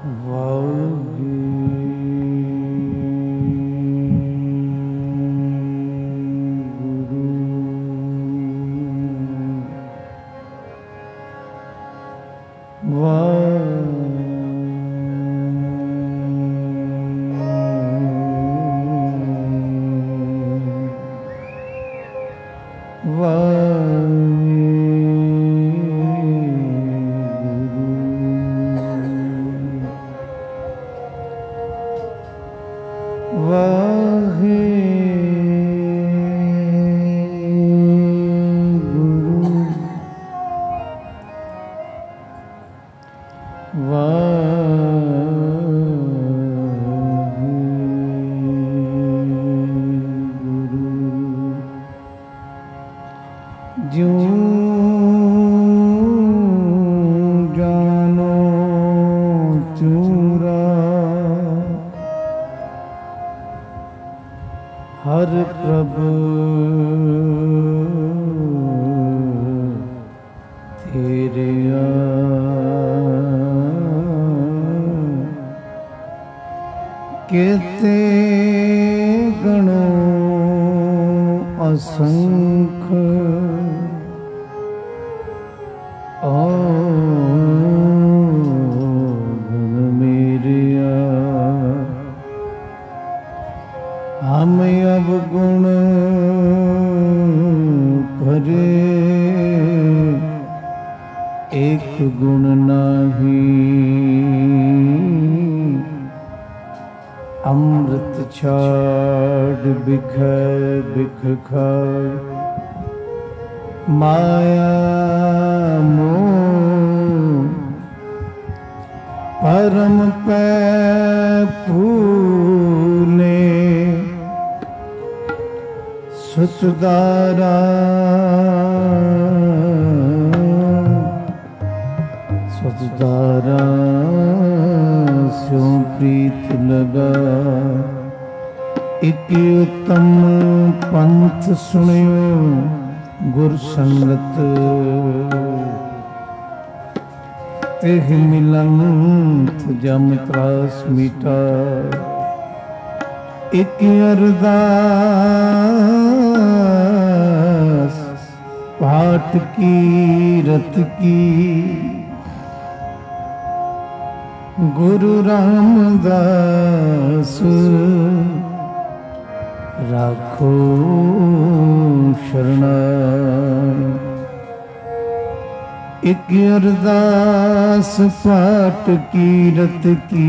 पाठ कीरत की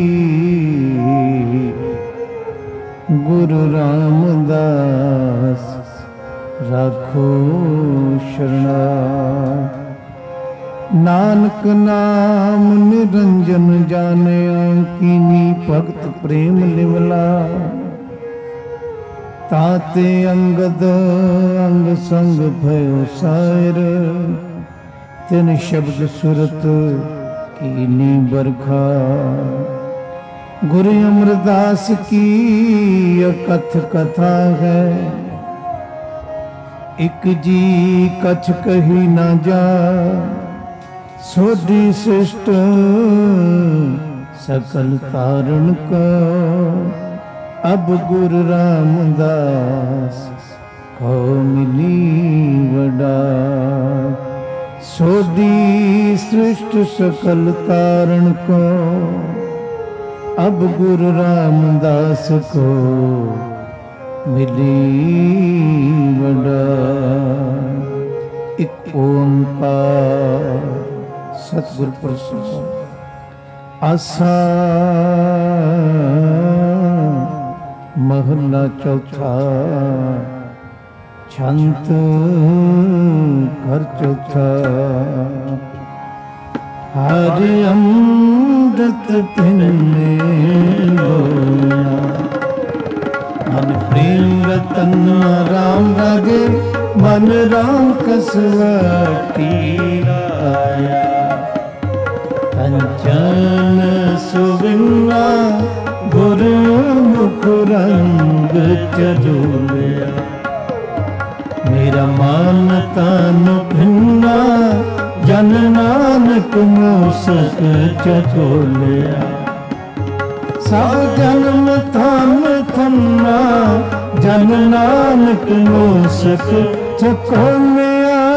गुरु रामदास राखो शरणा। नानक नाम निरंजन जानिया कीनी भगत प्रेम निवला। ताते अंगद अंग संग भयो सायर तिन शब्द सुरत कीनी बरखा। गुरु अमरदास की अकथ कथा है एक जी कछ कही न जा। सोधी सृष्ट सकल तारण का अब गुरु रामदास को मिली वडा। सोधी सृष्ट सकल तारण को अब गुरु रामदास को मिली वडा। एक ओंकार सतगुर प्रसाद। आसा महला चौथा छंत घर चौथा। हरि अमृत पिन्ने बोला मन प्रेम रतन राम रागे मन राम कसवटी आया। कंचन सुविना गुरु मुख रंग चलूलिया। मेरा मान तन भिन्ना जन नानक मूसक चकोलिया। सब जन्म थम थन्ना जन नानक मूसक चकोलिया।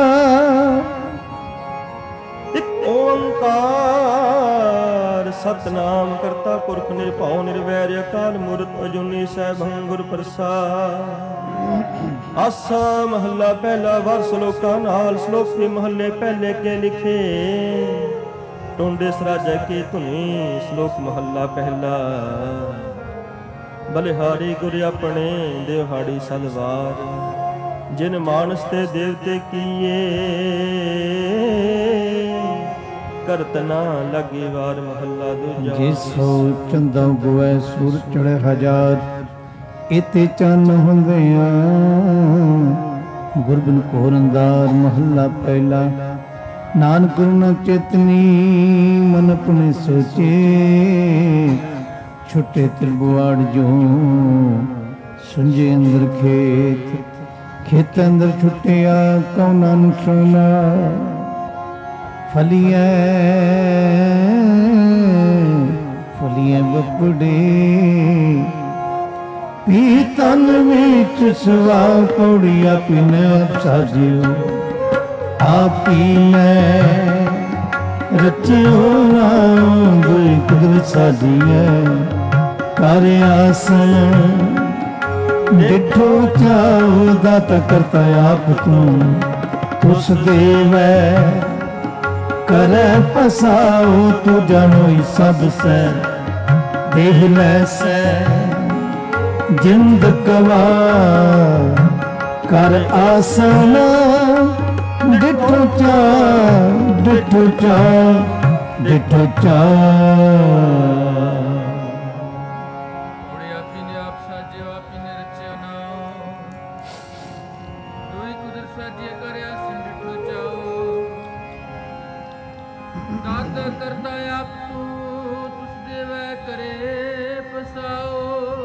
सतनाम करता पुरख निरभਉ निर्वैर अकाल मूरत अजूनी सैभं गुर प्रसाद। आसा महला पहला वर श्लोका नाल श्लोक के महले पहले के लिखे। टोंडे सराजा के धुनी श्लोक महला पहला। बलिहारी गुर अपने देवहाड़ी सलवार। जिन मानस ते देवते किए करतना लगे वार महला दूजा। जिस हो चंदा गुए सुर चढ़े हजार। इते चन हुंदिया गुरबिन कोरंदार महला पहला। नानक गुरु न चेतनी मन अपने सोचे। छुटे त्रिबुआड़ जो सुंजे अंदर खेत। खेत अंदर छुटिया कौ नानक सोना। फलिए फलिए बपड़े पीतन विच सवा पौड़िया पिने साजियो। आप मैं रचियो नाम कुदरत साजिए। कर आसन डिठो चाओ दाता करता आप तू। उस देवै करे पसाओ तू जानो सब से। देह लैसे जिंद कवा कर आसन। डिठो चा डिठो चा डिठो चा। करता आप तुस देवै करे पसाओ।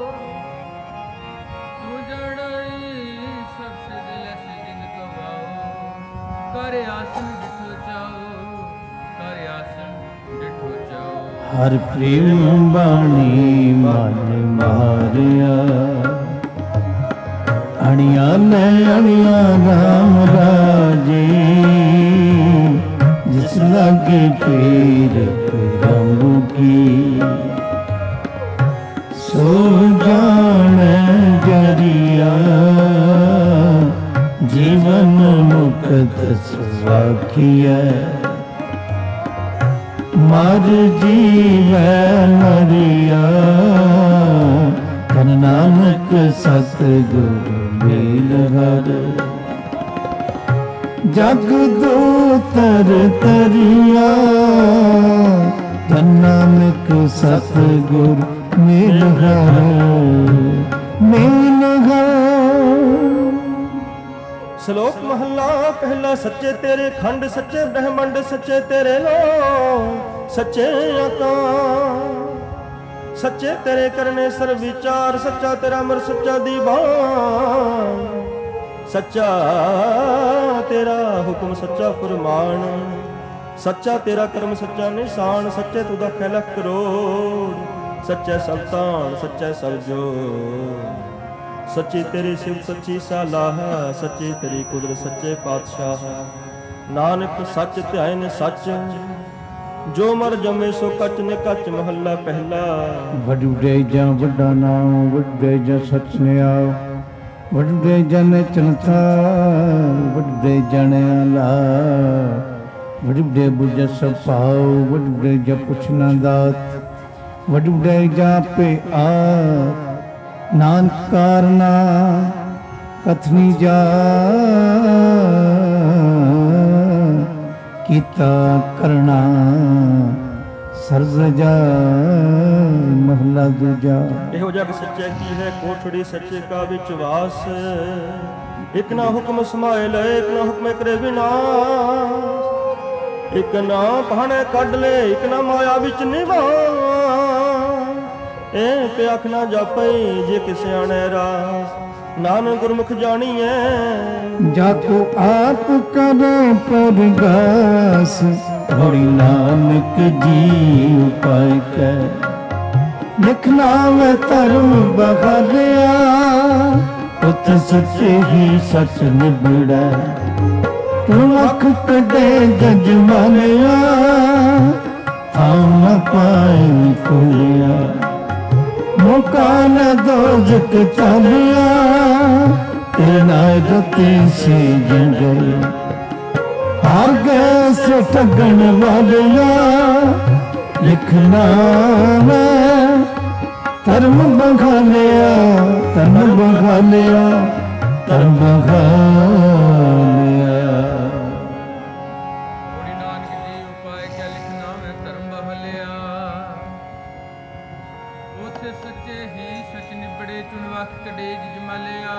तू जड़ई सबसे दिल से जिन कवाओ। कर आसन डिठो चाओ कर आसन डिठो चाओ। हर प्रेम बाणी मन मारिया। अणिया ने अणिया राम राजे। जिस लागे पीर रंगू की सो जान जरिया। जीवन मुक्त स्वाखिया। मर जीवै मरिया। धन नानक सतगुर मेल हर। जग दो तर तरिया। धन नानक सतगुर मेल हर मेल हर। श्लोक महला पहला। सच्चे तेरे खंड सच्चे ब्रह्मंड सच्चे तेरे लो सच्चे आकाश। सच्चे तेरे करने सर्व विचार। सच्चा तेरा अमर सच्चा दीवान। सच्चा तेरा हुक्म सच्चा फरमान। सच्चा तेरा कर्म सच्चा निशान। सच्चे तुदा खैलक करोड़। सच्चा सल्तान सच्चा सब जो। सच्ची तेरी शिव सच्ची सालाह। सच्ची तेरी कुदरत सच्चे पातशाह। नानक सच ध्यान सच। जो मर जमे सो कच ने कच महला पहला। वडुडे जा वड्डा नाम वडुडे जा सच ने आओ। वडुडे जन चनथा वडुडे जन आला। वडुडे बुझ सब पाओ वडुडे जा पुछना दात। वडुडे जा पे आ नानक कारना कथनी जा। कीता करना ਸਰਜਾ ਮਹਲਾ ਦੂਜਾ। ਇਹੋ ਜਗ ਸੱਚੇ ਕੀ ਹੈ ਕੋਠੜੀ ਸੱਚੇ ਕਾ ਵਿਚਵਾਸ। ਇਕ ਨਾ ਹੁਕਮ ਸਮਾਏ ਲਏ ਇਕ ਨਾ ਹੁਕਮ ਕਰੇ ਵਿਨਾਸ਼। ਇਕ ਨਾ ਪਹਾਣੇ ਕੱਢ ਲੈ ਇਕ ਨਾ ਮਾਇਆ ਵਿੱਚ ਨਿਵਾਸ। ਇਹ ਪਿਆਖ ਨਾ ਜਾਪਈ ਜੇ ਕਿਸੇ ਆਣੇ ਰਾਸ। ਨਾਨਕ ਗੁਰਮੁਖ ਜਾਣੀਐ। ਜਾਕੋ ਆਪ ਕਰੇ ਪਰਗਾਸ, ਹੋੜੀ ਨਾਨਕ ਜੀ ਉਪਾਇ ਕੈ। ਲਿਖਣਾ ਵੇ ਧਰਮ ਬਹਾਲਿਆ, ਉਤ ਸੱਚੇ ਹੀ ਸੱਚ ਨਿਬੜੈ। ਤੂੰ ਅੱਖ ਕੱਢੇ ਜਜ ਮਾਲਿਆ, ਥਾਮ ਪਾਈ ਖੋਲਿਆ। ਮੌਕਾ ਨ ਦੋਜਕ ਚਾਲਿਆ, ਤੇਰੇ ਨਾਲ ਰਤੇ ਸੇ ਜੰਗਲ। ਹਾਰ ਗਏ ਸੇ ਠੱਗਣ ਵਾਲਿਆ, ਲਿਖਣਾ ਮੈਂ ਧਰਮ ਬਖਾਲਿਆ, ਧਰਮ ਬਖਾਲਿਆ, ਧਰਮ ਬਖਾਲਿਆ। ਹੋੜੀ ਨਾਨਕ ਜੀ ਉਪਾਇ ਕਿਆ ਲਿਖਣਾ ਮੈਂ ਧਰਮ ਬਹਲਿਆ। ਉਥੇ ਸੱਚੇ ਹੀ ਸਚ ਨਿਬੜੇ, ਚੁਣ ਵਖ ਕੜੇ ਜਮਾਲਿਆ।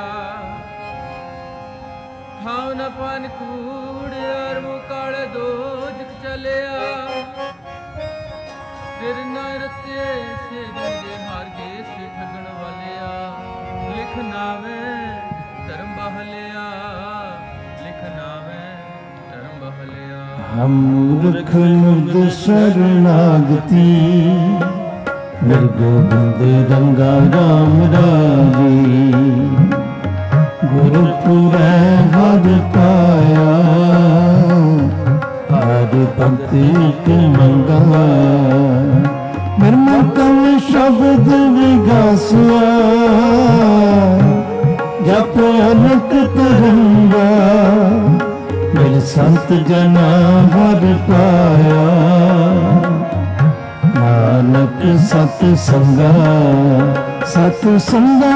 ਥਾਉ ਨ ਪਾਨ ਕੂੜ, ਅਰ ਮੂੰਹ ਕਾਲੇ ਦੋਜਕ ਚਲਿਆ। ਤੇਰੇ ਨਾਲ ਰਤੇ ਸੇ ਜੰਗੇ, ਹਾਰ ਗਏ ਸੇ ਠੱਗਣ ਵਾਲਿਆ। ਲਿਖ ਨਾਵੇਂ ਧਰਮ ਬਹਲਿਆ, ਲਿਖ ਨਾਵੇਂ ਧਰਮ ਬਹਲਿਆ। ਹਮ ਮੂਰਖ ਮੁਰਦ ਸ਼ਰਨਾਗਤੀ, ਗੁਰੂ ਗੋਬਿੰਦ ਰੰਗਾ ਰਾਮ ਰਾਜੇ। ਗੁਰਪੁਰੈ ਹਰਿ ਪਾਇਆ, ਹਰਿ ਭਗਤੀ ਕੇ ਮੰਗਾ। ਨਿਰਮਲ ਸ਼ਬਦ ਵਿਗਾਸਿਆ, ਜਪ ਅਨਕ ਤਰੰਗਾ। ਮੇਰੇ ਸੰਤ ਜਨਾ ਹਰਿ ਪਾਇਆ, ਨਾਨਕ ਸਤ ਸੰਗਾ, ਸਤ ਸੰਗਾ।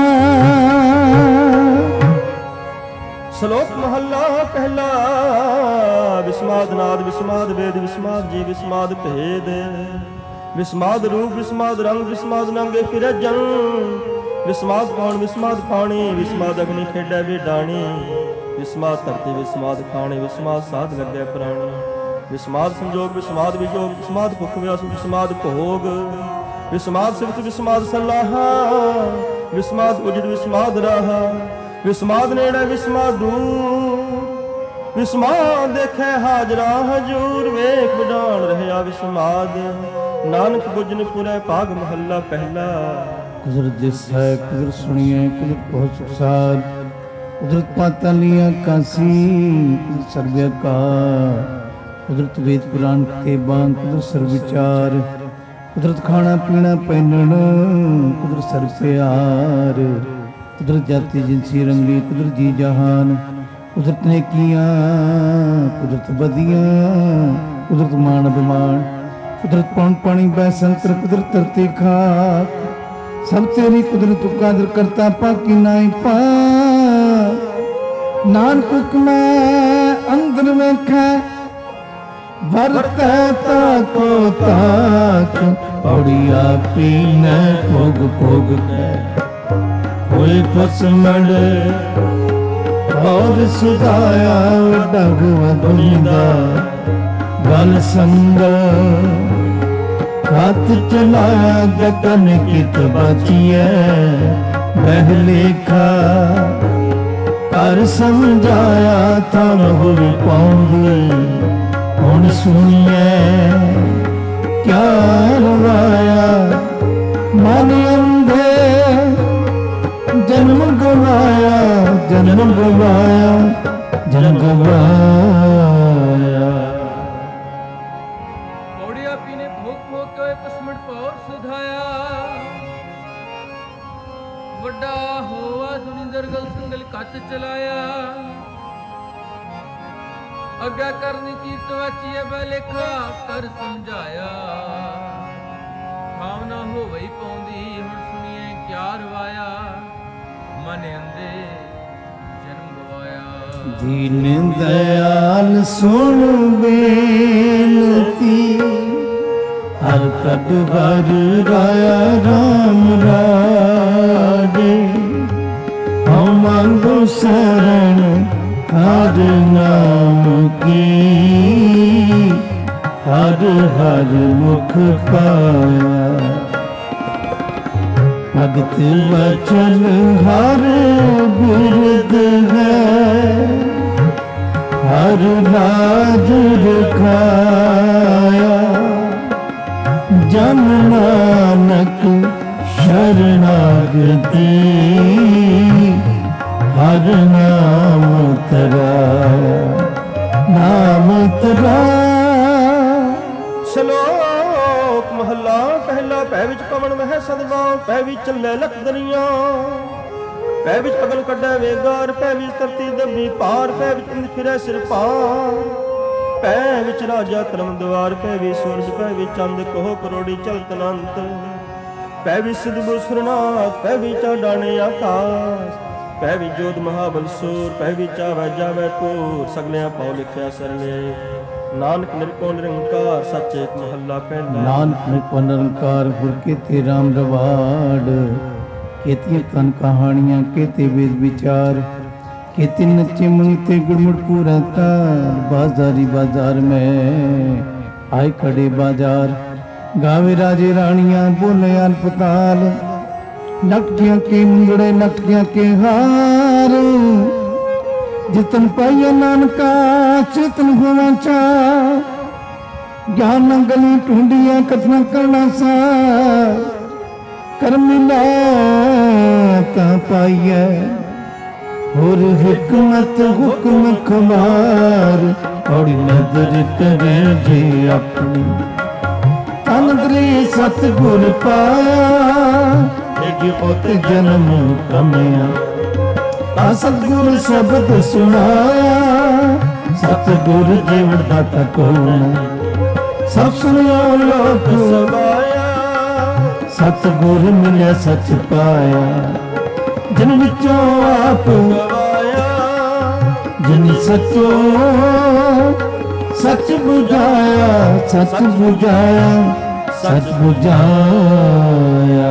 ਸ਼ਲੋਕ ਮਹੱਲਾ ਪਹਿਲਾ। ਵਿਸਮਾਦ ਨਾਦ ਵਿਸਮਾਦ ਵੇਦ ਵਿਸਮਾਦ ਜੀ ਵਿਸਮਾਦ ਭੇਦ। ਵਿਸਮਾਦ ਰੂਪ ਵਿਸਮਾਦ ਰੰਗ ਵਿਸਮਾਦ ਨੰਗੇ ਫਿਰੈ ਜਨ। ਵਿਸਮਾਦ ਪੌਣ ਵਿਸਮਾਦ ਪਾਣੀ, ਵਿਸਮਾਦ ਅਗਨੀ ਖੇਡੈ ਵਿਡਾਣੀ। ਵਿਸਮਾਦ ਧਰਤੀ ਵਿਸਮਾਦ ਖਾਣੇ, ਵਿਸਮਾਦ ਸਾਧ ਲੱਗੈ ਪ੍ਰਾਣੀ। ਵਿਸਮਾਦ ਸੰਜੋਗ ਵਿਸਮਾਦ ਵਿਜੋਗ, ਵਿਸਮਾਦ ਭੁਖ ਵਿਆਸ ਵਿਸਮਾਦ ਭੋਗ। ਵਿਸਮਾਦ ਸਿਫਤ ਵਿਸਮਾਦ ਸਲਾਹਾ, ਵਿਸਮਾਦ ਉਜੜ ਵਿਸਮਾਦ ਰਾਹਾ। ਵਿਸਮਾਦ ਨੇੜੇ ਵਿਸਮਾਦ ਦੂਰ, ਵਿਸਮਾਦ ਦੇਖੈ ਹਾਜ਼ਰਾ ਹਜੂਰ। ਵੇਖ ਵਿਡਾਣ ਰਹਿਆ ਵਿਸਮਾਦ, ਨਾਨਕ ਬੁਝਨ ਪੁਰੈ ਭਾਗ ਮਹੱਲਾ ਪਹਿਲਾ। ਕੁਦਰਤ ਦਿਸੈ ਕੁਦਰਤ ਸੁਣੀਐ, ਕੁਦਰਤ ਬਹੁਤ ਸੁਖਸਾਰ। ਕੁਦਰਤ ਪਾਤਾਲੀਆਂ ਕਾਸੀ, ਕੁਦਰਤ ਸਰਬਿਆ ਕਾ। ਕੁਦਰਤ ਵੇਦ ਪੁਰਾਣ ਕੇ ਬਾਂਗ, ਕੁਦਰਤ ਸਰਬ ਵਿਚਾਰ। ਕੁਦਰਤ ਖਾਣਾ ਪੀਣਾ ਪਹਿਨਣ, ਕੁਦਰਤ ਸਰਬ ਪਿਆਰ। ਕੁਦਰਤ ਜਾਤੀ ਜਿਨਸੀ ਰੰਗੀ, ਕੁਦਰਤ ਜੀ ਜਹਾਨ। ਕੁਦਰਤ ਨੇ ਕੀਆਂ, ਕੁਦਰਤ ਬਦੀਆਂ, ਕੁਦਰਤ ਮਾਨ ਅਭਿਮਾਨ। ਕੁਦਰਤ ਪੌਣ ਪਾਣੀ ਬੈ ਸੰਤਰ, ਕੁਦਰਤ ਧਰਤੀ ਖਾਕ। ਸਭ ਤੇਰੀ ਕੁਦਰਤ ਕਾਦਰ ਕਰਤਾ, ਪਾਕੀ ਨਾਈ ਪਾ। ਨਾਨਕ ਹੁਕਮੈ ਅੰਦਰ ਵੇਖੈ, ਵਰਤੈ ਤਾਕੋ ਤਾਕ। ਪੌੜੀ ਆਪੀ ਨ ਭੋਗ ਭੋਗ ਕੈ, ਹੋਏ ਫਸਮੜ ਔਰ ਸੁਧਾਇਆ। ਵੱਡਾ ਹੋਆ ਦੁਨੀਦਾ ਗਲ ਸੰਗ, ਹੱਥ ਚਲਾਇਆ ਜਤਨ ਕਿਤ ਬਾਚੀਐ। ਬਹਿ ਲੇਖਾ ਕਰ ਸਮਝਾਇਆ, ਥਮ ਹੋਵੇ ਪਾਉਂਦੀ। ਹੁਣ ਸੁਣੀਐ ਕਿਆ ਰਵਾਇਆ, ਮਨ ਅੰਧੇ ਜਨਮ ਗਵਾਇਆ। ਜਨਮ ਗਵਾਇਆ, ਜਨਮ ਗਵਾਇਆ। ਪੌੜੀਆਂ ਪੀਨੇ ਭੋਗ ਭੋਗ ਕੇ ਹੋਏ ਪਸਮਣ ਪੌਰ ਸੁਧਾਇਆ। ਵੱਡਾ ਹੋਆ ਦੁਨੀਦਰ ਗਲ ਸੰਗਲ ਕੱਤ ਚਲਾਇਆ। ਅੱਗਾ ਕਰਨੀ ਕੀਰਤ ਵਾਚੀਏ ਬਲੇਖਾ ਕਰ ਸਮਝਾਇਆ। ਭਾਵਨਾ ਹੋਵਈ ਪਾਉਂਦੀ, ਹੁਣ ਸੁਣੀਏ ਕਿਆ ਰਵਾਇਆ। ਮਨ ਅੰਦੇ ਜਨਮ ਗਵਾਇਆ। ਦੀਨ ਦਇਆਲ ਸੁਣ ਬੇਨਤੀ, ਹਰ ਕਟ ਹਰ ਰਾਇਆ ਰਾਮ ਰਾਜੇ। ਹਉ ਮੰਗੋ ਸ਼ਰਨ ਹਰ ਨਾਮ ਕੀ, ਹਰ ਹਰ ਮੁਖ ਪਾਇਆ। भगत वचन हर बिरद है, हर राज रखाया। जन नानक शरणागति, हर नाम तराया, नाम तराया। ਸ਼ਲੋਕ ਮਹੱਲਾ ਪਹਿਲਾ। ਭੈ ਵਿੱਚ ਪਵਨ ਵਹਿ ਸਦਭਾਵ, ਭੈ ਵਿੱਚ ਚੱਲੇ ਲਖ ਦਰੀਆਂ। ਭੈ ਵਿੱਚ ਅਗਨ ਕੱਢੈ ਵੇਗਾਰ, ਭੈ ਵਿੱਚ ਧਰਤੀ ਦੱਬੀ ਪਾਰ। ਭੈ ਵਿੱਚ ਇੰਦ ਫਿਰੈ ਸਿਰ ਭਾਰ, ਭੈ ਵਿੱਚ ਰਾਜਾ ਧਰਮ ਦੁਆਰ। ਭੈ ਵਿੱਚ ਸੂਰਜ, ਭੈ ਵਿੱਚ ਚੰਦ, ਕਹੋ ਕਰੋੜੀ ਚਲਤ ਅਨੰਤ। ਭੈ ਵਿੱਚ ਸਿਧ ਬੁਸਰਨਾਥ, ਭੈ ਵਿੱਚ ਡਾਣੇ ਆਕਾਸ਼। ਭੈ ਵਿੱਚ ਜੋਤ ਮਹਾਬਲ ਸੂਰ, ਭੈ ਵਿੱਚ ਆਵੈ ਜਾਵੈ ਪੂਰ। ਸਗਲਿਆਂ ਪਾਉ ਲਿਖਿਆ ਸਰਲੇ, ਨਾਨਕ ਨਿਰਭਉ ਨਿਰੰਕਾਰ। ਸੱਚ ਏਕ ਮਹੱਲਾ ਪਹਿਲਾ। ਨਾਨਕ ਨਿਰਭਉ ਨਿਰੰਕਾਰ, ਗੁਰ ਕੀਤੇ ਰਾਮ ਰਵਾੜ। ਕੀਤੀਆਂ ਤਨ ਕਹਾਣੀਆਂ, ਕੀਤੇ ਵੇਦ ਵਿਚਾਰ। ਕੀਤੇ ਨੱਚੇ ਮੁनि ਤੇ ਗੁਰਮੁੜ ਪੂਰਾ ਤਾਰ। ਬਾਜ਼ਾਰੀ ਬਾਜ਼ਾਰ ਮੈਂ ਆਏ ਖੜੇ ਬਾਜ਼ਾਰ। ਗਾਵੇ ਰਾਜੇ ਰਾਣੀਆਂ, ਬੋਲੇ ਅਲਪਤਾਲ। ਨਕਟੀਆਂ ਕੇ ਮੁੰਦੜੇ, ਨਕਟੀਆਂ ਕੇ ਹਾਰ। जितन पाइया नानका चेतन गुआचा। ज्ञान गली ढूंढिया कथना करना सा। कर मिला ता पाइया, होर हिकमत हुक्म खुमार। और नजर करे जे अपनी, तन दरे सतगुर पाया। एक जन्म कमिया, सतगुर शब्द सुनाया। सतगुर जीवन दाता कौन, सब सुनियो लोक समाया। सतगुर मिलिया सच पाया, जिन विचों आप गवाया। जिन सचो सच बुझाया, सच बुझाया, सच बुझाया।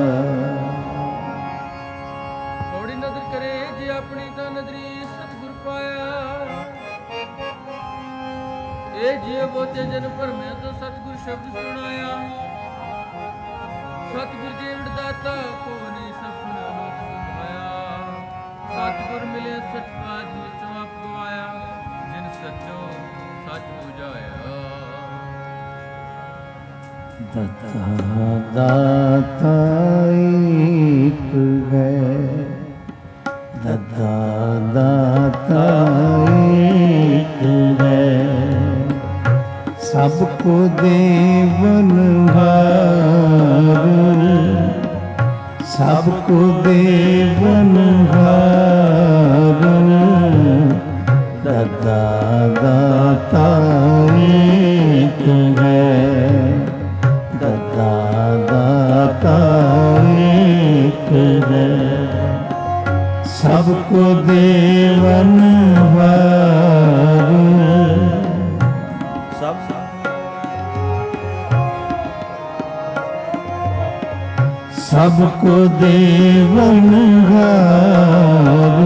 ਜਨ ਭਰਮਿਆ ਤੋਂ ਸਤਿਗੁਰ ਸ਼ਬਦ ਸੁਣਾਇਆ। ਸਤਿਗੁਰ ਜੀਵਨ ਦਾਤਾ ਕੋ ਨਹੀਂ ਸਭ ਸੁਣਿਆ ਲੋਕ ਸੁਣਾਇਆ। ਸਤਿਗੁਰ ਮਿਲਿਆ ਸਚ ਬਾਜ ਵਿੱਚੋਂ ਆਪ ਗਵਾਇਆ। ਜਿਨ ਸੱਚੋ ਸੱਚ ਬੁਝਾਇਆ। दाता दाता एक है, दाता दाता एक है। सबको देवन हार, सबको देवन हार। दाता दाता एक है, दाता दाता एक है। सबको देवन हार। सबको देवन हार।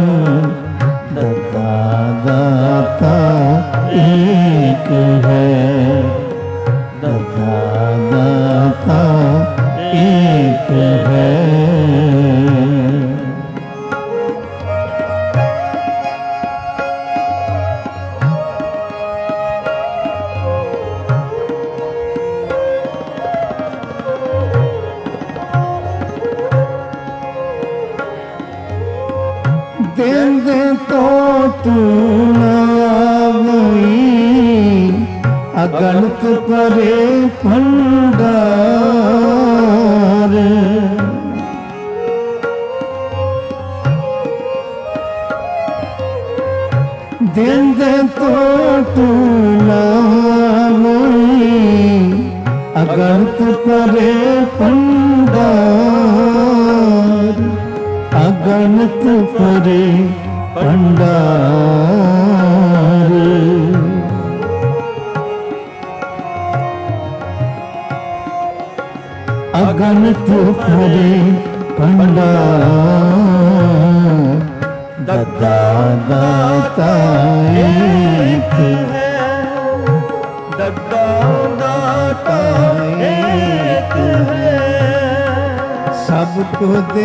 दाता दाता एक है, दाता दाता एक है। देंदे तो तू नावई, अगणित परे भंडार। देंदे तो तू नावई, अगणित परे भंडार। अगणित परे भंडार। अगणित परे भंडार। दाता दाता एक है, दाता दाता एक है। सबको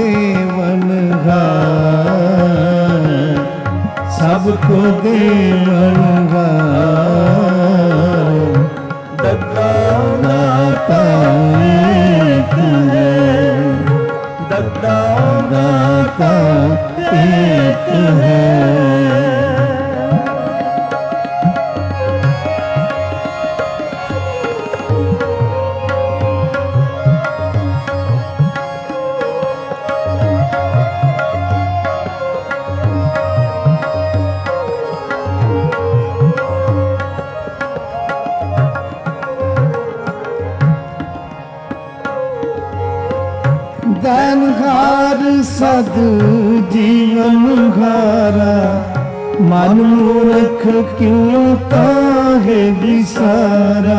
देवनहार, सबको देवनहार, दत्ता दाता एक है, दत्ता दाता एक है। दानहार सद जीवन हारा, मन मूर्ख क्यों काहे विसारा।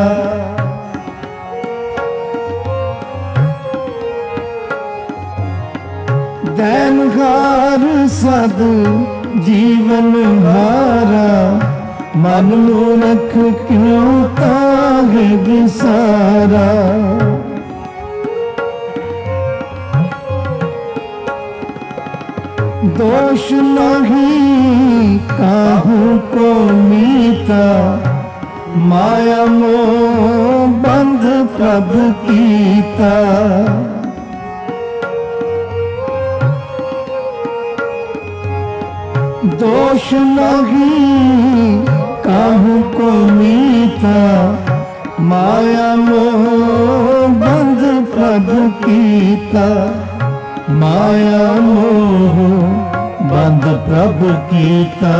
दानहार सद जीवन हारा, मन मूर्ख क्यों काहे विसारा। दोष नहीं काहू को मीता, माया मोह बंध प्रभु कीता। दोष नहीं काहू को मीता, माया मोह बंध प्रभु कीता। माया मोह बंद प्रभु कीता।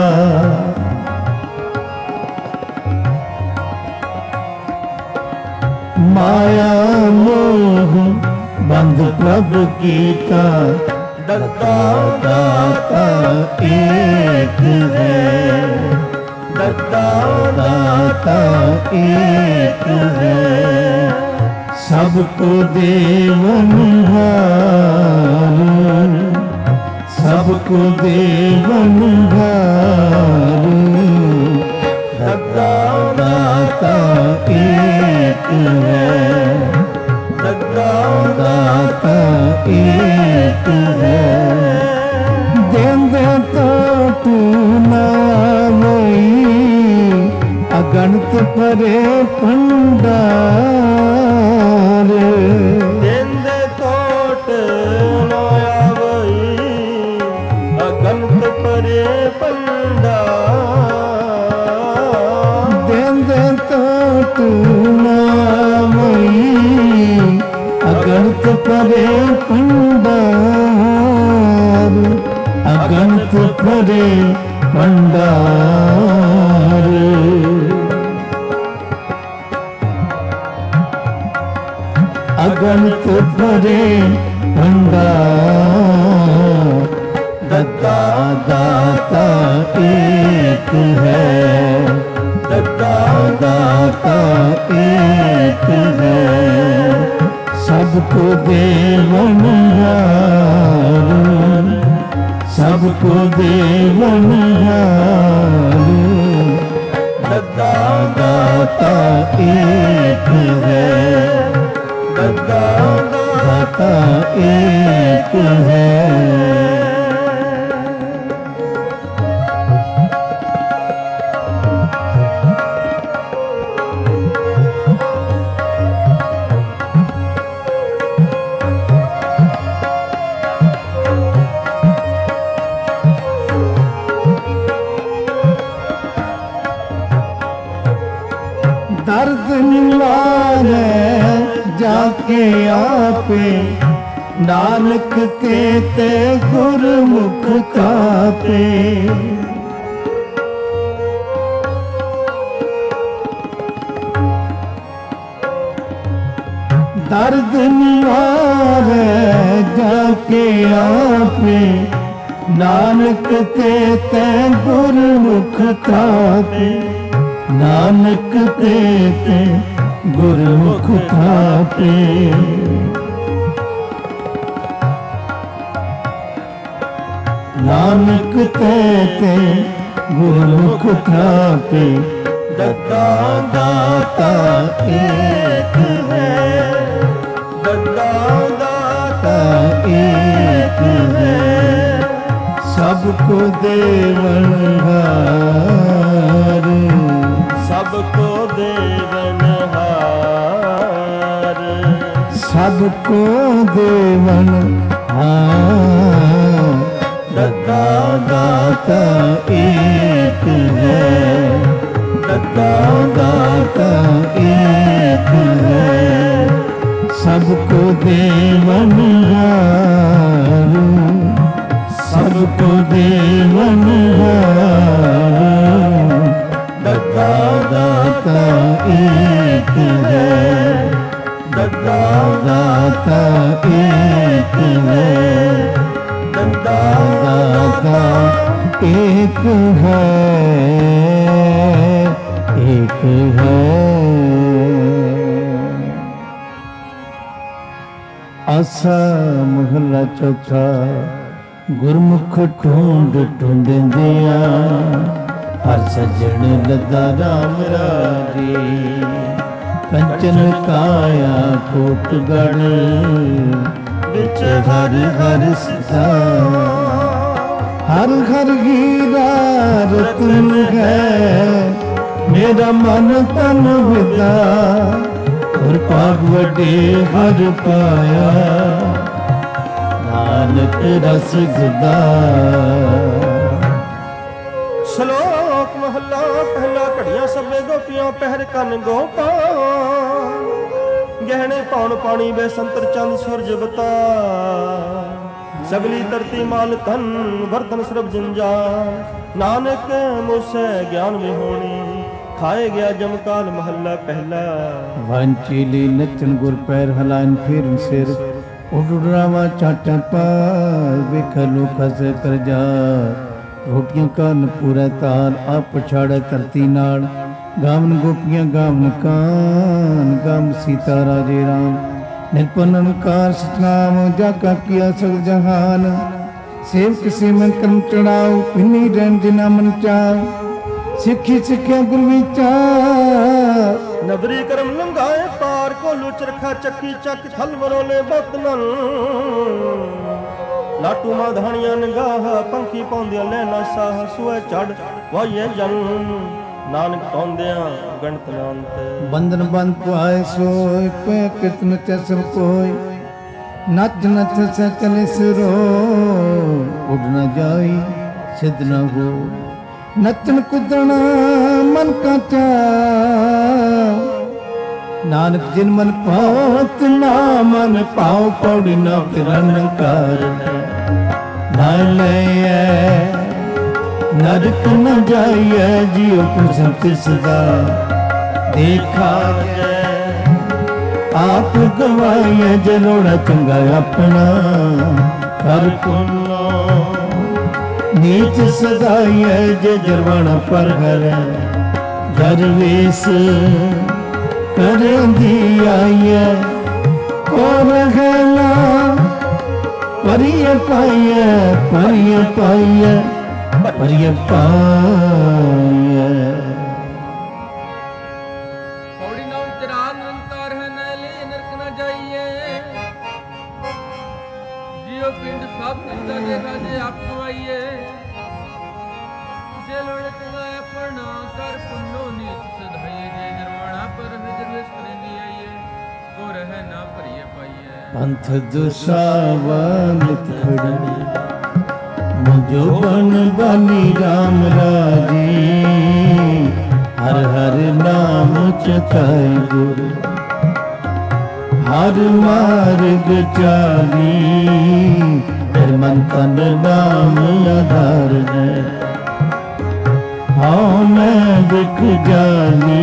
माया मोह बंद प्रभु कीता। दत्ता दाता एक है, दत्ता दाता एक है, सबको देवनहार, सबको देवनहार, दत्ता दाता एक है, दत्ता दाता एक है। देंदे तो तू ना मोई, अगणित परे भंडार। देंदे तोट न आवई, अगंत परे भंडार। देंदे तो तू ना मोई, अगणित परे भंडार, अगणित परे भंडार। अगणित परे भंडार। दत्ता दाता एक है, दत्ता दाता एक है, सबको देवनहार, सबको देवनहार। दत्ता दाता एक है, दत्ता दाता एक है। दर्द निवारे जाके आपे, नानक के ते गुरमुख तापे। दर्द निवारे जाके आपे, नानक के ते गुरमुख तापे। नानक ते गुरमुख थापे। नानक ते गुरमुख थापे। दत्ता दाता एक है, दत्ता दाता को देवनहार, सबको देवनहार, सबको देवनहार। दत्ता दाता एक है, दत्ता दाता एक है, सबको देवनहार, सबको देवनहार। दत्ता दाता एक है, दत्ता दाता एक है, दत्ता दाता एक है, एक है। आसा महला चौथा। गुरमुख ढूंढ ढूंढदिया हर सजन लदा राम राजे। कंचन काया कोटगढ़ विच हर हर सदा। हर हर हीरा रतन है मेरा मन तन विदा। और पाग वडे हर पाया नानक रस गुदा। ਸ਼ਲੋਕ ਮਹੱਲਾ ਪਹਿਲਾ। ਘੜੀਆਂ ਸਭੇ ਗੋਪੀਆਂ ਪਹਿਰ ਕੰਨ ਗੋਪਾਲ। ਗਹਿਣੇ ਪਾਉਣ ਪਾਣੀ ਵੇ ਸੰਤਰ ਚੰਦ ਸੂਰਜ ਬਤਾ। ਸਗਲੀ ਧਰਤੀ ਮਾਲ ਤਨ ਵਰਤਨ ਸਰਬ ਜੰਜਾਲ। ਨਾਨਕ ਮੂਸੇ ਗਿਆਨ ਵਿਹੋਣੀ ਖਾਏ ਗਿਆ ਜਮਕਾਲ। ਮਹੱਲਾ ਪਹਿਲਾ। ਵਾਂਚੀਲੀ ਨੱਚਣ ਗੁਰ ਪੈਰ ਹਲਾਨ ਫੇਰਨ ਸਿਰ। ਉਡਰਾਵਾ ਚਾਟਾ ਪਾਰ ਵੇਖ ਲੋਕ ਸੇ ਕਰ ਜਾ। ਰੋਟੀਆਂ ਕਰਨ ਪੂਰਾ ਤਾਲ ਆ ਪਛਾੜੇ ਧਰਤੀ ਨਾਲ। ਗਾਵਨ ਗੋਪੀਆਂ ਗਾਵਨ ਕਾਨ ਗਮ ਸੀਤਾ ਰਾਜੇ ਰਾਮ। ਨਿਰਪਨ ਅੰਕਾਰ ਸਤਨਾਮ ਜਾ ਕਾ ਕੀਆ ਸਗਲ ਜਹਾਨ। ਸੇਵਕ ਸੇਵਨ ਕਰਮ ਚੜਾਓ ਪਿੰਨੀ ਰਹਿਣ ਜਿਨਾ ਮਨ ਚਾਉ। ਸਿੱਖੀ ਸਿੱਖਿਆ ਗੁਰ ਵਿਚਾਰ। ਨਬਰੀ ਕਰਮ ਲੰਘਾਏ ਪਾਰ ਕੋਲੂ ਚਰਖਾ ਚੱਕੀ ਚੱਕ ਥਲ ਮਰੋਲੇ ਬਤਨਨ। ਲਾਟੂ ਮਾਂ ਧਾਣੀਆਂ ਨਗਾਹ ਪੰਖੀ ਪਾਉਂਦਿਆਂ ਲੈਣਾ ਸਾਹ। ਸੂਏ ਚੜ ਵਾਈਏ ਜਨ ਨਾਨਕ ਪਾਉਂਦਿਆਂ ਗਣਤ ਨਾਨਤ। ਬੰਧਨ ਬੰਦ ਪੁਆਏ ਸੋਇ ਪੈ ਕਿਤਨ ਤੇ ਸਭ ਕੋਈ। ਨੱਚ ਨੱਚ ਸੇ ਚਲੇ ਸਿਰੋ ਉੱਡ ਨ ਜਾਈ ਸਿੱਧ ਨ ਹੋ। ਨੱਚਣ ਕੁੱਦਣ ਮਨ ਕਾ ਚਾਅ। ਨਾਨਕ ਜਿਨ ਮਨ ਭਾਵਤ ਨਾ ਮਨ ਭਾਉ ਪੌੜੀ ਨਾ ਫਿਰਨ ਕਰ। ਨਾ ਲਈਐ ਨਰਕ ਨ ਜਾਈਐ ਜਿਉ ਕੁਸਮ ਤਿਸਦਾ। ਦੇਖਾ ਆਪ ਗਵਾਈਐ ਜਲੋੜਾ ਚੰਗਾ ਆਪਣਾ। ਕਰ ਪੁੰਨੋ ਨੀਚ ਸਦਾਈਐ ਜੇ ਜਰਵਾਣਾ ਪਰ ਘਰ। ਜਰਵੇਸ ਕਰਦੀ ਆਈਐ ਕੋ ਰਹਿਣਾ। ਪਰਿਯ ਪਾਈਐ ਪਰਿਯ ਪਾਈਐ ਪਰਿਯ ਪਾਈਐ। ਪੌੜੀ ਨਾ ਉਤਰਾ ਨਿਰੰਕਾਰ ਹੈ ਨਾ ਲੈ ਨਰਕ ਨਾ ਜਾਈਏ। ਜਿਉ ਪਿੰਡ ਸਭ ਪਿੰਡਾ ਦੇਖਾ ਜੇ ਆਪਕੋ ਆਈਏ। ਜੇ ਲੋੜ ਚੰਗਾ ਆਪਣਾ ਕਰ ਪੁੰਨੋ ਨੀਚ ਸਦਾਈਏ। ਜੇ ਜਰਵਾਣਾ ਪਰ ਵਿਜਰਵੇਸ ਕਰਿੰਦੀ ਆਈਏ। ਕੋ ਰਹਿ ਨਾ ਭਰੀਏ ਪਾਈਏ। ਪੰਥ ਦੁਸਾਵਾ ਨਿਤ ਖੜੀ ਮੁਝੋ ਬਨ ਬਾਨੀ ਰਾਮ ਰਾਜੀ। ਹਰ ਹਰ ਨਾਮ ਚਤਾਈ ਗੁਰ ਹਰ ਮਾਰਗ ਚਾਲੀ। ਫਿਰ ਮਨ ਤਨ ਨਾਮ ਆਧਾਰ ਹੈ। ਹਉ ਮੈਂ ਦਿਖ ਜਾਨੀ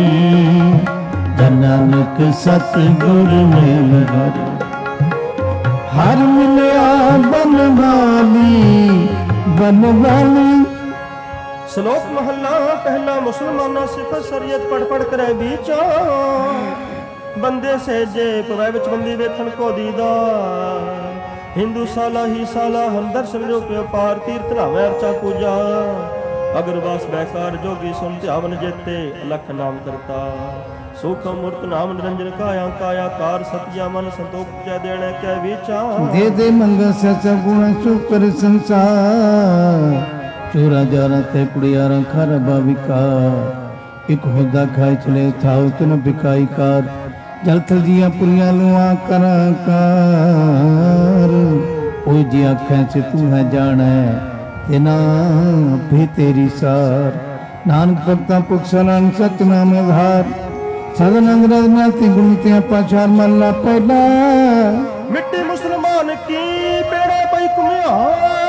ਨਾਨਕ ਸਤ ਗੁਰ ਮੇਲ ਹਰ। ਹਰ ਮਿਲਿਆ ਬਨਵਾਲੀ ਬਨਵਾਲੀ। ਸ਼ਲੋਕ ਮਹੱਲਾ ਪਹਿਲਾ। ਮੁਸਲਮਾਨਾਂ ਸਿਫਤ ਸ਼ਰੀਅਤ ਪੜ ਪੜ ਕਰੇ ਵਿਚਾਰ। ਬੰਦੇ ਸਹਿਜੇ ਪਵੈ ਵਿੱਚ ਬੰਦੀ ਵੇਖਣ ਕੋ ਦੀਦਾ। ਹਿੰਦੂ ਸਾਲਾ ਹੀ ਸਾਲਾ ਹਮ ਦਰਸ਼ਨ ਜੋ ਪਿਓ ਪਾਰ। ਤੀਰਥ ਲਾਵੇ ਅਰਚਾ ਪੂਜਾ। ਅਗਰਵਾਸ ਬੈਕਾਰ ਜੋਗੀ ਸੁਨ ਧਿਆਵਨ ਜੇਤੇ। ਅਲਖ ਨਾਮ ਕਰਤਾ ਸੁਖ ਮੂਰਤ ਨਾਮ ਨਿਰੰਜਨ ਕਾਇਆ। ਕਾਇਆ ਕਾਰ ਸਤਿਆ ਮਨ ਸੰਤੋਖ ਜੈ ਦੇਣੇ ਕੈ ਵਿਚਾਰ। ਦੇ ਦੇ ਮੰਗ ਸਚ ਗੁਣ ਸ਼ੁਕਰ ਸੰਸਾਰ। चोरा जारा ते कुड़ियारा खारा बाविका एक होदा खाए चले थाओ तुन बिकाई कार जल थल जिया पुरिया लुआ करा कार ओ जी आखें से तू है जाना ते ना भी तेरी सार नानक भगता पुखसलन सतनाम आधार सदनंद रघुनाथी गुणतियां पाचार मल्ला पहला मिट्टी मुसलमान की बेड़ा पई कुमिया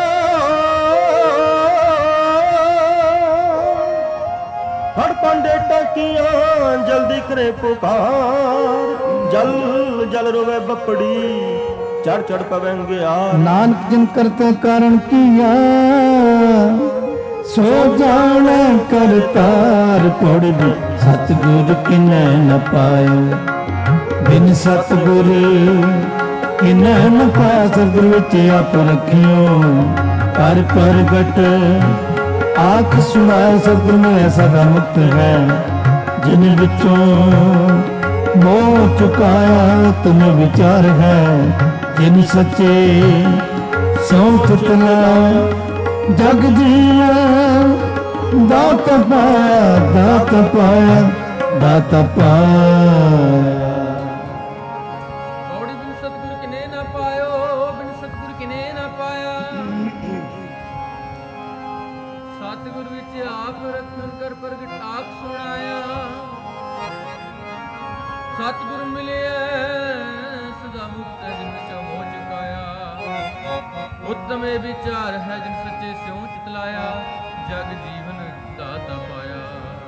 हर पांडे टाकियां जल्दी करे पुकार जल जल रोवे बपड़ी चढ़ चढ़ पवेंगे यार नानक जिन करते कारण किया सो जान करतार पड़ सतगुर किने न पायो बिन सतगुर किने न पाया सतगुर विच आप रखियो कर प्रगट आख सुनाए सतगुर में ऐसा का मुक्त है जिन विचों मोह चुकाया तुम्हें विचार है जिन सच्चे सौंठ तला जग जीवा दात पाया दात पाया दात पाया सतगुर मिले सदा मुक्त जिन विचों मोह चुकाया उत्तम ए विचार है जिन सच्चे स्यों चितलाया जग जीवन दाता पाया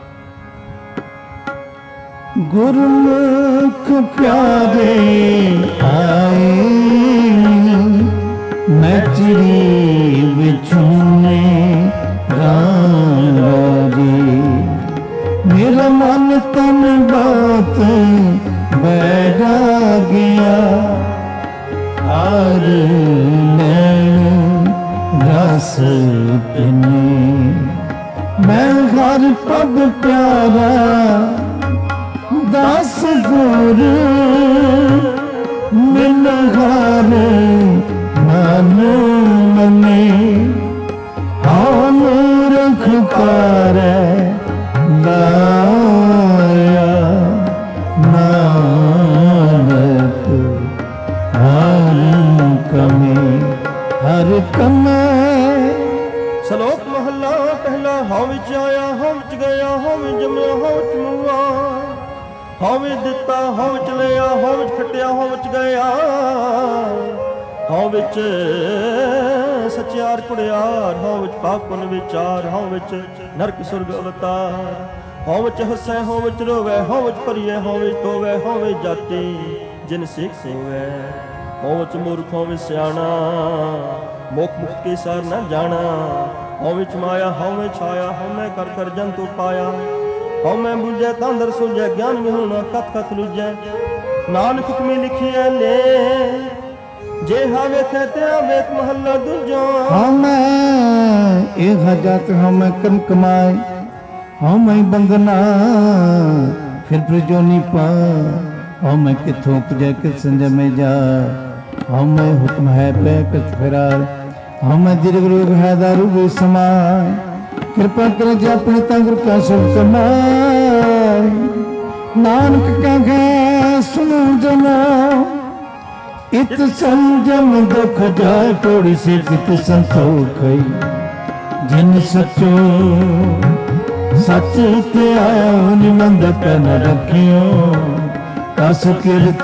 गुरमुख प्यारे आए मैं चिड़ी बिछुने राम राजे मेरा मन तन बात बैठा गया हार नैन रस पिने मैं हर पग प्यारा दस गुर मिल हर मन मने हाँ मूर्ख करे गाया नानक हर कमे सलोक महला पहला हां विच आया हां विच गया हां विच जमया हां विच मुआ हां विच दिता हां विच लिया हां विच खटिया हां विच गया हां विच सचियार कुड़ियार हां विच पाप पुन विचार हां विच नरक सुरग अवतार हां विच हसै हां विच रोवै हां विच भरिए हां विच धोवै हां विच जाति जिन सिख होवै हां विच मूर्ख हां विच सियाणा मुख मुख के सार न जाना हां विच माया हां विच छाया हां मैं कर कर जंतु पाया हां मैं बुझै तांदर सुझै ज्ञान विहूणा कथ कथ लुझै नानक हुक्मी लिखिए ले जे हावे कहते वेक महला दूजा हम एक हजात हम कन कमाए हम बंदना फिर प्रजोनी पा हम किथों पुजे कित संजय में जा हम हुक्म है पे कित फिरार हम दीर्घ रोग है दारू भी समाय कृपा कर जे अपने तंग का सब कमाए नानक कहे सुनो जना इत संजम दुख जाए थोड़ी से कित संतोख जिन सचो सच ते आया निमंद कन रखियो कस किरत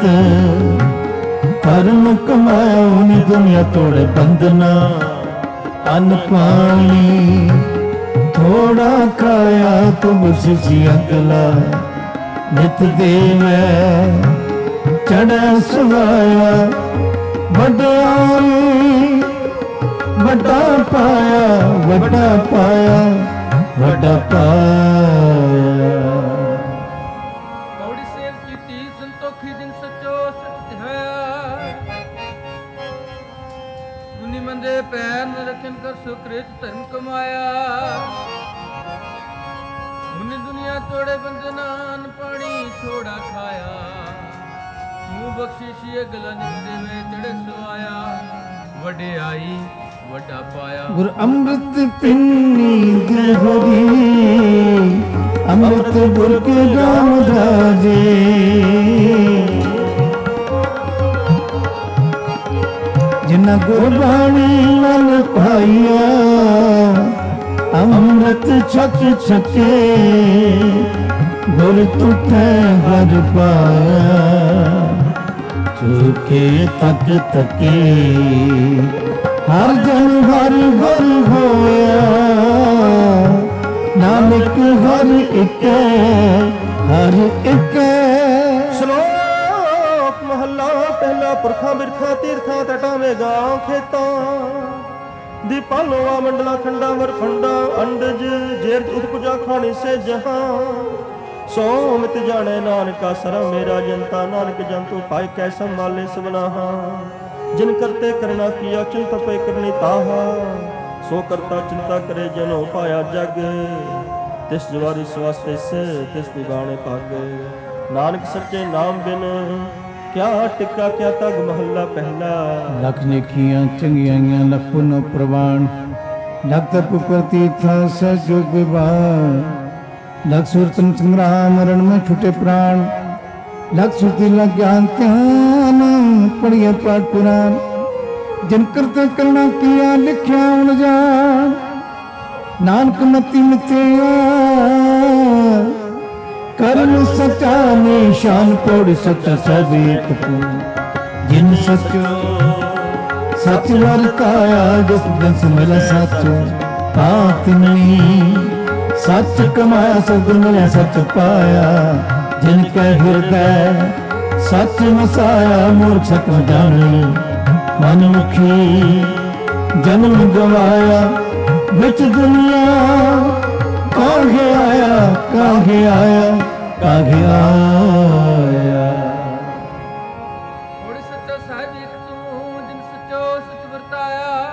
कर्म कमाया उन्हें दुनिया तोड़े बंधना अन्न पानी थोड़ा खाया तुम सिसी अगला नित देवे चढ़ा सुनाया वड्याई वड्डा पाया वड्डा पाया वड्डा पाया कौड़ी सेव कीती संतोखी जिन सचो सच है उन्हीं मंदे पैर न रखन कर सुकृत धर्म कमाया उन्हीं दुनिया तोड़े बंधनान पानी थोड़ा खाया तू बख्शिशी गला निकले में चढ़े सुआया वड्याई ਵੱਡਾ ਪਾਇਆ। ਗੁਰ ਅੰਮ੍ਰਿਤ ਪਿੰਨੀ ਹਰੀ ਅੰਮ੍ਰਿਤ ਗੁਰ ਕੇ ਨਾਮ ਰਾਜੇ ਜਿਨ੍ਹਾਂ ਗੁਰਬਾਣੀ ਨਾਲ ਪਾਈਆ ਅੰਮ੍ਰਿਤ ਛਕ ਛਕੇ ਗੁਰ ਤੁਠੈ ਹਰ ਪਾਇਆ ਚੁਕੇ ਤਕ ਤਕੇ ਹਰ ਜਨ ਹਰ ਹਰ ਹੋਇਆ ਨਾਨਕ ਹਰ ਇੱਕ ਹਰ ਇੱਕ। ਸ਼ਲੋਕ ਮਹੱਲਾ ਪਹਿਲਾ। ਪੁਰਖਾਂ ਬਿਰਖਾਂ ਤੀਰਥਾਂ ਤਟਾਂ ਗਾਂ ਖੇਤਾਂ ਦੀਪਾਲੋਆ ਮੰਡਲਾ ਖੰਡਾ ਵਰਖੰਡਾ ਅੰਡਜ ਜੇਰ ਉਤਪੁਜਾ ਖਾਣੀ ਸੇ ਜਹਾਂ ਸੋ ਮਿਤ ਜਾਣੇ ਨਾਨਕਾ ਸਰਮ ਮੇਰਾ ਜਨਤਾ ਨਾਨਕ ਜੰਤੂ ਪਾਇ ਕੈ ਸੰਭਾਲੇ ਸਭਨਾਹਾ ਜਿਨ ਕਰਤੇ ਕਰਨਾ ਕੀਆ ਚਿੰਤਾ ਪੈ ਕਰਨੀ ਤਾਹਾ ਸੋ ਕਰਤਾ ਚਿੰਤਾ ਕਰੇ ਜਨੋ ਪਾਇਆ ਜਗ ਤਿਸ ਜਵਾਰੀ ਸਵਾਸਤੇ ਸੇ ਤਿਸ ਦਿਵਾਣੇ ਭਾਗੇ ਨਾਨਕ ਸੱਚੇ ਨਾਮ ਬਿਨ ਕਿਆ ਟਿੱਕਾ ਕਿਆ ਤਗ ਮਹੱਲਾ ਪਹਿਲਾ। ਲੱਖ ਨੇਕੀਆਂ ਚੰਗਿਆਈਆਂ ਲੱਖ ਪੁੰਨ ਪ੍ਰਵਾਨ ਲੱਖ ਤਪ ਪ੍ਰਤੀਥਾ ਸਜੋਗ ਵਿਵਾਨ ਲੱਖ ਸੁਰਤਨ ਸੰਗਰਾਮ ਰਣ ਮੈਂ ਛੁਟੇ ਪ੍ਰਾਣ ਲੱਖ ਸੁਰਤੀ ਲਗ ਗਿਆਨ ਧਿਆਨ ਪੜਿਆ ਪਾਠ ਪੁਰਾਨ ਜਿਨ ਕਰਤੇ ਕਰਨਾ ਕੀਆ ਲਿਖਿਆ ਉਣ ਜਾਣ ਨਾਨਕ ਮਤੀ ਮਿਥਿਆ ਕਰਮ ਸਚਾ ਨਿਸ਼ਾਨ ਪੋੜ ਸਚ ਸਭ ਏਕ ਤੂੰ ਜਿਨ ਸਚੋ ਸਚ ਵਰਤਾਇਆ ਜਿਸ ਦਿਨ ਮਿਲਿਆ ਸਚ ਬਾਤ ਨਹੀਂ ਸੱਚ ਕਮਾਇਆ ਸਤਿਗੁਰ ਮਿਲਿਆ ਸੱਚ ਪਾਇਆ ਜਿਨ ਕੈ ਹਿਰਦੈ ਸੱਚ ਵਸਾਇਆ ਮੂਰਖ ਸਤ ਜਾਣੀ ਮਨ ਮੁਖੀ ਜਨਮ ਗਵਾਇਆ ਵਿੱਚ ਦੁਨੀਆ ਕਾਹੇ ਆਇਆ ਕਾਹੇ ਆਇਆ ਕਾਹੇ ਆਇਆ। ਹੋੜ ਸੱਚਾ ਸਾਹਿਬ ਇੱਕ ਤੂੰ ਜਿਨ ਸੱਚੋ ਸੱਚ ਵਰਤਾਇਆ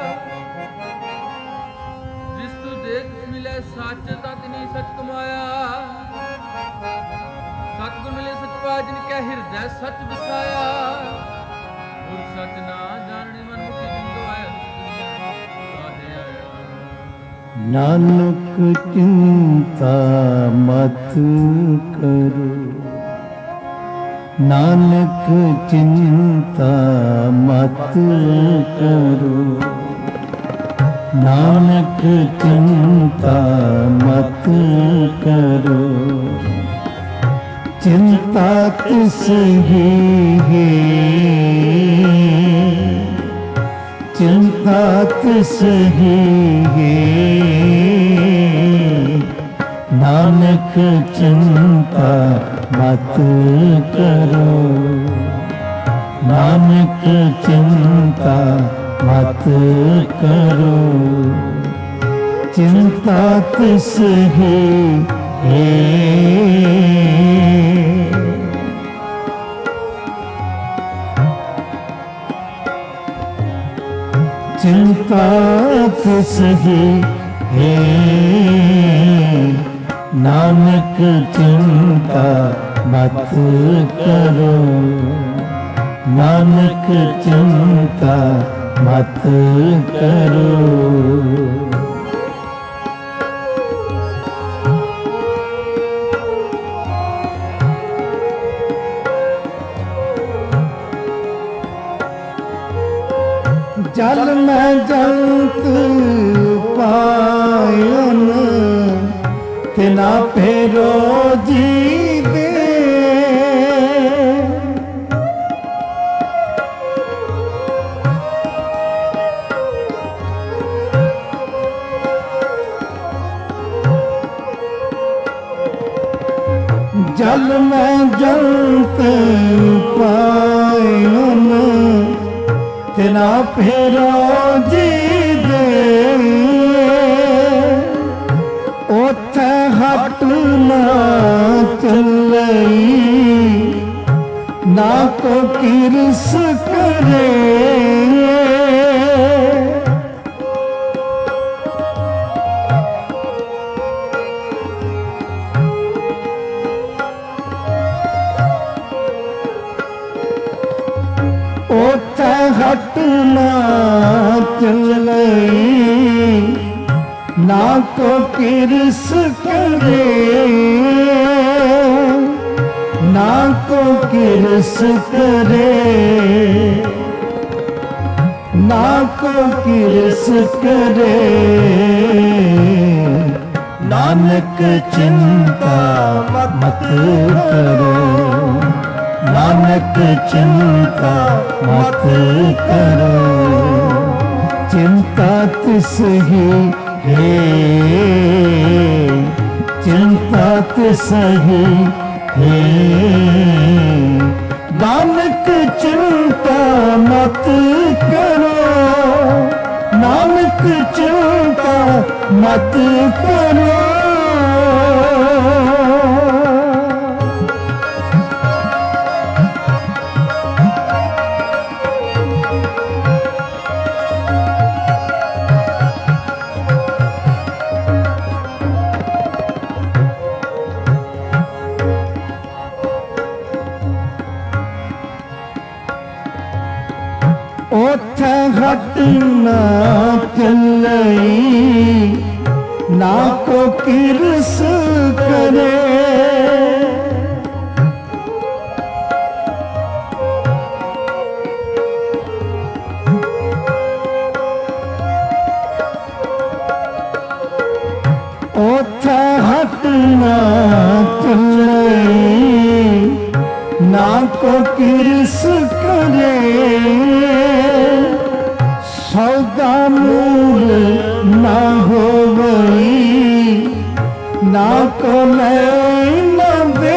ਜਿਸ ਤੂੰ ਦੇਖ ਮਿਲੇ ਸੱਚ ਤਾਂ ਤਿਨੀ ਸੱਚ ਕਮਾਇਆ ਸਤਿਗੁਰ ਮਿਲੇ ਸੱਚ ਪਾ ਜਿਨ ਕੈ ਹਿਰਦੈ ਸੱਚ ਵਸਾਇਆ ਗੁਰ ਸੱਚ ਨਾ ਜਾਣਨੇ ਮਨ ਮੁਖੀ ਜਿਨ ਗਵਾਇਆ ਕਾਹੇ ਆਇਆ। ਨਾਨਕ ਚਿੰਤਾ ਮਤ ਕਰੋ ਨਾਨਕ ਚਿੰਤਾ ਮਤ ਕਰੋ ਨਾਨਕ ਚਿੰਤਾ ਮਤ ਕਰੋ ਚਿੰਤਾ ਤਿਸ ਹੀ ਹੈ चिंता तिस ही है नानक चिंता मत करो नानक चिंता मत करो चिंता तिस ही है चिंता तिस ही है नानक चिंता मत करो नानक चिंता मत करो। जल में जंत पायन तिना फेरो जी दे जल में जंत पायन तिना फेरो जी दे ओथे हट ना चलई ना को किरस करे हट ना चलई ना को किरस करे, ना को किरस करे, ना को किरस करे। नानक चिंता मत करो, नानक चिंता मत करो। चिंता तिस ही है, चिंता तिस ही है। नानक चिंता मत करो, नानक चिंता मत करो। ओथ हट ना चलई, ना को किरस करे। ओथ हट ना चलई, ना को किरस करे। सौदा मूल ना हो गई, ना को ले न दे।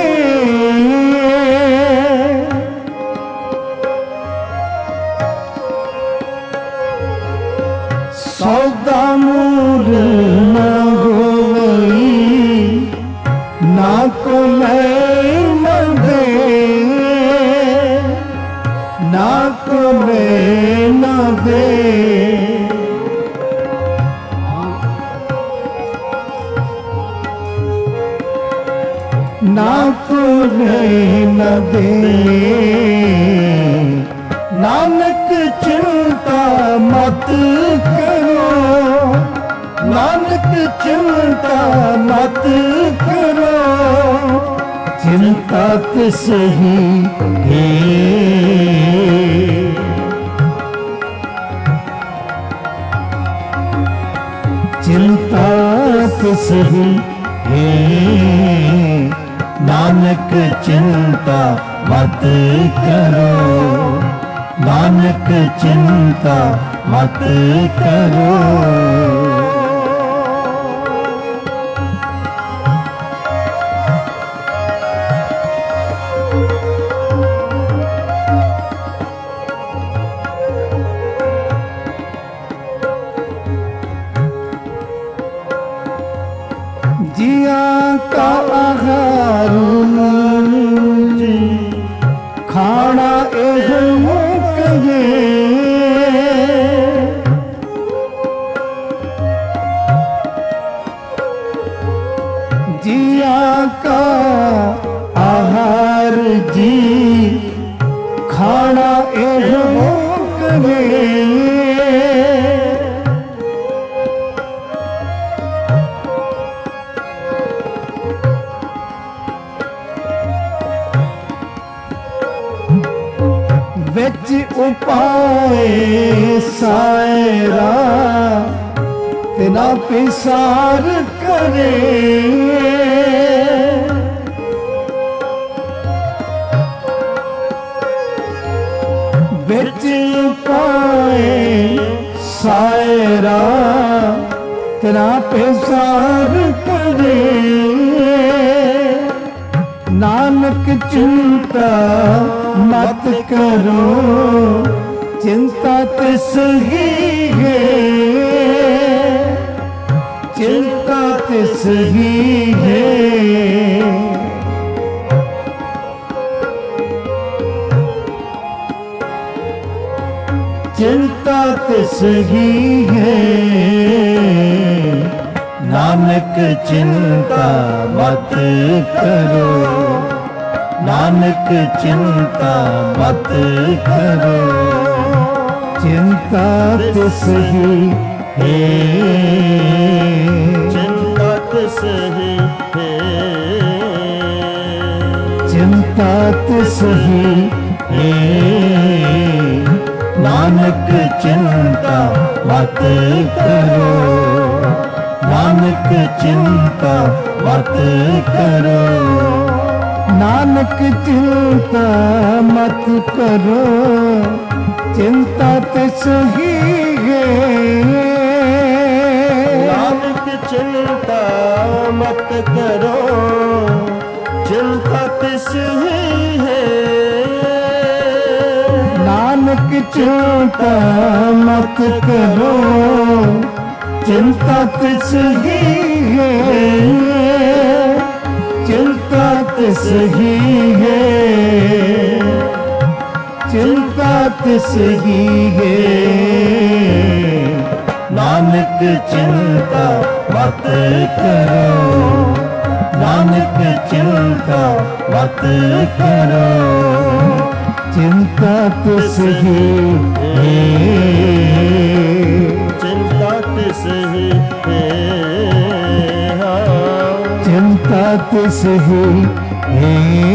सौदा मूल ना हो गई, ना को ले न दे, ना को ले न दे। ना को ले न दे। नानक चिंता मत करो, नानक चिंता मत करो। चिंता तिस ही है, चिंता तिस ही है। नानक चिंता मत करो, नानक चिंता मत करो। जिया का आहार खाना एह कहे। जिया का आहार जी खाना एह कहे। विच उपाय सायरा तिना पिसार करे। विच उपाय सायरा तिना पिसार करे। नानक चिंता मत करो, चिंता तिस ही है, चिंता तिस ही है। चिंता तिस ही है। नानक चिंता मत करो, नानक चिंता मत करो। चिंता तिस ही हे चिंता तिस ही हे चिंता तिस ही हे नानक चिंता मत करो नानक चिंता मत करो नानक चिंता मत करो चिंता तिस ही है नानक चिंता मत करो चिंता तिस ही है नानक चिंता मत करो चिंता तिस ही है चिंता तिस ही है चिंता तिस ही है नानक चिंता मत करो नानक चिंता मत करो चिंता तिस ही है चिंता तिस ही है चिंता तिस ही है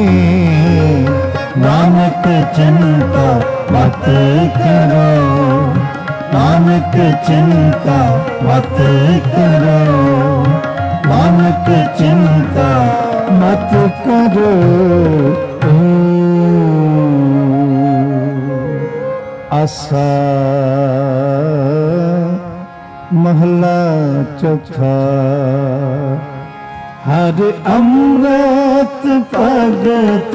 नानक चिंता मत करो नानक चिंता मत करो नानक चिंता मत करो आसा महला चौथा हर अमृत भगत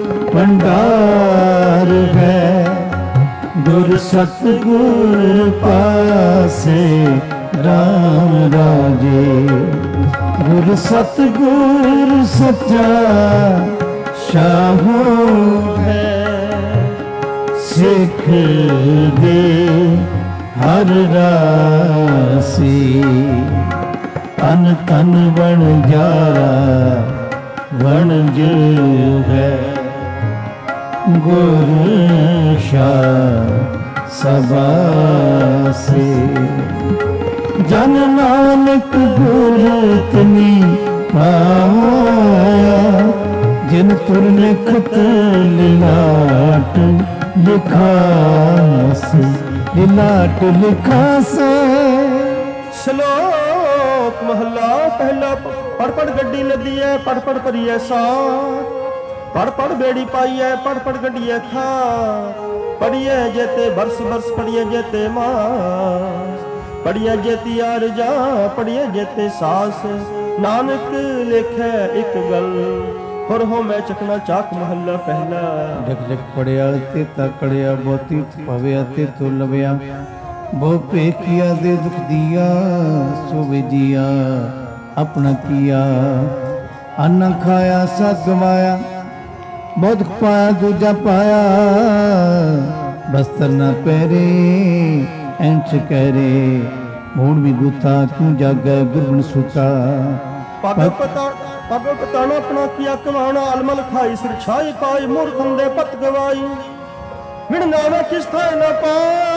भंडार है गुर सतगुर पासे राम राजे गुर सतगुर सच्चा शाहो है सिख दे हर रासी तन तन बन जारा बन जो है गुरु शाह सबा से जन नानक गुरतनी पाया जिन तुर लिखत लिलाट लिखा से लिलाट लिखा से श्लोक महला पहला पढ़ पढ़ गड्डी लदी है पढ़ पढ़ भरिए साथ पढ़ पढ़ बेड़ी पाई है पढ़ पढ़ गड्डिए खा पढ़िए जेते बरस बरस पढ़िए जेते मास पढ़िए जेती आर जा पढ़िए जेते सास नानक लिखे एक गल और हो मैं चकना चाक महला पहला जग जग पड़िया ते तकड़िया बहुती पविया ते तो लविया बहु पेखिया दे दुख दिया सो विजिया अपना किया अन्न खाया सत गवाया बहुत पाया दूजा पाया बस्तर न पहरे एंच कहरे मूड भी गुथा क्यों जागे गुरबन सुता पग पताना अपना किया कमाना अलमल खाई सिर छाई पाई मुर खंदे पत गवाई मिड़ना में किस थाए न पा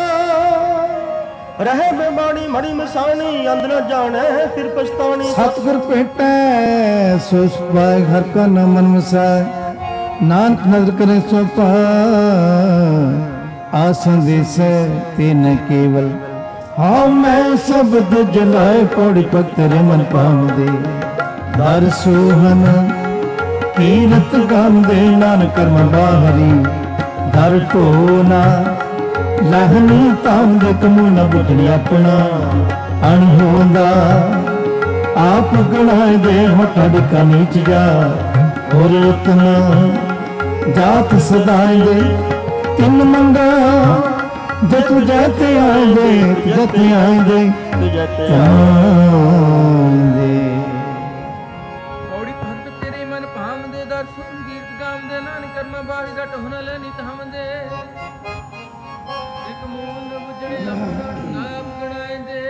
रहे में बाणी मड़ी मसानी अंद न जाने फिर पछतानी सतगुर पेटे सो पाए घर का न मन मसाए नानक नजर करे सो पाए आसन देसे ते न केवल हाँ मैं शब्द जलाए पौड़ी पत्तरे मन पाम दे दर सोहन कीरत गांदे नानक कर्म बाहरी दर ढोना लहनी तांद कमूना बुझनी अपना अनहोंदा आप गणाए दे होठा डिका नीच जा और उतना जात सदाए दे तिन मंगा जत जाते आए दे जत आए दे ਔੜੀ ਭਗਤ ਤੇਰੇ ਮਨ ਭਾਵਦੇ ਦਰ ਸੁਣ ਗੀਤ ਗਾਉਂਦੇ ਨਾਨਕ ਕਰਮ ਬਾਹੀ ਦਾ ਟੋਹਨਾ ਲੈ ਨਿਤ ਹਮਦੇ ਇੱਕ ਮੂਲ ਬੁਝੜੇ ਆਪਣਾ ਨਾਮ ਗਣਾਏਂਦੇ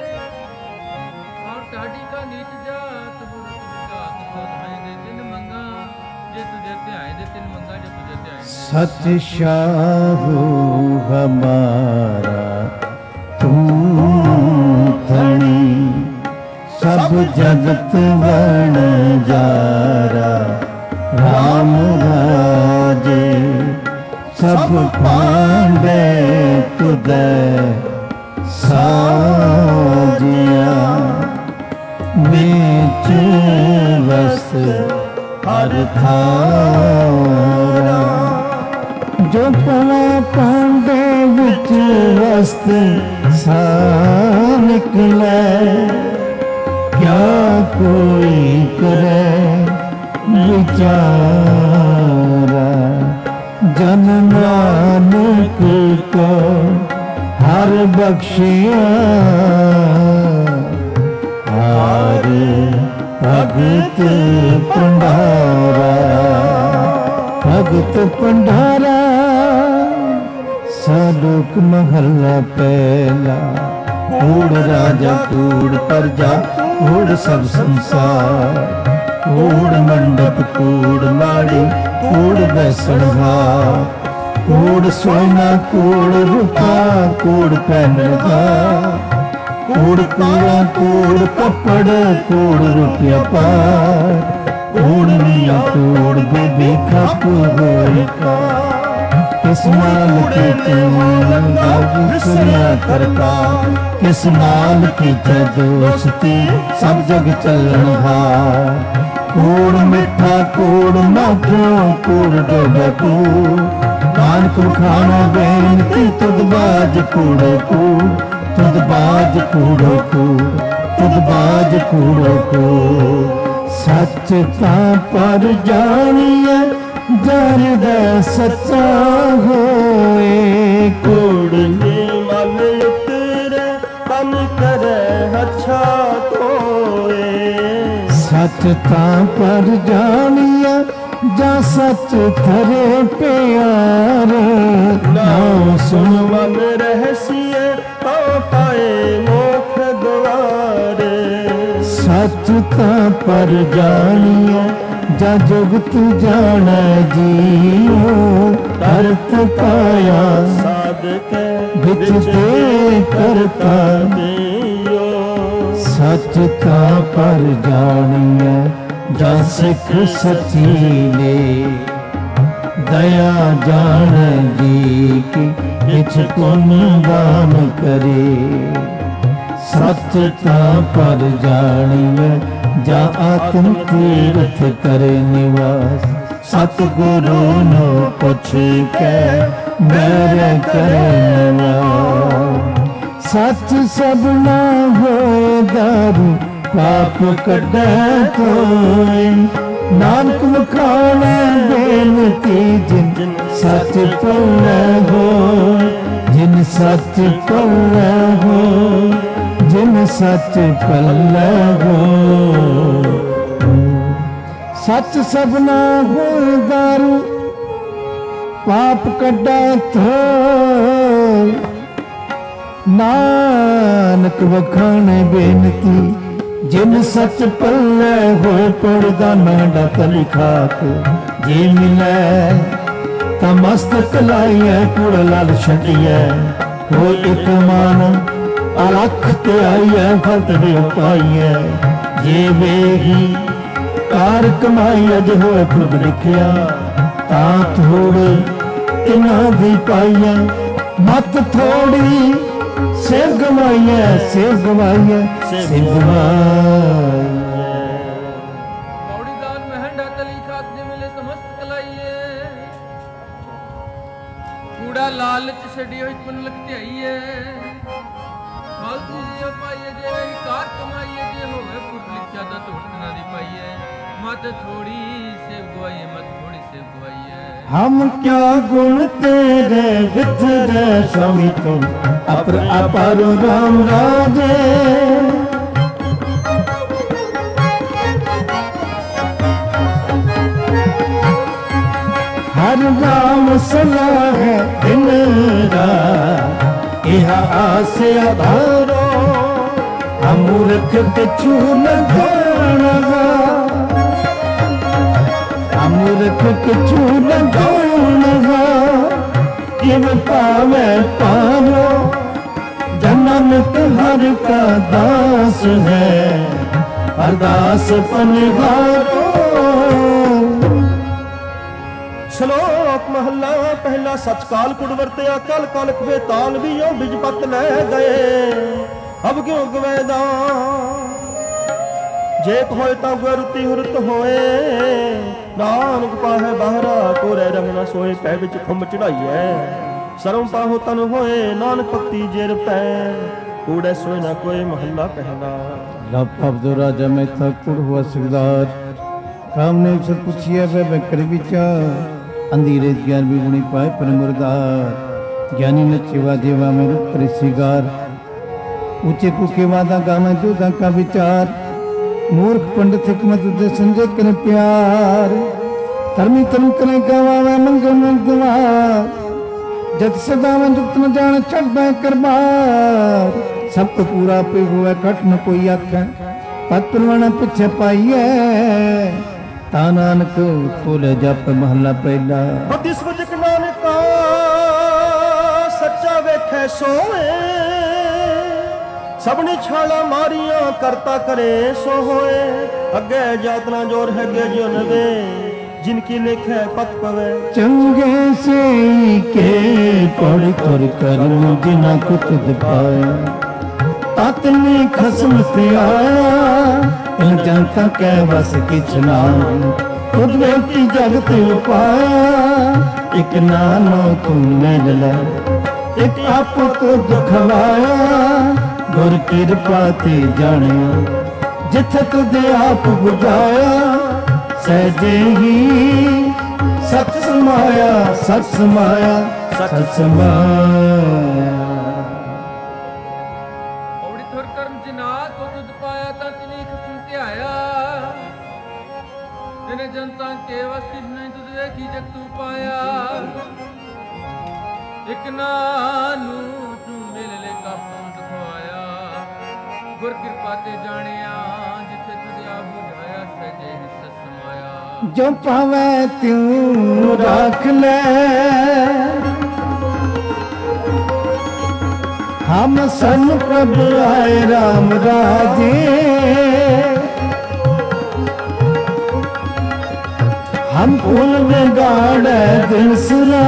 ਔਰ ਟਾਡੀ ਕਾ ਨੀਚ ਜਾਤ ਬੁਰਤ ਵਿਕਾਤ ਸੋਧਾਏਂਦੇ ਤਿੰਨ ਮੰਗਾ ਜੇ ਤੁਝੇ ਧਿਆਏ ਦੇ ਤਿੰਨ ਮੰਗਾ ਜੇ ਤੁਝੇ ਧਿਆਏ सच शाहू हमारा तू धनी सब जगत बन जारा राम राजे सब पांडे तुदै साजिया बेच बस हर थारा जो पवा पांडे बिच वस्त सा निकले क्या कोई करे विचारा जन नानक को हर बख्शिया हार भगत पंडारा भगत पंडारा सालोक महला पहला कूड़ राजा कूड़ प्रजा कूड़ सब संसार कूड़ मंडप कूड़ माड़ी कूड़ बैसणघार कूड़ सोना कूड़ रूपा कूड़ पहनगा कूड़ पूरा कूड़ कपड़ कूड़ रुपया पार कूड़ मिया कूड़ बेबी खपूर का किस नाल की सुनिया करता किस नाल की दोस्ती सब जग चलन हार कूड़ मिठा कूड़ माखो कूड़ डोबे कूड़ नानक खाना बेनती तुद बाज कूड़ो कूड़ तुद बाज कूड़ो कूड़ तुद बाज कूड़ो कूड़ सच तां पर जानिए जरदा सच्चा होए कूड़ ने मन उतरे तन करे अच्छा तोए सच तां पर जानिए जा सच थरे प्यारे नाम सुन मन रहसिए तो पाए मोख द्वारे सच तां पर जानिए जा जुगत जान जियो करत पाया साधक बिच दे करता दियो सच तां पर जानिए जा सिख सचीले दया जान जी की किछ पुन दान करे सच तां पर जानिए जा आत्म तीर्थ करे निवास सतगुरु नो पुछ के मेरे करे निवास सच सब ना होए दारू पाप कड्डे तोए नानक मुखाने बेनती जिन सच पल्ले हो जिन सच पल्ले हो जिन सच पल्ले हो सच सबना हो दारू पाप कड्डे तोए नानक वखाने बेनती जिन सच पल्ले होए पड़दा मेंढा तली खाक जे मिले ता मस्तक लाइए कुड़ लाल छड़िए हो एक मान अलख ते आइए फतड़े पाइए जे वेही कार कमाई अज होए खुद लिखिया ता थोड़े तिना दी पाइए मत थोड़ी सेव गवाइए सेव गवाइए सेव गवाइए पौड़ी दान महंडा तली खाक जे मिले समस्त कलाइए कूड़ा लालच छड़ी होई पुन लगते आइए फालतू जी पाइए जे वे कार कमाइए जे होवे पुर लिखा दा तोड़ ना दी पाइए मत थोड़ी सेव गवाइए मत थोड़ी सेव गवाइए हम क्या गुण तेरे विथरे स्वामी तुम अपर अपार राम राजे हर राम सलाह है दिन रात यह आसे आधारो हम मूर्ख पिछू न घोणगा मूर्ख किचू न घोणगा किव पावे पारो जन्म हर हर का दास है, अरदास पनहारो। ਸ਼ਲੋਕ ਮਹੱਲਾ ਪਹਿਲਾ। ਸਚ ਕਾਲ ਕੁੜ ਵਰਤਿਆ ਕਲ ਕਲ ਖਵੇ ਤਾਲ ਵੀ ਉਹ ਬਿਜਪਤ ਲੈ ਗਏ ਅਬ ਕਿਉਂ ਗਵੇਦਾ। ਜੇ ਹੋਏ ਤਾਂ ਗੁਰਤੀ ਹੁਰਤ ਹੋਏ ਨਾਨਕ ਪਾਹੇ ਬਾਹਰਾ ਕੋਰੇ ਰੰਗ ਨਾ ਸੋਏ। ਪੈ ਵਿੱਚ ਖੁੰਮ ਚੜਾਈਐ ਸਰਮ ਪਾਹੋ ਤਨ ਹੋਏ ਨਾਨਕ ਭਗਤੀ ਜੇਰ ਪੈ ਕੂੜੇ ਸੋਏ ਨਾ ਕੋਈ। ਮਹੱਲਾ ਪਹਿਲਾ। लप अब्दो राजा में था कुड़ हुआ सिरदार, काम ने अक्सर पूछिया वह कर विचार। अंधेरे ज्ञान भी गुणी पाए पर मुरदार, ज्ञानी नचेवा देवा में रूप करे सिगार। ऊंचे कुके वादा गावे जोधा का विचार, मूर्ख पंडित हिकमत उदय संजय करे प्यार। धर्मी तनु करे गवावे मंगल में द्वार, जत सदा में दुख न जाने चढ़ करबार। सब तो पूरा पे हुआ कट न कोई आखे, पत परवाना पिछे पाइए ता नानक खोले जप महला पहला। बदिस वजक नानका सच्चा वेखे सोए, सबने छाला मारिया करता करे सो होए। अगे जातना जोर है गे जो नवे जिनकी लेखे पत पवे। चंगे से के पढ़ कर कर्म जिना कुत पाए, तातनी खसम से आया इन जनता के बस किछ नाम। खुद व्यक्ति जगत उपाया एक नानो तुम मिल ले, एक आप को दुखवाया गुर कृपा ते जानिया। जिथे तुझे आप बुझाया सहजे ही सच समाया, सच समाया, सच समाया। जनता के वस किछ नहीं तुझ देखी जग तू पाया। एक नानू तू मिल ले का पंथ खोया, गुर कृपा ते जानिया जिथे तुझे आ बुझाया सजे ही सच समाया। जो पावे त्यों राख ले हम सन प्रभु आए राम राजे। हम फूल में गाड़ दिल सुना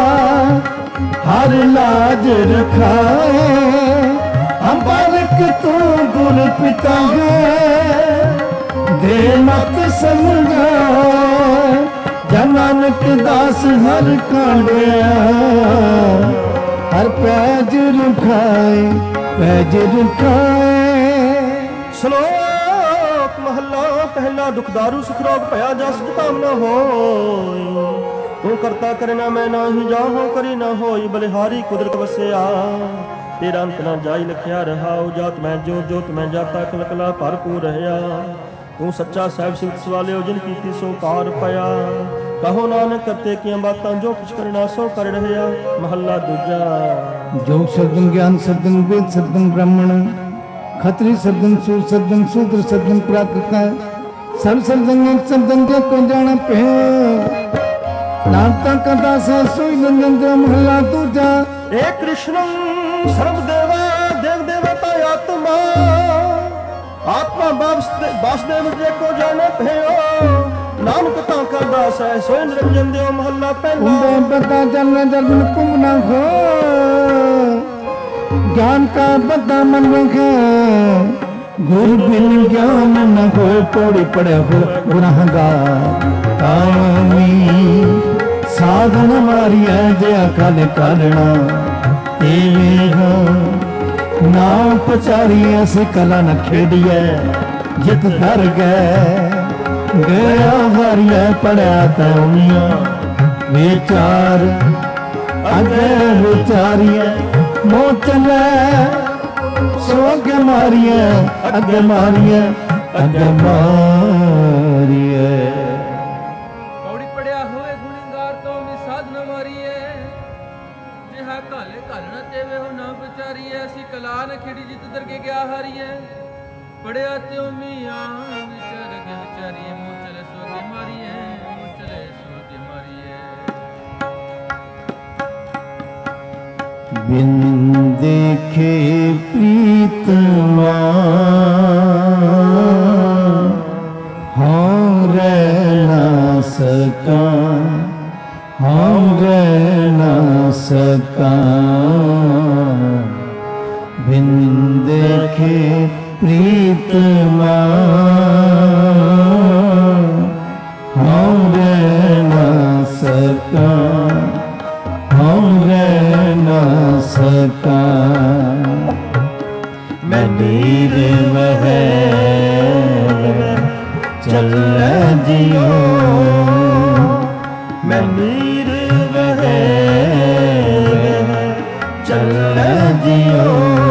हर लाज रखाए। हम बालक तू गुर पिता है दे मत समझा। जन नानक दास हर कांडिया हर पैज रुखाए, पैज रुखाए। ਸ਼ਲੋਕ ਮਹੱਲਾ ਪਹਿਲਾ। ਦੁਖਦਾਰੂ ਸੁਖ ਰੋਗ ਭਇਆ ਜਸ ਕਾਮਨਾ ਹੋਈ। ਤੂੰ ਕਰਤਾ ਕਰਨਾ ਮੈਂ ਨਾਹੀ ਜਾਹੋ ਕਰੀ ਨਾ ਹੋਈ। ਬਲਿਹਾਰੀ ਕੁਦਰਤ ਵਸਿਆ ਤੇਰਾ ਅੰਤ ਨਾ ਜਾਈ ਲਖਿਆ ਰਹਾਉ। ਜਾਤ ਮੈਂ ਜੋਤ ਜੋਤ ਮੈਂ ਜਾਤਾ ਕਲ ਕਲਾ ਭਰਪੂਰ ਰਹਿਆ। ਤੂੰ ਸੱਚਾ ਸਾਹਿਬ ਸਿਫਤ ਸਵਾਲਿਓ ਜਿਨ ਕੀਤੀ ਸੋ ਕਾਰ ਪਿਆ। ਕਹੋ ਨਾਨਕ ਕਰਤੇ ਕੀਆਂ ਬਾਤਾਂ ਜੋ ਕੁਛ ਕਰਨਾ ਸੋ ਕਰ ਰਹਿਆ। ਮਹੱਲਾ ਦੂਜਾ। ਜੋ ਸਦਨ ਗਿਆਨ ਸਦਨ ਵੇਦ ਸਦਨ ਬ੍ਰਾਹਮਣ, खत्री सदन सूर सदन शूद्र सदन प्राकृत सब सदन एक सदन के को जाना पे। नानक का दास है सोई नंदन महला दूजा। एक कृष्णं सर्वदेवा देव देवता आत्मा, आत्मा वासुदेव जे को जाने पे। नानक का दास है सोई निरंजन देव। महला पहला। बता चलना दर्शन कुंभ ना हो, ज्ञान का बता मन रखे। गुरु बिन ज्ञान न हो, पौड़ी पड़े हो गुनाहगार। कामी साधन मारी है जे अकाल कालना। तेवे हो ना पचारी ऐसे कला न खेड़िए। जित डर गए गया हारिया पड़ा तौनिया। विचार अगे विचारिए मोह चले सो अगे मारिए, अगे मारिए, अगे मारिए। पौड़ी पड़िया होए गुणगार तो मी साधना मारिए। जिहा काले कालना तेवे हो ना विचारिए। ऐसी कला न खिड़ी जित दरगे गया हारिए। पड़िया त्यो मी आ विचार के विचारिए। मोह चले सो अगे मारिए, मोह चले सो अगे मारिए। बिन देखे प्रीतमा हम रह ना सका, हम रह ना सका। बिन देखे प्रीतमा हम रह ना सका, हम रह ना सका। मैं नीर वह चल जियो, मैं नीर वह चल जियो।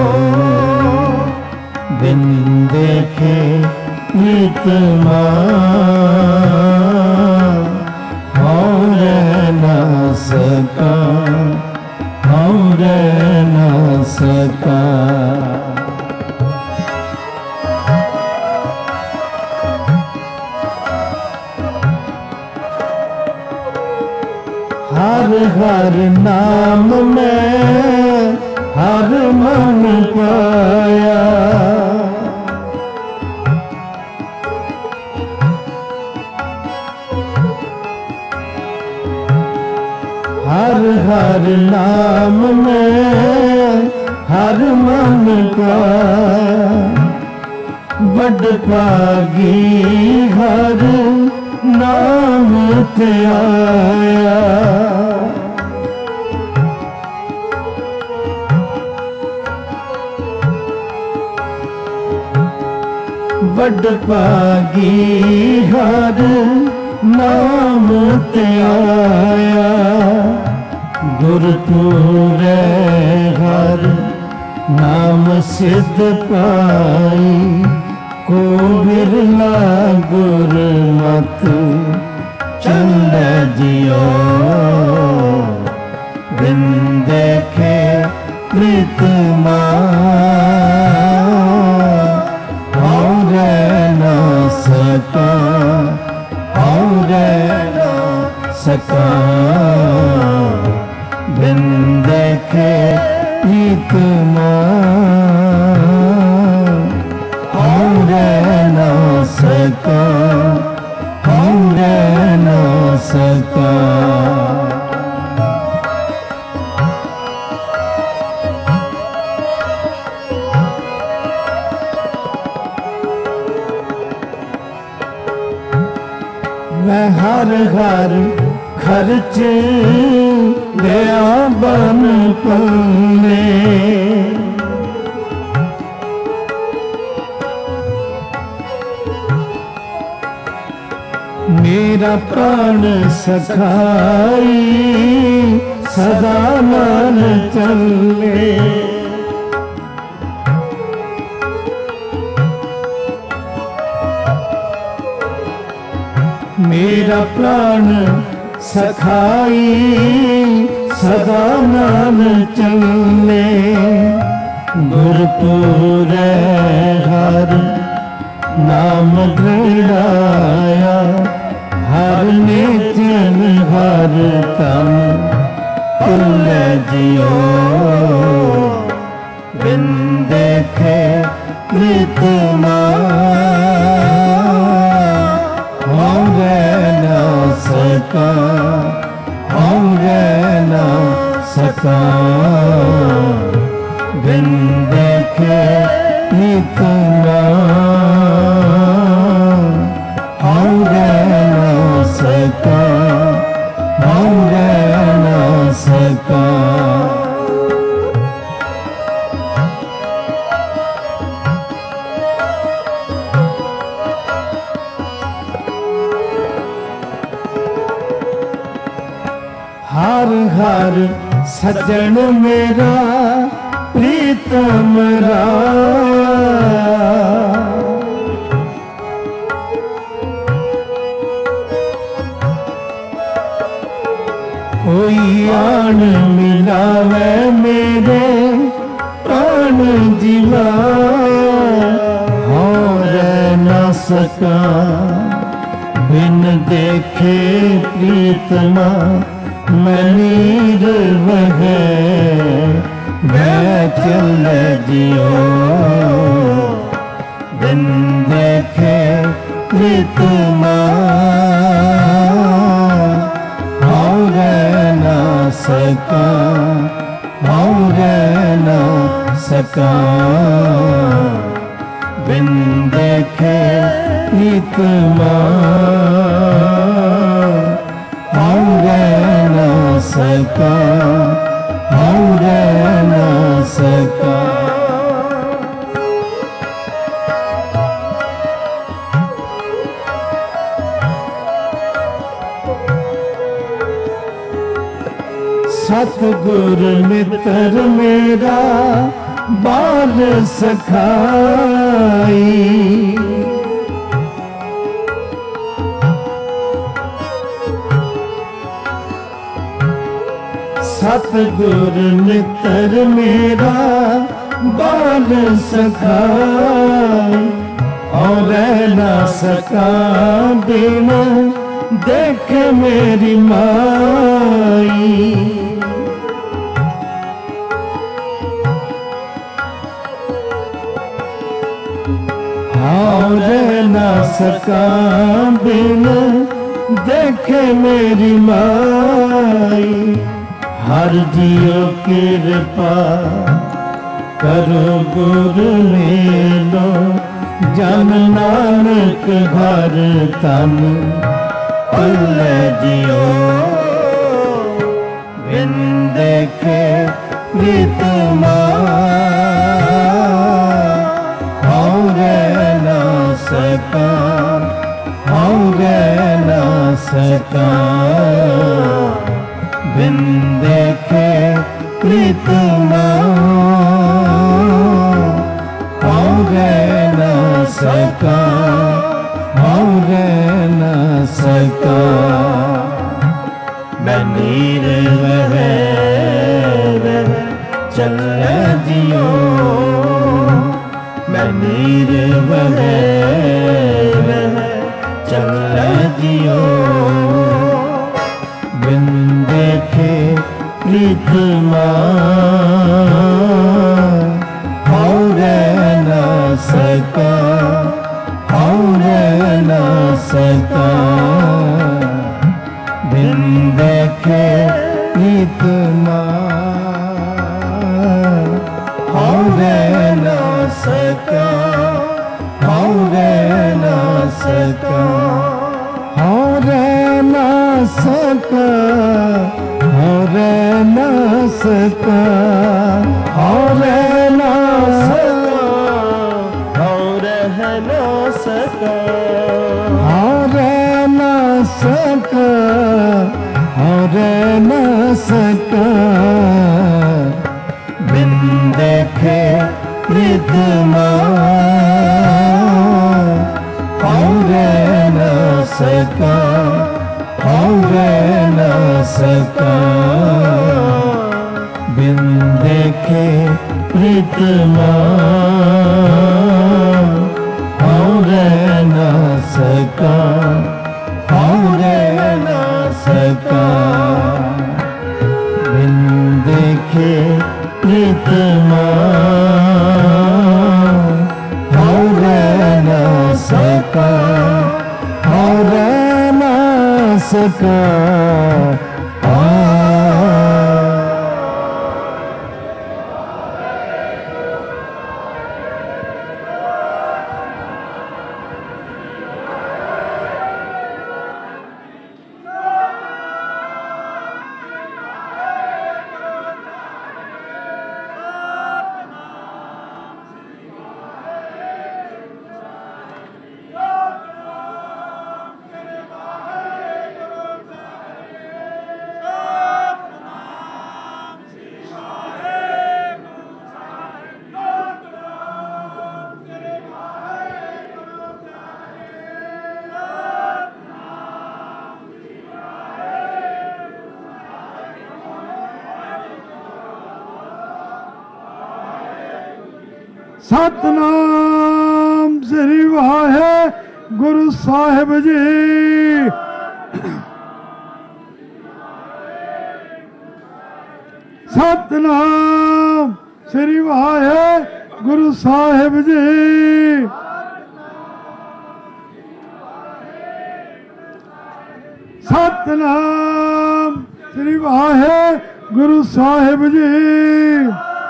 बिन देखे प्रीतमा हम रह ना सका, हम रह ना सका। हर हर नाम में हर मन पाया, हर हर नाम में हर मन पाया। बड़ पागी हर नाम ते आया, बड़ पागी हर नाम ते आया। गुरपुरे हर नाम सिद्ध पाई, को बिरला गुरमत चल जियो। बिन देखे प्रीतमा हम रह ना सका, हम रह ना सका। बिन देखे प्रीतमा हम रह ना सका, हम रह ना सका। मैं हर हर खर्च गया बन पले, मेरा प्राण सखाई सदा मान चले। मेरा प्राण सखाई सदा नाम चले। गुरपुरे हर नाम दृढ़ाया, हर नेचन हर तन तुल जियो। बिन देखे प्रीतमा हम रह ना सका, हम रह ना सका। बिन देखे प्रीतमा हम रह ना सका, हम रह ना सका। हर हर सज्जन मेरा प्रीतम कोई आन मिलावे मेरे प्राण जीवा, और न सका बिन देखे प्रीतमा मैं नीर वह मैं चल जियो बिन देखे प्रीतमा और न सका और न सका बिन देखे प्रीतमा और न सका और न सका। सतगुर मित्र मेरा बाल सखाई सतगुर मित्र मेरा बाल सखाई और न सका बिना देख मेरी माई और न सका बिना देखे मेरी माई। हर जियो कृपा करो गुरु मेलो जन नानक घर तन पल्ले जियो बिन देखे प्रीतमा और न सका और न सका बिन देखे प्रीतमा और न सका और न सका। मैं नीर वह चल जियो मैं नीर वह चल जियो बिन देखे प्रीतमा और न सका और न सका बिन देखे प्रीतमा और न सका और न सका और न सका और न सका और न सका और न सका और न सका बिन देखे प्रीतमा और न सका और न सका बिन देखे प्रीतमा और न सका और न सका बिन देखे प्रीतमा और न सका और न सका। सतनाम श्री वाहेगुरु साहिब जी। ਸਤਨਾਮ ਸ੍ਰੀ ਵਾਹਿਗੁਰੂ ਸਾਹਿਬ ਜੀ। ਸਤਨਾਮ ਸ੍ਰੀ ਵਾਹਿਗੁਰੂ ਸਾਹਿਬ ਜੀ।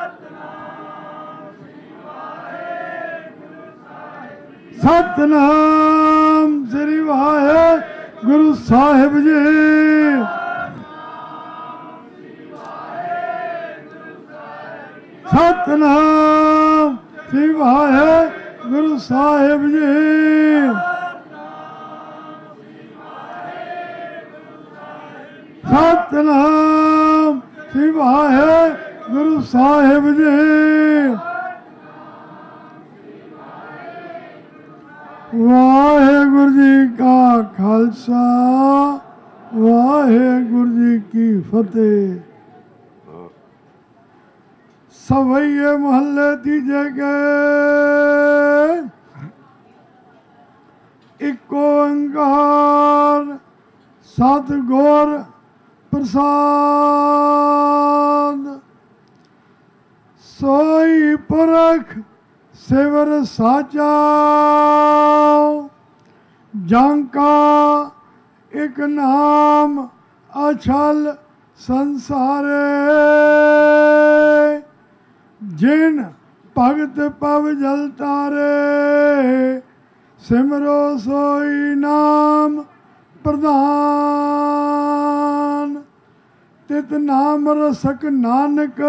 ਸਤਨਾਮ ਸ੍ਰੀ ਵਾਹਿਗੁਰੂ ਸਾਹਿਬ ਜੀ। ਸਤਨਾਮ ਸ੍ਰੀ ਵਾਹਿਗੁਰੂ ਸਾਹਿਬ ਜੀ। ਸਤਨਾਮ ਸ੍ਰੀ ਵਾਹਿਗੁਰੂ ਸਾਹਿਬ ਜੀ। ਵਾਹਿਗੁਰੂ ਜੀ ਕਾ ਖਾਲਸਾ ਵਾਹਿਗੁਰੂ ਜੀ ਕੀ ਫਤਿਹ। ਸਵਈਏ ਮਹੱਲੇ ਤੀਜੇ ਕੇ ਇੱਕ ਓੰਕਾਰ ਸਤਿਗੁਰ ਪ੍ਰਸਾਦ। ਸੋਈ ਪੁਰਖ ਸਿਵਰ ਸਾਚਾ ਜਾਂਕਾ ਇੱਕ ਨਾਮ ਅਛਲ ਸੰਸਾਰੇ। ਜਿਨ ਭਗਤ ਪਵ ਜਲ ਤਾਰੇ ਸਿਮਰੋ ਸੋਈ ਨਾਮ ਪ੍ਰਧਾਨ। ਤਿਤ ਨਾਮ ਰਸਕ ਨਾਨਕ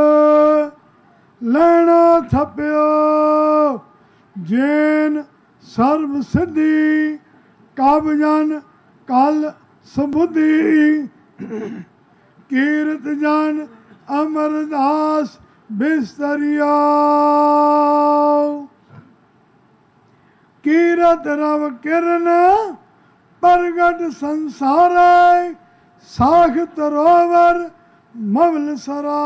ਲੈਣਾ ਥਪਿਓ। ਜੇਨ ਸਰਬ ਸਿੱਧੀ ਕਬ ਜਨ ਕਲ ਸੁਬੁੱਧੀ। ਕੀਰਤ ਜਨ ਅਮਰਦਾਸ ਬਿਸਤਰਿਆ। ਕੀਰਤ ਰਵ ਕਿਰਨ ਪ੍ਰਗਟ ਸੰਸਾਰੇ। ਸਾਖ ਤਰੋਵਰ ਮਵਲ ਸਰਾ।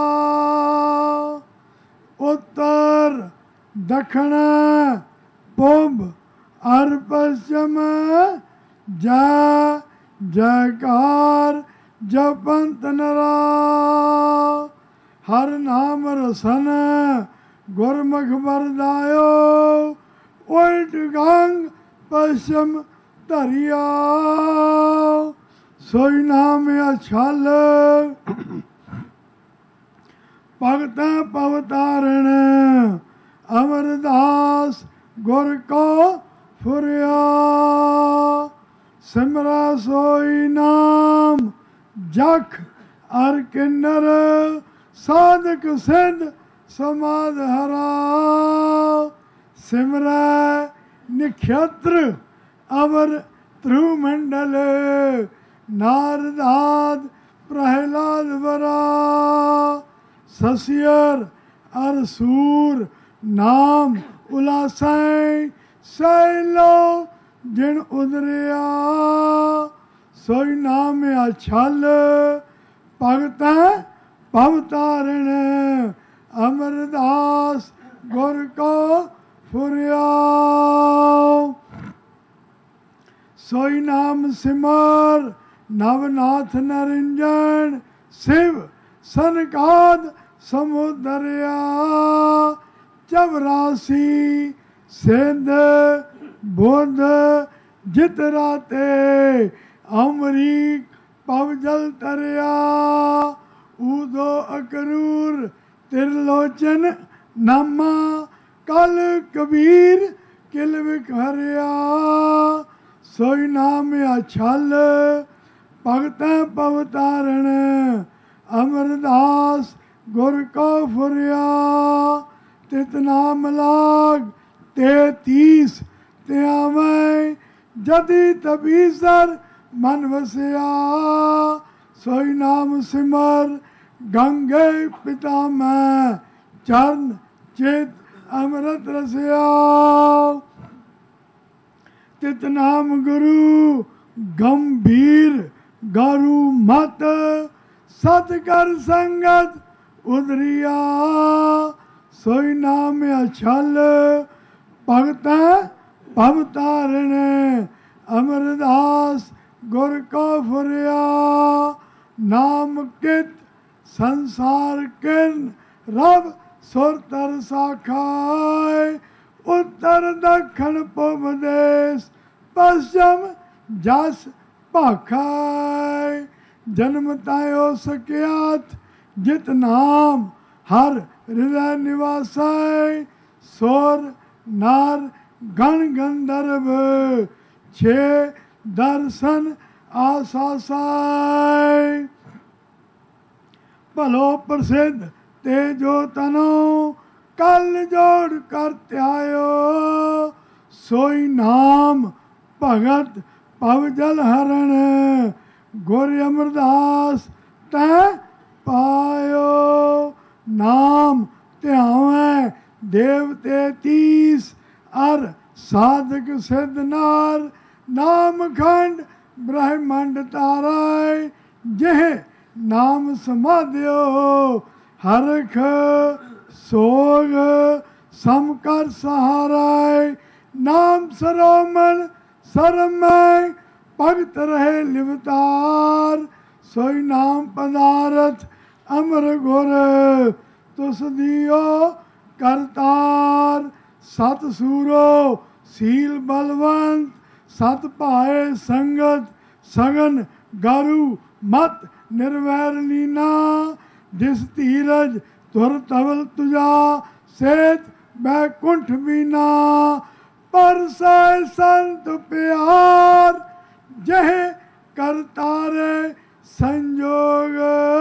ਉੱਤਰ ਦੱਖਣ ਪੂਬ ਅਰ ਪശ്ਚਿਮ ਜੈ ਜੈਕਾਰ ਜਪੰਤ ਨਰਾ। ਹਰ ਨਾਮ ਰਸਨ ਗੁਰਮੁਖ ਵਰਦਾਇਓ। ਉਲਟ ਗੰਗ ਪശ്ਚਿਮ ਧਰਿਆ। ਸੋਈ ਨਾਮ ਅਛਲ ਭਗਤਾਂ ਪਵਤਾਰਣ। ਅਮਰਦਾਸ ਗੁਰ ਕੋ ਫੁਰਿਆ। ਸਿਮਰਾ ਸੋਈ ਨਾਮ ਜਖ ਅਰ ਕਿੰਨਰ। ਸਾਧਕ ਸਿੱਧ ਸਮਾਧ ਹਰਾ। ਸਿਮਰੈ ਨਿਖੇਤਰ ਅਵਰ ਧਰੂ ਮੰਡਲ। ਨਾਰਦਾਦ ਪ੍ਰਹਿਲਾਦ ਵਰਾ। ਸਸਿਅਰ ਅਰ ਸੂਰ ਨਾਮ ਉਲਾਸੈ। ਸੈਲੋ ਜਿਨ ਉਦਰਿਆ। ਸੋਈ ਨਾਮ ਅਛਲ ਭਗਤਾਂ ਭਵਤਾਰਣ। ਅਮਰਦਾਸ ਗੁਰ ਕੋ ਫੁਰਿਆ। ਸੋਈ ਨਾਮ ਸਿਮਰ ਨਵਨਾਥ ਨਰਿੰਜਨ। ਸਿਵ ਸਨਕਾਦ ਸਮੁਦਰਿਆ। 84 ਸਿੰਧ ਬੁੱਧ ਜਿਤ ਰਾਤੇ। ਅਮਰੀਕ ਪਵ ਜਲ ਤਰਿਆ। ਊਦੋ ਅਕਰੂਰ ਤਿਰਲੋਚਨ ਨਾਮਾ। ਕਲ ਕਬੀਰ ਕਿਲ ਵਿਖਰਿਆ। ਸੋਈ ਨਾਮ ਅਛਲ ਭਗਤਾਂ ਪਵਤਾਰਣ। ਅਮਰਦਾਸ ਗੁਰ ਕੋ ਫੁਰਿਆ। ਤਿਤ ਨਾਮ ਲਾਗ 33 ਤਿਆਵੈ। ਜਦੀ ਤਬੀਸਰ ਮਨ ਵਸਿਆ। ਸੋਈ ਨਾਮ ਸਿਮਰ ਗੰਗੇ ਪਿਤਾ ਮੈਂ। ਚਰਨ ਚਿਤ ਅੰਮ੍ਰਿਤ ਰਸਿਆ। ਤਿਤ ਨਾਮ ਗੁਰੂ ਗੰਭੀਰ ਗਾਰੂ ਮਤ। ਸਤ ਕਰ ਸੰਗਤ ਉਦਰਿਆ। ਸੋਈ ਨਾਮ ਅਛਲ ਭਗਤਾਂ ਭਵਤਾਰਣ। ਅਮਰਦਾਸ ਗੁਰ ਕੋ ਫੁਰਿਆ। ਨਾਮ ਕਿਤ संसार किन रब सुर तरसा खाए। उत्तर दक्षिण पूर्व देश पश्चिम जस भाखाए। जन्म तायो सकियात जित नाम हर हृदय निवासाय। सुर नार गण गंधर्व छे दर्शन आसासाय। भलो प्रसिद्ध तेजो तनो कल जोड़ कर त्यायो। सोई नाम भगत पवजल हरण गुर अमरदास तै पायो। नाम ध्यावै देवते 30 अर साधक सिद्ध नार। नाम खंड ब्रह्मंड ताराय जह नाम समाध्यो। हरख सोग सम कर सहाराय। नाम सरोमन सरमय भगत रहे लिवतार। सोई नाम पदारथ अमर गुर तुस दियो करतार। सत सूरो सील बलवंत सत भाए संगत सगन गारू मत निर्वैर लीना। जिस धीरज तुर तवल तुझा सेत बैकुंठ बीना। परसाय संत प्यार जह करतारे संजोग।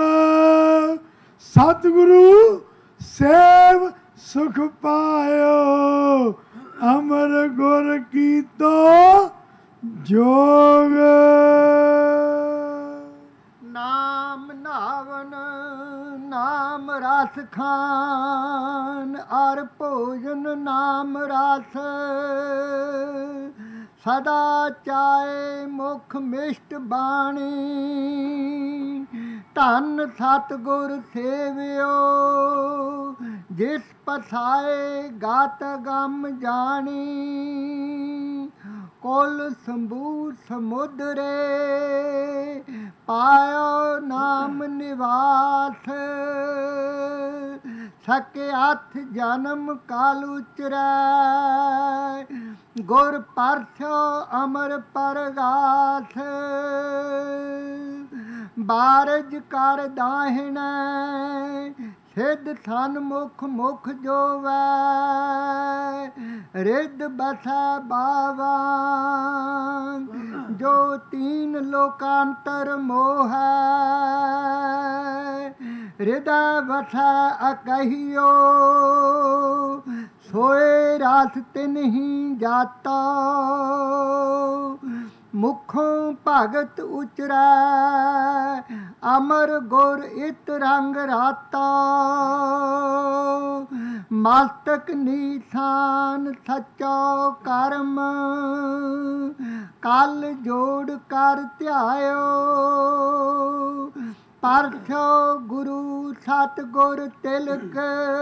सतगुरु सेव सुख पायो अमर गुर की तो जोग। नाम नावन नाम रस खान और भोजन नाम रस। सदा चाहे मुख मिष्ट बाणी। धन सतगुर सेवियो जिस पसाए गात गम जानी। कुल संबूर समुद्रे पायो नाम निवास। सके हथ जन्म काल उचरै गुर परस्यो अमर परगास। बारज कर दाहिने सिद्ध सन्मुख मुख जोवै। रिद बसै बावा जो तीन लोकांतर मोह। हृदय वसै अकहियो सोए रास तिन्ही जाता। मुखों भगत उचरै अमर गुर इत रंग राता। मस्तक नीसान सच्चो कर्म कल जोड़ कर ध्यायो। परस्यो गुरु सतगुर तिलक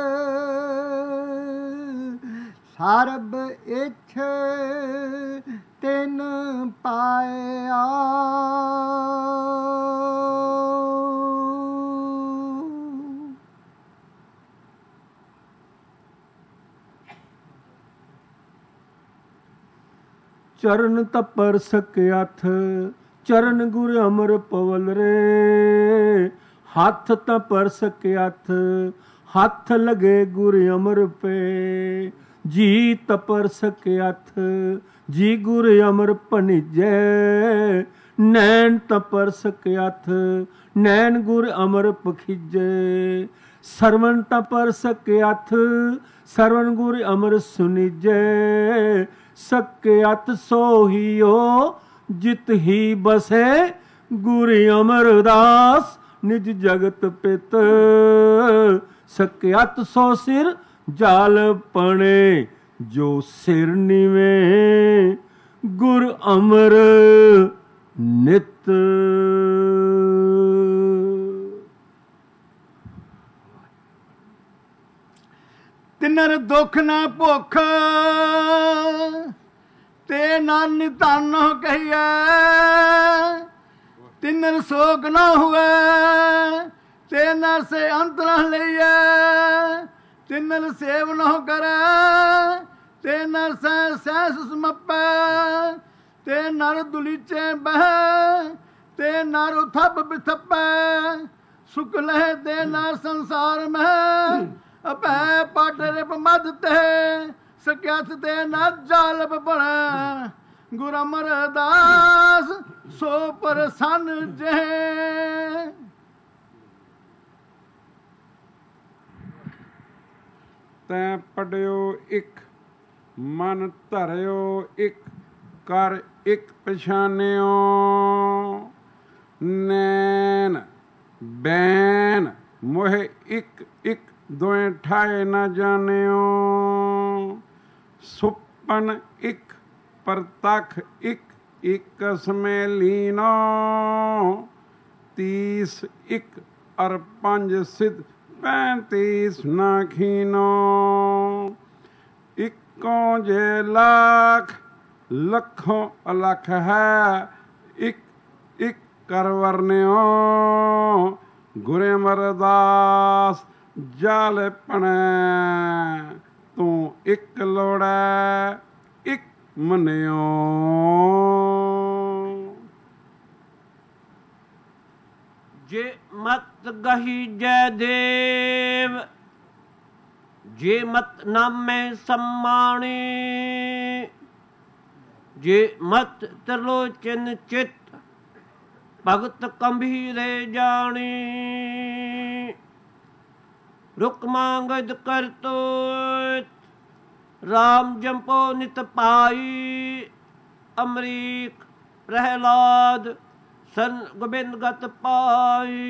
ਸਰਬ ਇੱਛ ਤਿਨ ਪਾਇਆ। ਚਰਨ ਤਪਰ ਸਕਿਆਥ ਚਰਨ ਗੁਰ ਅਮਰ ਪਵਲ ਰੇ। ਹੱਥ ਤਪਰ ਸਕਿਆਥ ਹੱਥ ਲਗੇ ਗੁਰ ਅਮਰ ਪੇ। जी तपर सकियाथ जी गुर अमर भनिजै। नैन तपर सकियाथ नैन गुर अमर पखिजै। सरवण तपर सकियाथ सरवण गुर अमर सुनिजै। सकियाथ सोहियो जित ही बसे गुर अमरदास निज जगत पित। सकियाथ सो सिर जाल पणे जो सिर निवे गुर अमर नित। तिनर दुख न भुख ते नान धन कहिए। तिनर सोग न हुए ते नर से अंतर लइए तिनल सेव न करे ते नर सहस समपे ते नर दुलीचे बह ते नर उथप बिथपे सुख लह ते नर संसार में अपै पट रिप मद ते सक्यथ ते नर जालप बने गुर अमरदास सो परसन जे। ਤੈਂ ਪੜਿਓ ਇੱਕ ਮਨ ਧਰਿਓ ਇੱਕ ਕਰ ਇੱਕ ਪਛਾਨਿਓ ਨੈਣ ਬੈਨ ਮੋਹਿ ਇੱਕ ਇੱਕ ਦੋਏ ਠਾਏ ਨਾ ਜਾਣਿਓ ਸੁਪਨ ਇੱਕ ਪ੍ਰਤੱਖ ਇੱਕ ਇੱਕ ਸਮੇ ਲੀਨੋ 30 ਇੱਕ ਅਰ 5 ਸਿੱਧ 35 ਨਾ ਖੀਨੋ ਇੱਕੋਂ ਜੇ ਲੱਖ ਲੱਖੋਂ ਅਲੱਖ ਹੈ ਇੱਕ ਇੱਕ ਕਰ ਵਰਨਿਓ ਗੁਰ ਅਮਰਦਾਸ ਜਲ ਪਣੈ ਤੂੰ ਇੱਕ ਲੋੜੈ ਇੱਕ ਮੰਨਿਓ। जे मत गही जय देव जे मत नामे सम्मानी जे मत त्रिलोचन चित भगत गंभीरे जानी रुक मांगद कर तो राम जंपो नित पाई अमरीक प्रहलाद सन गोबिंद गत पाई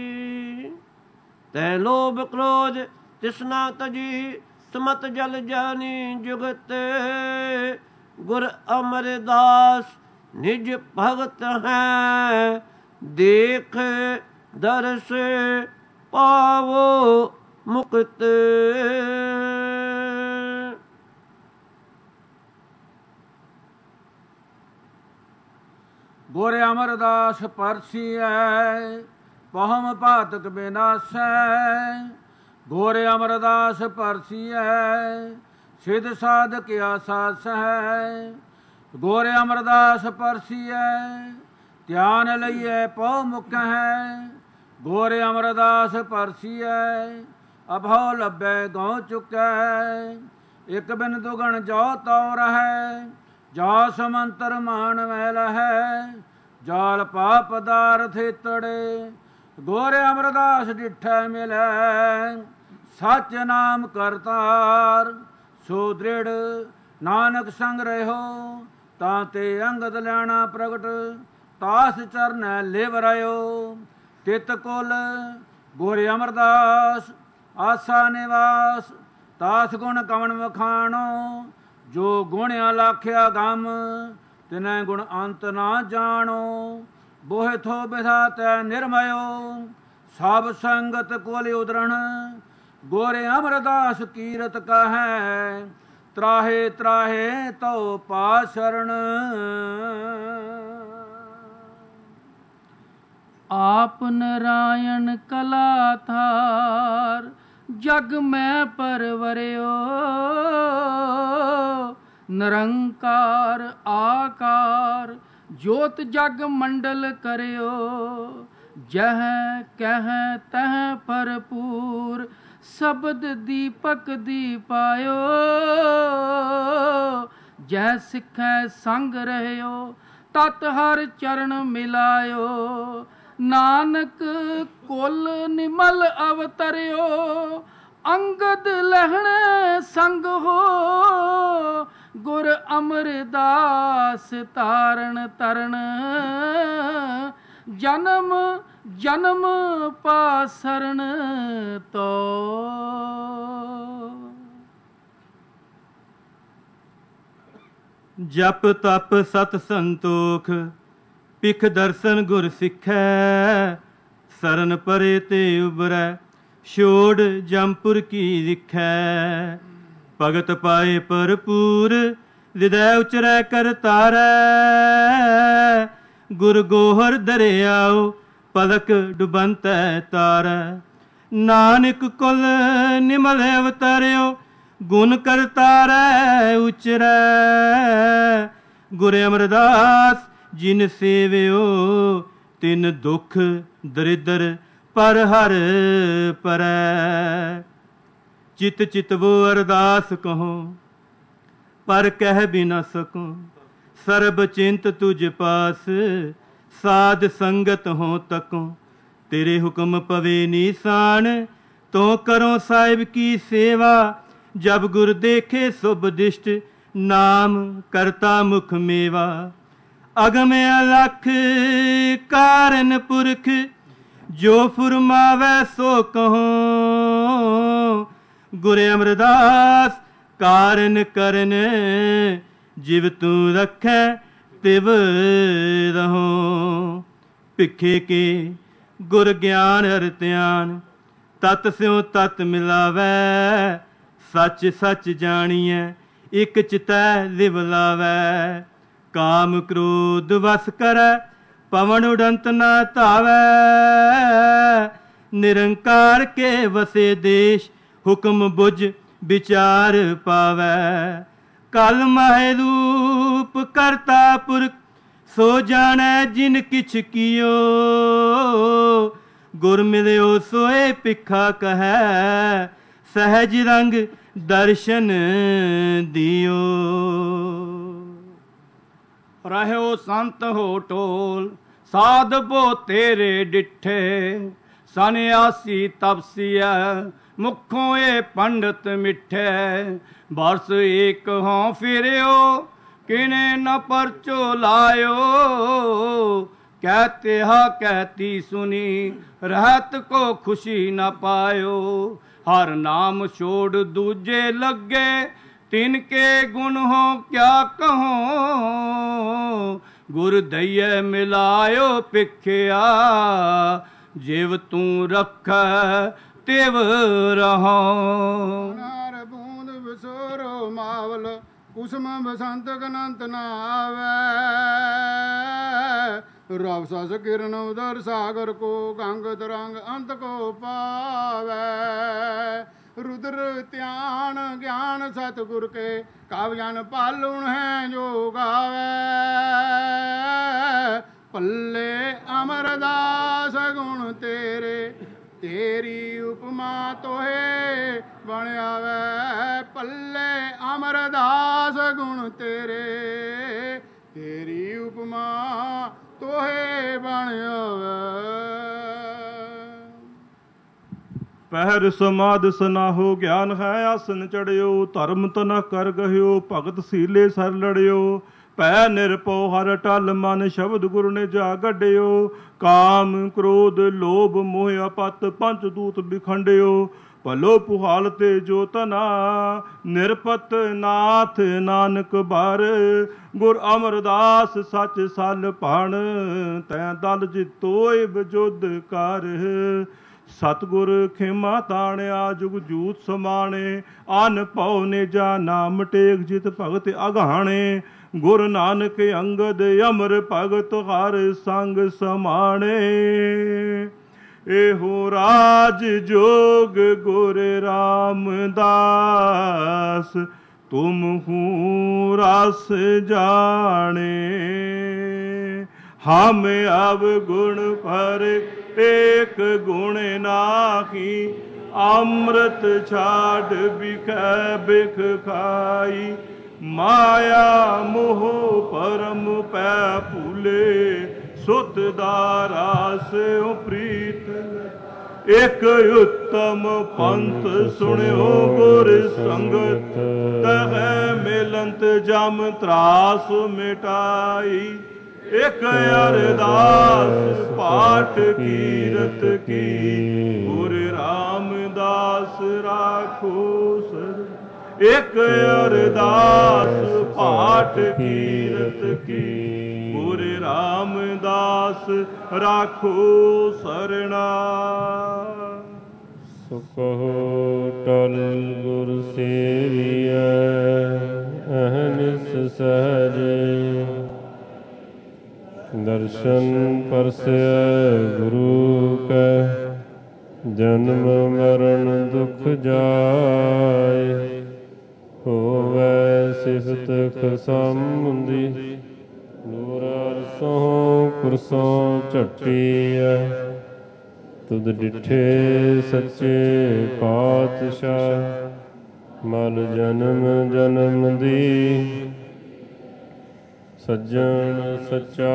तै लोभ क्रोध तृष्णा तजी सुमत जल जानी जुगत गुर अमरदास निज भगत है देख दर्श पावो मुक्त। ਗੁਰ ਅਮਰਦਾਸ ਪਰਸੀਐ ਪਹਮ ਪਾਤਕ ਬਿਨਾਸੈ ਗੁਰ ਅਮਰਦਾਸ ਪਰਸੀਐ ਸਿਧ ਸਾਧਕ ਆਸਾਸੈ ਗੁਰ ਅਮਰਦਾਸ ਪਰਸੀਐ ਧਿਆਨ ਲਈਐ ਪਉ ਮੁਕਹਿ ਗੁਰ ਅਮਰਦਾਸ ਪਰਸੀਐ ਅਭਉ ਲੱਭੈ ਗਉ ਚੁਕੈ ਇਕ ਬਿਨ ਦੁਗਣ ਜੋ ਤਉ ਰਹੈ ਜਾ ਸਮੰਤਰ ਮਾਨ ਮੈਲ ਹੈ ਜਾਲ ਪਾ ਪਦਾਰਥ ਤੜੇ ਗੁਰ ਅਮਰਦਾਸ ਡਿਠੈ ਮਿਲੈ ਸਚ ਨਾਮ ਕਰਤਾਰ ਸੋ ਦ੍ਰਿੜ ਨਾਨਕ ਸੰਗ ਰਹਿਓ ਤਾਂ ਤੇ ਅੰਗਦ ਲੈਣਾ ਪ੍ਰਗਟ ਤਾਸ ਚਰਨੈ ਲਿਵ ਰਿਓ ਤਿਤ ਕੁਲ ਗੁਰ ਅਮਰਦਾਸ ਆਸਾ ਨਿਵਾਸ ਤਾਸ ਗੁਣ ਕਵਣ ਵਖਾਣੋ ਜੋ ਗੁਣ ਅਲਾਖਿਆ ਗਮ ਤਿਨੈ ਗੁਣ ਅੰਤ ਨਾ ਜਾਣੋ ਬੋਹਿ ਥੋ ਵਿਧਾਤੈ ਨਿਰਮਯੋ ਸਭ ਸੰਗਤ ਕੋਲਿ ਉਦਰਣ ਗੁਰ ਅਮਰਦਾਸ ਕੀਰਤ ਕਹੈ ਤਰਾਹੇ ਤਰਾਹੇ ਤਉ ਪਾ ਸ਼ਰਨ। आप नारायण कलाधार जग में परवरियो निरंकार आकार जोत जग मंडल करियो जह कह तह भरपूर शब्द दीपक दीपायो जह सिखै संग रहियो तत हर चरण मिलायो नानक कुल निमल अवतरियो अंगद लहण संग हो गुर अमरदास तारण तरण जन्म जन्म पासरण तो। जप तप सत संतोख पिख दर्शन गुर सिखै सरन परे ते उबरै छोड़ जमपुर की दिखै भगत पाए भरपूर हृदय उचरै कर तारै गुर गोहर दरियाओ ਪਲਕ ਡੁਬੰਤੈ ਤਾਰੈ। ਨਾਨਕ ਕੁਲ ਨਿਮਲ ਅਵਤਾਰਿਓ ਗੁਣ ਕਰਤਾਰੈ ਉਚਰੈ। ਗੁਰ ਅਮਰਦਾਸ ਜਿਨ ਸੇਵਿਓ ਤਿਨ ਦੁਖ ਦਰਿਦਰ ਪਰ ਹਰ ਪਰੈ। ਚਿਤ ਚਿਤਵੋ ਅਰਦਾਸ ਕਹੋ ਪਰ ਕਹਿ ਵੀ ਨਾ ਸਕੂੰ। ਸਰਬ ਚਿੰਤ ਤੁਝ ਪਾਸ ਸਾਧ ਸੰਗਤ ਹੋ ਤਕੋ। ਤੇਰੇ ਹੁਕਮ ਪਵੇ ਨੀਸਾਨ ਤੋ ਕਰੋ ਸਾਹਿਬ ਕੀ ਸੇਵਾ। ਜਬ ਗੁਰ ਦੇਖੇ ਸੁਭ ਦਿਸ਼ਟ ਨਾਮ ਕਰਤਾ ਮੁਖ ਮੇਵਾ। ਅਗਮ ਅਲਖ ਕਾਰਨ ਪੁਰਖ ਜੋ ਫੁਰਮਾਵੈ ਸੋ ਕਹੋ। ਗੁਰ ਅਮਰਦਾਸ ਕਾਰਨ ਕਰਨ ਜਿਵ ਤੂੰ ਰੱਖੈ ਤਿਵ ਰਹੋ। ਭਿਖੇ ਕੇ ਗੁਰ ਗਿਆਨ ਹਰ ਧਿਆਨ ਤਤ ਸਿਉ ਤਤ ਮਿਲਾਵੈ। ਸੱਚ ਸੱਚ ਜਾਣੀਐ ਇਕ ਚਿਤੈ ਲਿਵ ਲਾਵੈ। ਕਾਮ ਕ੍ਰੋਧ ਵਸ ਕਰੈ ਪਵਨ ਉਡੰਤ ਨਾ ਧਾਵੈ। ਨਿਰੰਕਾਰ ਕੇ ਵਸੇ ਦੇਸ਼ ਹੁਕਮ ਬੁਝ ਵਿਚਾਰ ਪਾਵੈ। ਕਲ ਮਾਹਿ ਰੂਪ ਕਰਤਾ ਪੁਰਖ ਸੋ ਜਾਣੈ ਜਿਨ ਕਿਛ ਕੀਓ। ਗੁਰ ਮਿਲਿਓ ਸੋਏ ਭਿਖਾ ਕਹੈ ਸਹਿਜ ਰੰਗ ਦਰਸ਼ਨ ਦਿਓ। ਰਹਿਓ ਸੰਤ ਹੋ ਟੋਲ ਸਾਧ ਬੋ ਤੇਰੇ ਡਿਠੇ। ਸੰਨਿਆਸੀ ਤਪਸੀਆ ਮੁਖੋਂ ਏ ਪੰਡਤ ਮਿੱਠੇ। ਬਰਸ ਏਕ ਹੋਂ ਫਿਰਿਓ ਕਿਨੇ ਨ ਪਰਚੋ ਲਾਇਓ। ਕਹਿਤਿਹਾ ਕਹਿਤੀ ਸੁਨੀ ਰਹਿਤ ਕੋ ਖੁਸ਼ੀ ਨ ਪਾਇਓ। ਹਰ ਨਾਮ ਛੋੜ ਦੂਜੇ ਲੱਗੇ ਤਿਨ ਕੇ ਗੁਣ ਹੋ ਕਿਆ ਕਹੋ। ਗੁਰ ਦਈਏ ਮਿਲਾਇਓ ਭਿਖਿਆ ਜਿਵ ਤੂੰ ਰੱਖੈ ਤਿਵ ਰਹੋ। ਨਾਰ ਬੂੰਦ ਵਿਸੋਰੋ ਮਾਵਲ ਕੁਸਮ ਬਸੰਤ ਗਨੰਤ ਨਾ ਆਵੈ। ਰਵ ਸਸ ਕਿਰਨ ਉਦਰ ਸਾਗਰ ਕੋ ਗੰਗ ਤਰੰਗ ਅੰਤ ਕੋ ਪਾਵੈ। रुद्र त्यान ज्ञान सतगुर के काव्यान पालुण है जो गावे। पल्ले अमरदास गुण तेरे तेरी उपमा तोहे बण आवे। पल्ले अमरदास गुण तेरे तेरी उपमा तोहे बण आवे। ਪਹਿਰ ਸਮਾਦ ਸਨਾਹੋ ਗਿਆਨ ਹੈ ਆਸਨ ਚੜਿਓ। ਧਰਮ ਤਨ ਕਰ ਗਹਿਓ ਭਗਤ ਸੀਲੇ ਸਰ ਲੜਿਓ। ਪੈ ਨਿਰਭਉ ਹਰ ਟਲ ਮਨ ਸ਼ਬਦ ਗੁਰ ਨੇ ਜਾ ਗੱਡਿਓ। ਕਾਮ ਕ੍ਰੋਧ ਲੋਭ ਮੋਹ ਅਪਤ ਪੰਚ ਦੂਤ ਵਿਖੰਡਿਓ। ਭਲੋ ਪੁਹਾਲ ਤੇ ਜੋ ਤਨਾ ਨਿਰਪਤ ਨਾਥ ਨਾਨਕ ਬਾਰ। ਗੁਰ ਅਮਰਦਾਸ ਸੱਚ ਸਲ ਭਾਣ ਤੈ ਦਲ ਜਿਤੋਇ ਬਜੁੱਧ ਕਰ। ਸਤਿਗੁਰ ਖੇਮਾ ਤਾਣਿਆ ਜੁਗ ਜੂਤ ਸਮਾਣੇ। ਅਨ ਭਉ ਨੇ ਜਾ ਨਾਮ ਟੇਕ ਜਿਤ ਭਗਤ ਅਗਾਣੇ। ਗੁਰ ਨਾਨਕ ਅੰਗਦ ਅਮਰ ਭਗਤ ਹਰ ਸੰਗ ਸਮਾਣੇ। ਇਹੋ ਰਾਜ ਜੋਗ ਗੁਰ ਰਾਮਦਾਸ ਤੁਮ ਹੂੰ ਰਸ ਜਾਣੇ। ਹਮ ਅਵਗੁਣ ਪਰ ਏਕ ਗੁਣ ਨਾਹੀ। ਅੰਮ੍ਰਿਤ ਛਾੜ ਬਿਖੈ ਬਿਖ ਖਾਈ। ਮਾਇਆ ਮੋਹ ਪਰਮ ਪੈ ਭੂਲੇ। ਸੁਤ ਦਾਰਾਸ ਪ੍ਰੀਤ ਇਕ ਉਤਮ ਪੰਥ ਸੁਣਿਓ ਗੁਰ ਸੰਗਤ। ਤਹਿ ਮਿਲੰਤ ਜਮ ਤਰਾਸ ਮਿਟਾਈ। ਇਕ ਅਰਦਾਸ ਪਾਠ ਕੀਰਤ ਕੀ ਗੁਰ ਰਾਮਦਾਸ ਰਾਖੋ ਸਰ। ਇਕ ਅਰਦਾਸ ਪਾਠ ਕੀਰਤ ਕੀ ਗੁਰ ਰਾਮਦਾਸ ਰਾਖੋ ਸਰਣਾ। ਸੋ ਕਹੋ ਟਲ ਗੁਰ ਸੇਵੀਐ ਅਹਨਿਸ ਸਹਜ। ਦਰਸ਼ਨ ਦਰਸ਼ਨ ਪਰਸੈ ਗੁਰੂ ਕੈ, ਜਨਮ ਮਰਨ ਦੁਖ ਜਾਏ। ਹੋਵੈ ਸਿਫਤ ਖਸੰਦੀ, ਨੂਰ ਅਰਸੋਂ ਕੁਰਸੋਂ ਝਟੀਐ। ਤੁਧ ਡਿਠੇ ਸੱਚੇ ਪਾਤਸ਼ਾਹ, ਮਲ ਜਨਮ ਜਨਮ ਦੀ। ਸੱਜਣ ਸੱਚਾ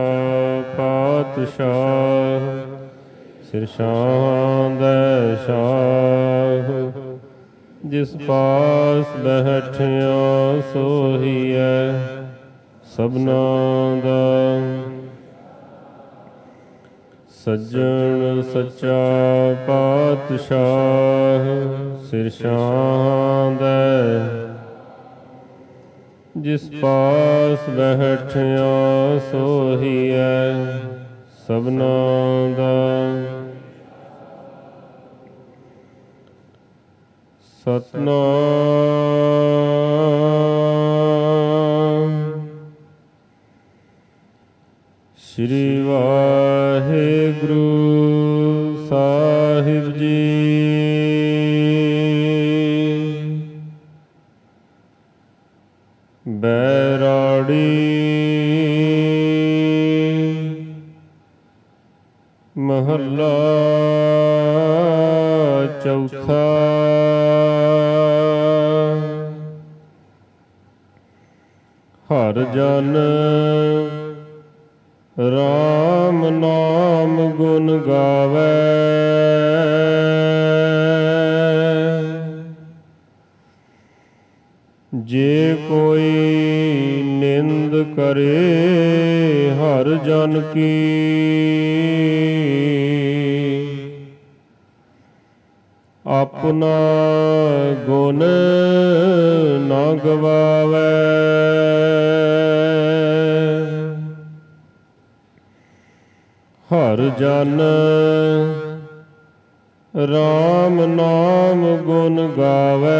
ਪਾਤਸ਼ਾਹ, ਸਿਰ ਸ਼ਾਹ ਦੈ ਸ਼ਾਹ। ਜਿਸ ਪਾਸ ਬੈਠਿਆ ਸੋਹੀਐ, ਸਭਨਾ ਦਾ। ਸੱਜਣ ਸੱਚਾ ਪਾਤਸ਼ਾਹ, ਸਿਰ ਸ਼ਾਹ ਦੈ। ਜਿਸ ਪਾਸ ਬੈਠਿਆ ਸੋਹੀਐ, ਸਭਨਾ ਦਾ। ਸਤਨਾਮ ਸ੍ਰੀ ਵਾਹਿਗੁਰੂ ਸਾਹਿਬ ਜੀ। ਬੈਰਾੜੀ ਮਹੱਲਾ ਚੌਥਾ। ਹਰ ਜਨ ਰਾਮ ਨਾਮ ਗੁਣ ਗਾਵੈ। ਜੇ ਕੋਈ ਨਿੰਦ ਕਰੇ ਹਰ ਜਨ ਕੀ, ਆਪਣਾ ਗੁਣ ਨਾ ਗਵਾਵੈ। ਹਰ ਜਨ ਰਾਮ ਨਾਮ ਗੁਣ ਗਾਵੈ।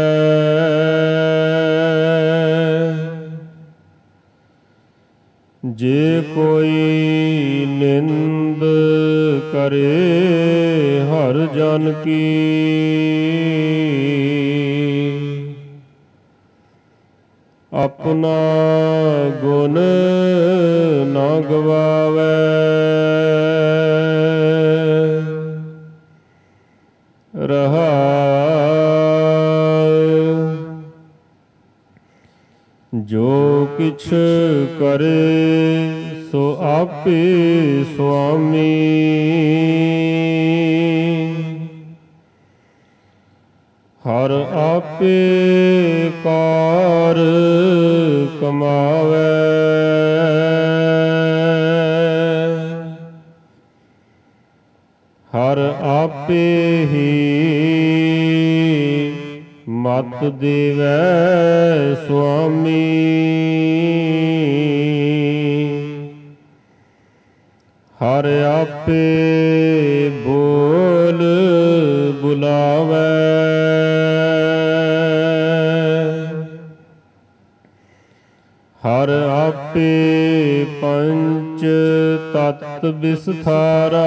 ਜੇ ਕੋਈ ਨਿੰਦ ਕਰੇ ਹਰ ਜਨ ਕੀ, ਆਪਣਾ ਗੁਣ ਨਾ ਗਵਾਵੈ। ਰਹਾਉ ਜੋ ਕਿਛ ਕਰੇ ਸੋ ਆਪੇ ਸੁਆਮੀ। ਹਰ ਆਪੇ ਕਾਰ ਕਮਾਵੈ। ਹਰ ਆਪੇ ਹੀ ਮਤ ਦੇਵੈ ਸੁਆਮੀ। ਹਰ ਆਪੇ ਬੋਲ ਬੁਲਾਵੈ। ਹਰ ਆਪੇ ਪੰਚ ਤਤ ਵਿਸਥਾਰਾ।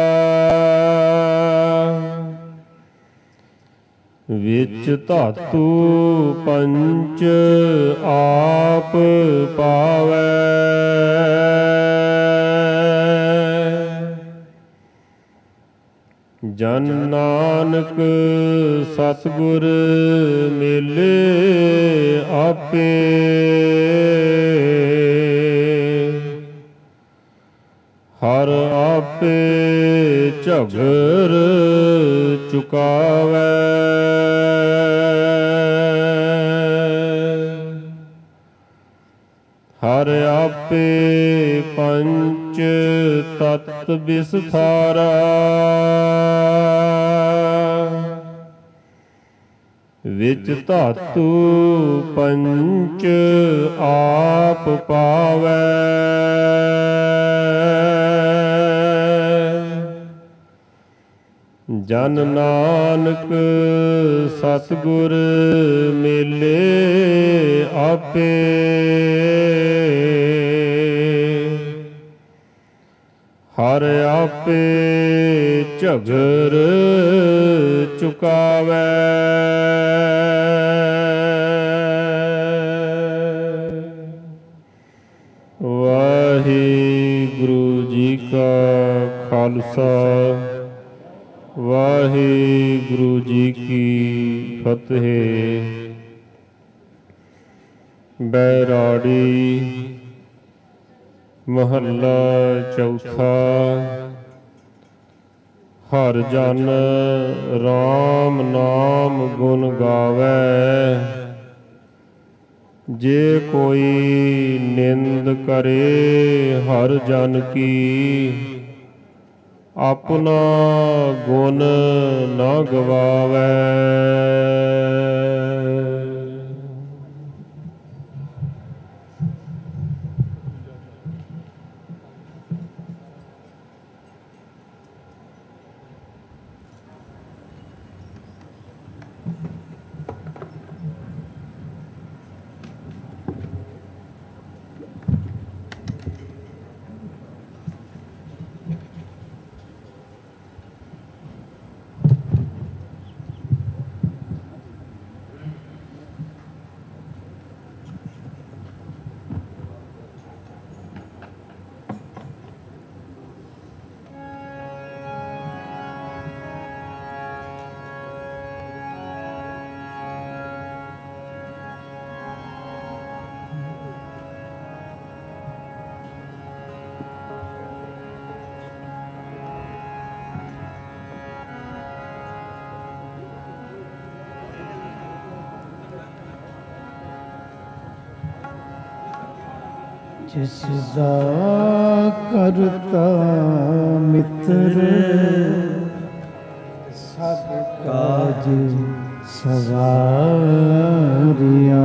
ਵਿੱਚ ਧਾਤੂ ਪੰਚ ਆਪ ਪਾਵੈ। ਜਨ ਨਾਨਕ ਸਤਿਗੁਰ ਮਿਲੇ ਆਪੇ। ਹਰ ਆਪੇ ਝਗਰ ਚੁਕਾਵੈ। ਹਰ ਆਪੇ ਪੰਚ ਤਤ ਵਿਸਥਾਰਾ। ਵਿੱਚ ਧਾਤੂ ਪੰਚ ਆਪ ਪਾਵੈ। ਜਨ ਨਾਨਕ ਸਤਿਗੁਰ ਮਿਲੇ ਆਪੇ। ਹਰ ਆਪੇ ਝਗਰ ਚੁਕਾਵੈ। ਵਾਹਿਗੁਰੂ ਜੀ ਕਾ ਖਾਲਸਾ, ਵਾਹਿਗੁਰੂ ਜੀ ਕੀ ਫਤਿਹ। ਬੈਰਾੜੀ ਮਹੱਲਾ ਚੌਥਾ। ਹਰ ਜਨ ਰਾਮ ਨਾਮ ਗੁਣ ਗਾਵੈ, ਜੇ ਕੋਈ ਨਿੰਦ ਕਰੇ ਹਰ ਜਨ ਕੀ, ਆਪਣਾ ਗੁਣ ਨਾ ਗਵਾਵੈ। ਜਿਸ ਦਾ ਕਰਤਾ ਮਿੱਤਰ, ਸਭ ਕਾਜ ਸਵਾਰਿਆ।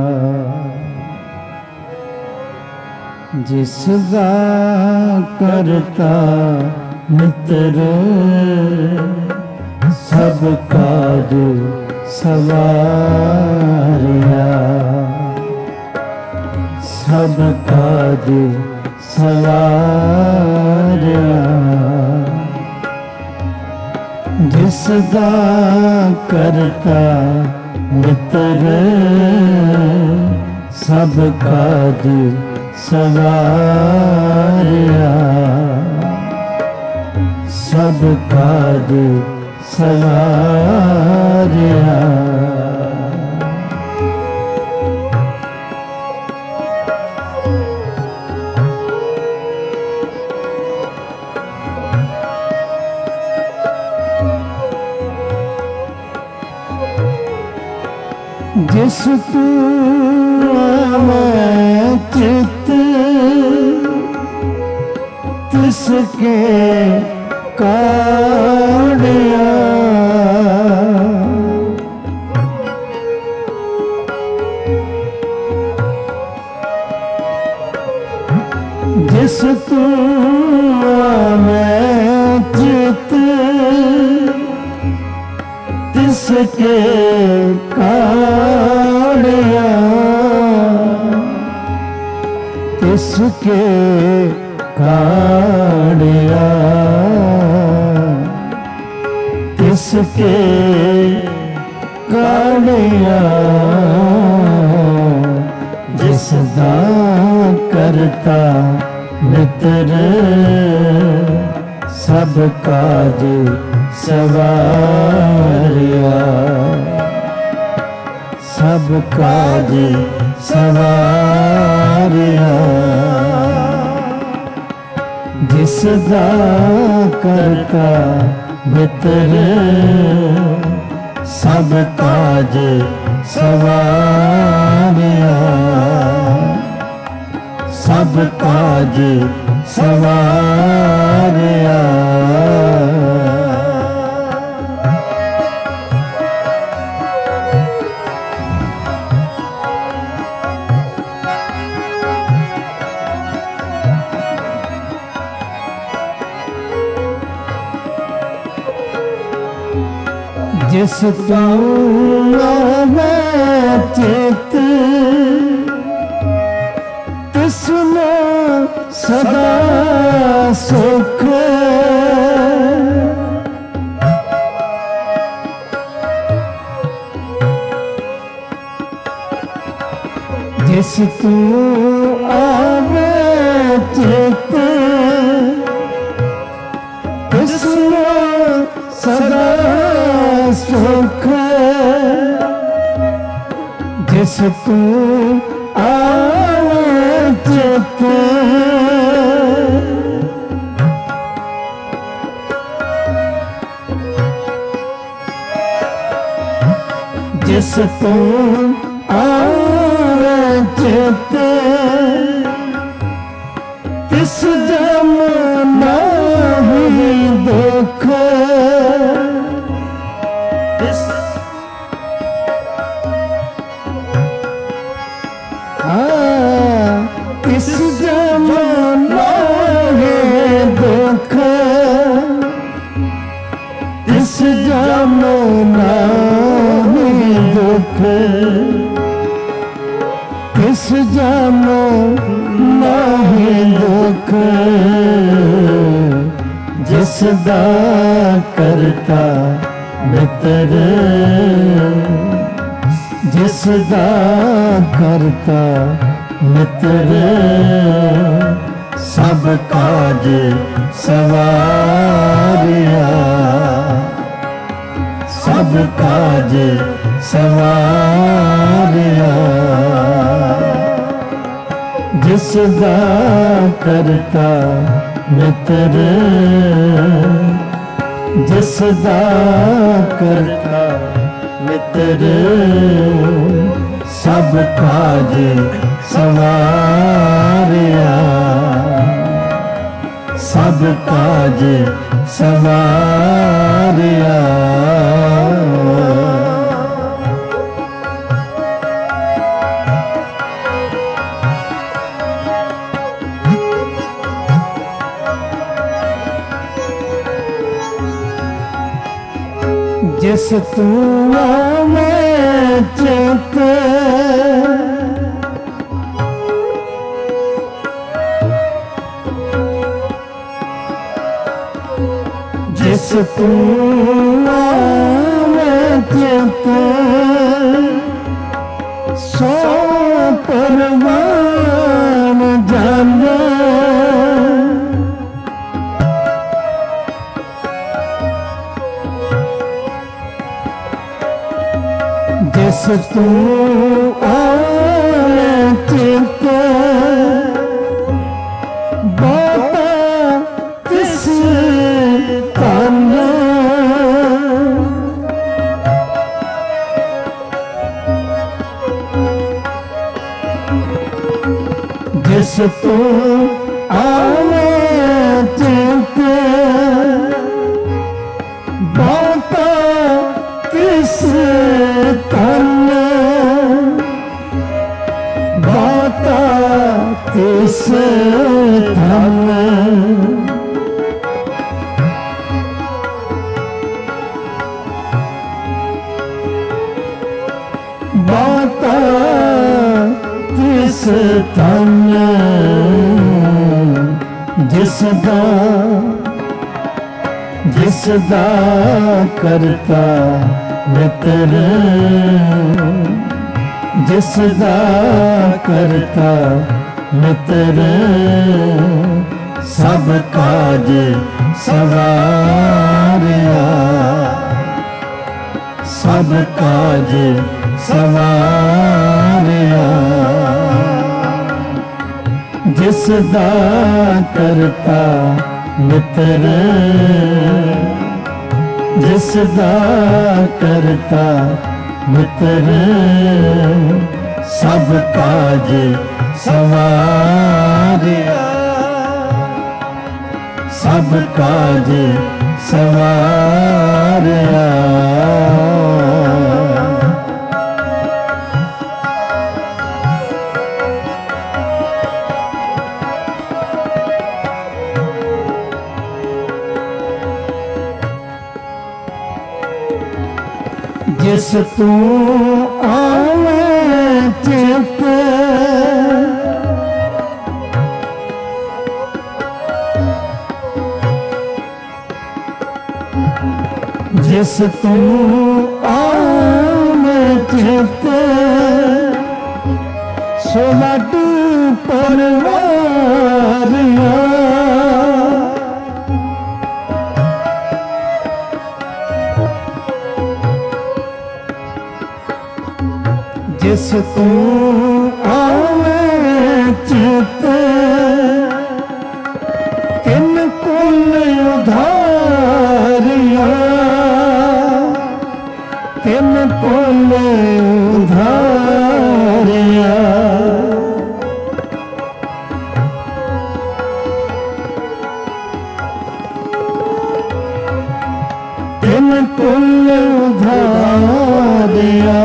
ਜਿਸ ਦਾ ਕਰਤਾ ਮਿੱਤਰ, ਸਭ ਕਾਜ ਸਵਾਰਿਆ। ਸਭ ਕਾਜ ਸਵਾਰਿਆ। ਜਿਸ ਦਾ ਕਰਤਾ ਮਿੱਤਰ, ਸਭ ਕਾਜ ਸਵਾਰਿਆ। ਸਭ ਕਾਜ ਸਵਾਰਿਆ। ਜਿਸ ਤੂੰ ਆਵੈ ਚਿਤ, ਤਿਸ ਕੇ ਕਾੜਿਆ। ਜਿਸ ਤੂੰ ਆਵੈ ਚਿਤ, ਤਿਸ ਕੇ ਕਾੜਿਆ। ਤਿਸ ਕੇ ਕਾੜਿਆ। ਤਿਸ ਕੇ ਕਾੜਿਆ। ਜਿਸ ਦਾ ਕਰਤਾ ਮਿੱਤਰ, ਸਭ ਕਾਜ ਸਵਾਰਿਆ। ਸਭ ਕਾਜ ਸਵਾਰਿਆ। ਜਿਸ ਦਾ ਕਰਤਾ ਮਿੱਤਰ, ਸਭ ਕਾਜ ਸਵਾਰਿਆ। ਸਭ ਕਾਜ ਸਵਾਰਿਆ। ਜਿਸ ਤੂੰ ਆਵੈ ਚਿਤ, ਤਿਸ ਨੂੰ ਸਦਾ ਸੁਖ जिस तू आवे चित तिसमें सदा सुख जिस तू आवे चित जिस तू आवे चित तिस जम नाही दुख तिस जम नाही दुख तिस जम नाही दुख तिस जम नाही दुख जिस दा करता मित्र जिस दा करता मित्र सब काज सवारिया सब काज सवारिया जिस दा करता मित्र जिस दा करता मित्र सब काज सवारिया सब काज सवारिया जिस तू में चित जिस तू में चित सो परवान जाना जिस तू आवे चित बाता तिस तन जिस तू आवे चित बाता तिस तन बाता तिस तन बाता तिस तन जिस दा करता मित्र जिस दा करता मित्र सब काज सवारिया सब काज सवारिया जिस दा करता मित्र जिस दा करता मित्र सब काज सवारिया सब काज सवारिया जिस तू आवे चित जिस तू आवे चित ਸੋ ਵੱਟ ਪਰਵਾਰਿਆ ਜਿਸ ਤੂੰ ਆਵੇਂ ਚਿਤ ਤਿੰਨ ਕੁਲ ਉਧਾਰਿਆ ਤਿੰਨ ਕੁਲ ਉਧਾਰਿਆ ਤਿੰਨ ਕੁਲ ਉਧਾਰਿਆ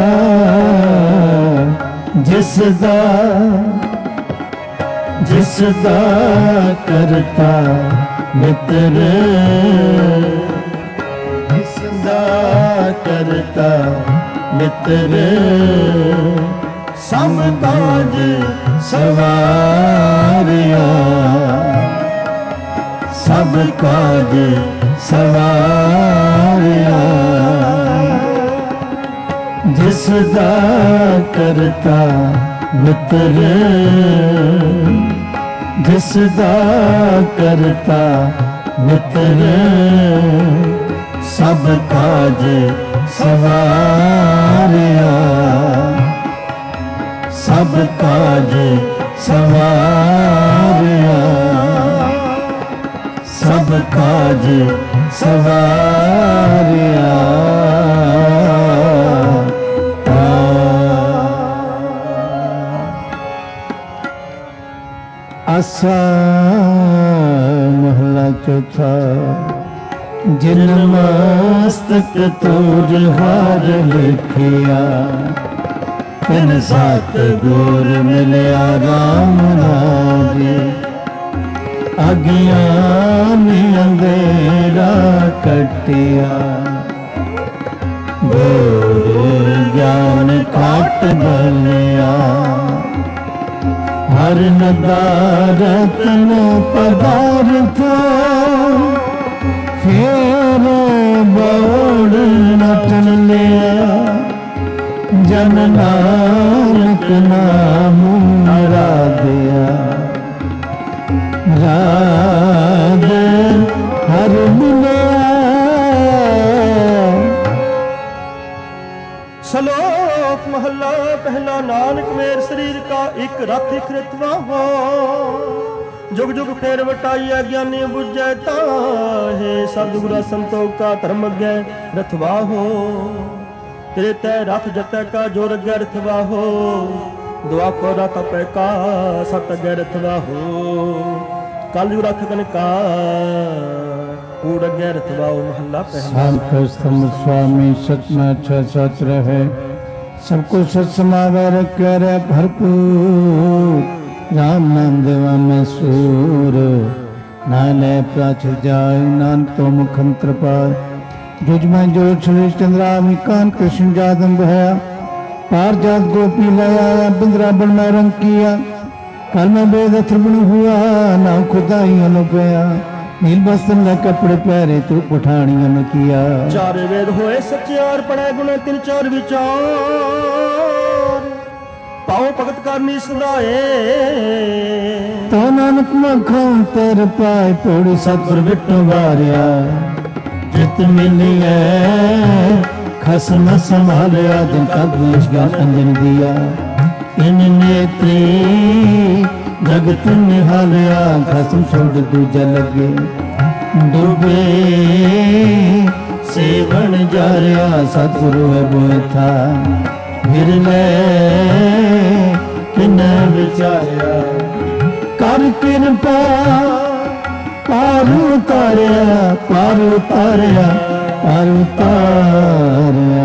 ਜਿਸ ਦਾ ਕਰਤਾ ਮਿੱਤਰ ਜਿਸ ਦਾ ਕਰਤਾ ਮਿੱਤਰ ਸਭ ਕਾਜ ਸਵਾਰਿਆ ਸਭ ਕਾਜ ਸਵਾਰਿਆ ਜਿਸ ਦਾ ਕਰਤਾ ਮਿੱਤਰ ਜਿਸ ਦਾ ਕਰਤਾ ਮਿੱਤਰ ਸਭ ਕਾਜ ਸਵਾਰਿਆ ਸਭ ਕਾਜ ਸਵਾਰਿਆ ਸਭ ਕਾਜ ਸਵਾਰਿਆ ਆਸਾ ਮਹਲਾ ਚੌਥਾ ਜਿਨ ਮਸਤਕ ਤੋਰ ਹਾਰ ਲਿਖਿਆ ਤਿਨ ਸਤ ਗੁਰ ਮਿਲਿਆ ਰਾਮ ਰਾਜੇ ਅਗਿਆਨ ਅੰਧੇਰਾ ਕਟਿਆ ਗੁਰ ਗਿਆਨ ਕਾਟ ਬਲਿਆ ਹਰ ਨਦਾਰਤਨ ਪਦਾਰਥ ਫੇਰ ਬੋੜ ਨਟਨ ਲਿਆ ਜਨ ਨਾਨਕ ਨਾਮ ਰਾਧਿਆ ਰਾਧ ਹਰ ਮਿਲਿਆ ਸ਼ਲੋਕ ਮਹੱਲਾ ਪਹਿਲਾ ਨਾਨਕ ਮੇਰ ਸਰੀਰ ਕਾ ਇੱਕ ਰਥ ਇਕ ਰਤਵਾ ਹੋ ਜੁਗ ਜੁਗ ਫੇਰ ਵਟਾਈਆ ਗਿਆਨੀ ਬੁਝੈ ਤਾਹੇ ਸਤਿਗੁਰ ਸੰਤੋਖ ਕਾ ਧਰਮ ਅਗੈ ਰਥਵਾ ਹੋ ਤੇਰੇ ਤੈ ਰਥ ਜਤੈ ਕਾ ਜੋਰ ਅਗੈ ਰਥਵਾ ਹੋ ਦੁਆਪਰ ਰਥ ਪੈ ਕਾ ਸਤ ਅਗੈ ਰਥਵਾ ਹੋ ਕਲਯੁਗ ਰਥ ਕਨਕਾ ਕੂੜ ਅਗੈ ਰਥਵਾ ਹੋ ਮਹੱਲਾ ਪਹਿਲਾ ਸੰਤਮ ਸੁਆਮੀ ਸਤਨਾ ਅਛਾ ਸਚ ਰਹੇ सब कुछ सत समावे रखे रे भरपूर राम नाम देवा में सूर नाले प्राच जाय नानक तो मुखंत्र पार जुज में जो सुरेश चंद्रामी कान कृष्ण जादम बहया पार जात गोपी लया बिंद्रा बन में रंग किया कल में बेद अथर्वण हुआ नाम खुदाइयों न पया नील बस्त्र न कपड़े पहरे तू पठानियों न किया चार वेद होए सच्चार पढ़े गुण तिन चार विचार पाओ भगत करनी सदाए तो नानक मखों तेर पाए पौड़ी सतगुर बिटो वारिया जित मिलिए खसम संभालिया दिन का देश ज्ञान अंजन दिया इन नेत्री जगत निहालिया खसम छोड़ दूजा लगे डूबे सेवन जा रहा सतगुरु है बोए था फिर ले किन विचारिया कर कृपा पार उतारिया पार उतारिया पार उतारिया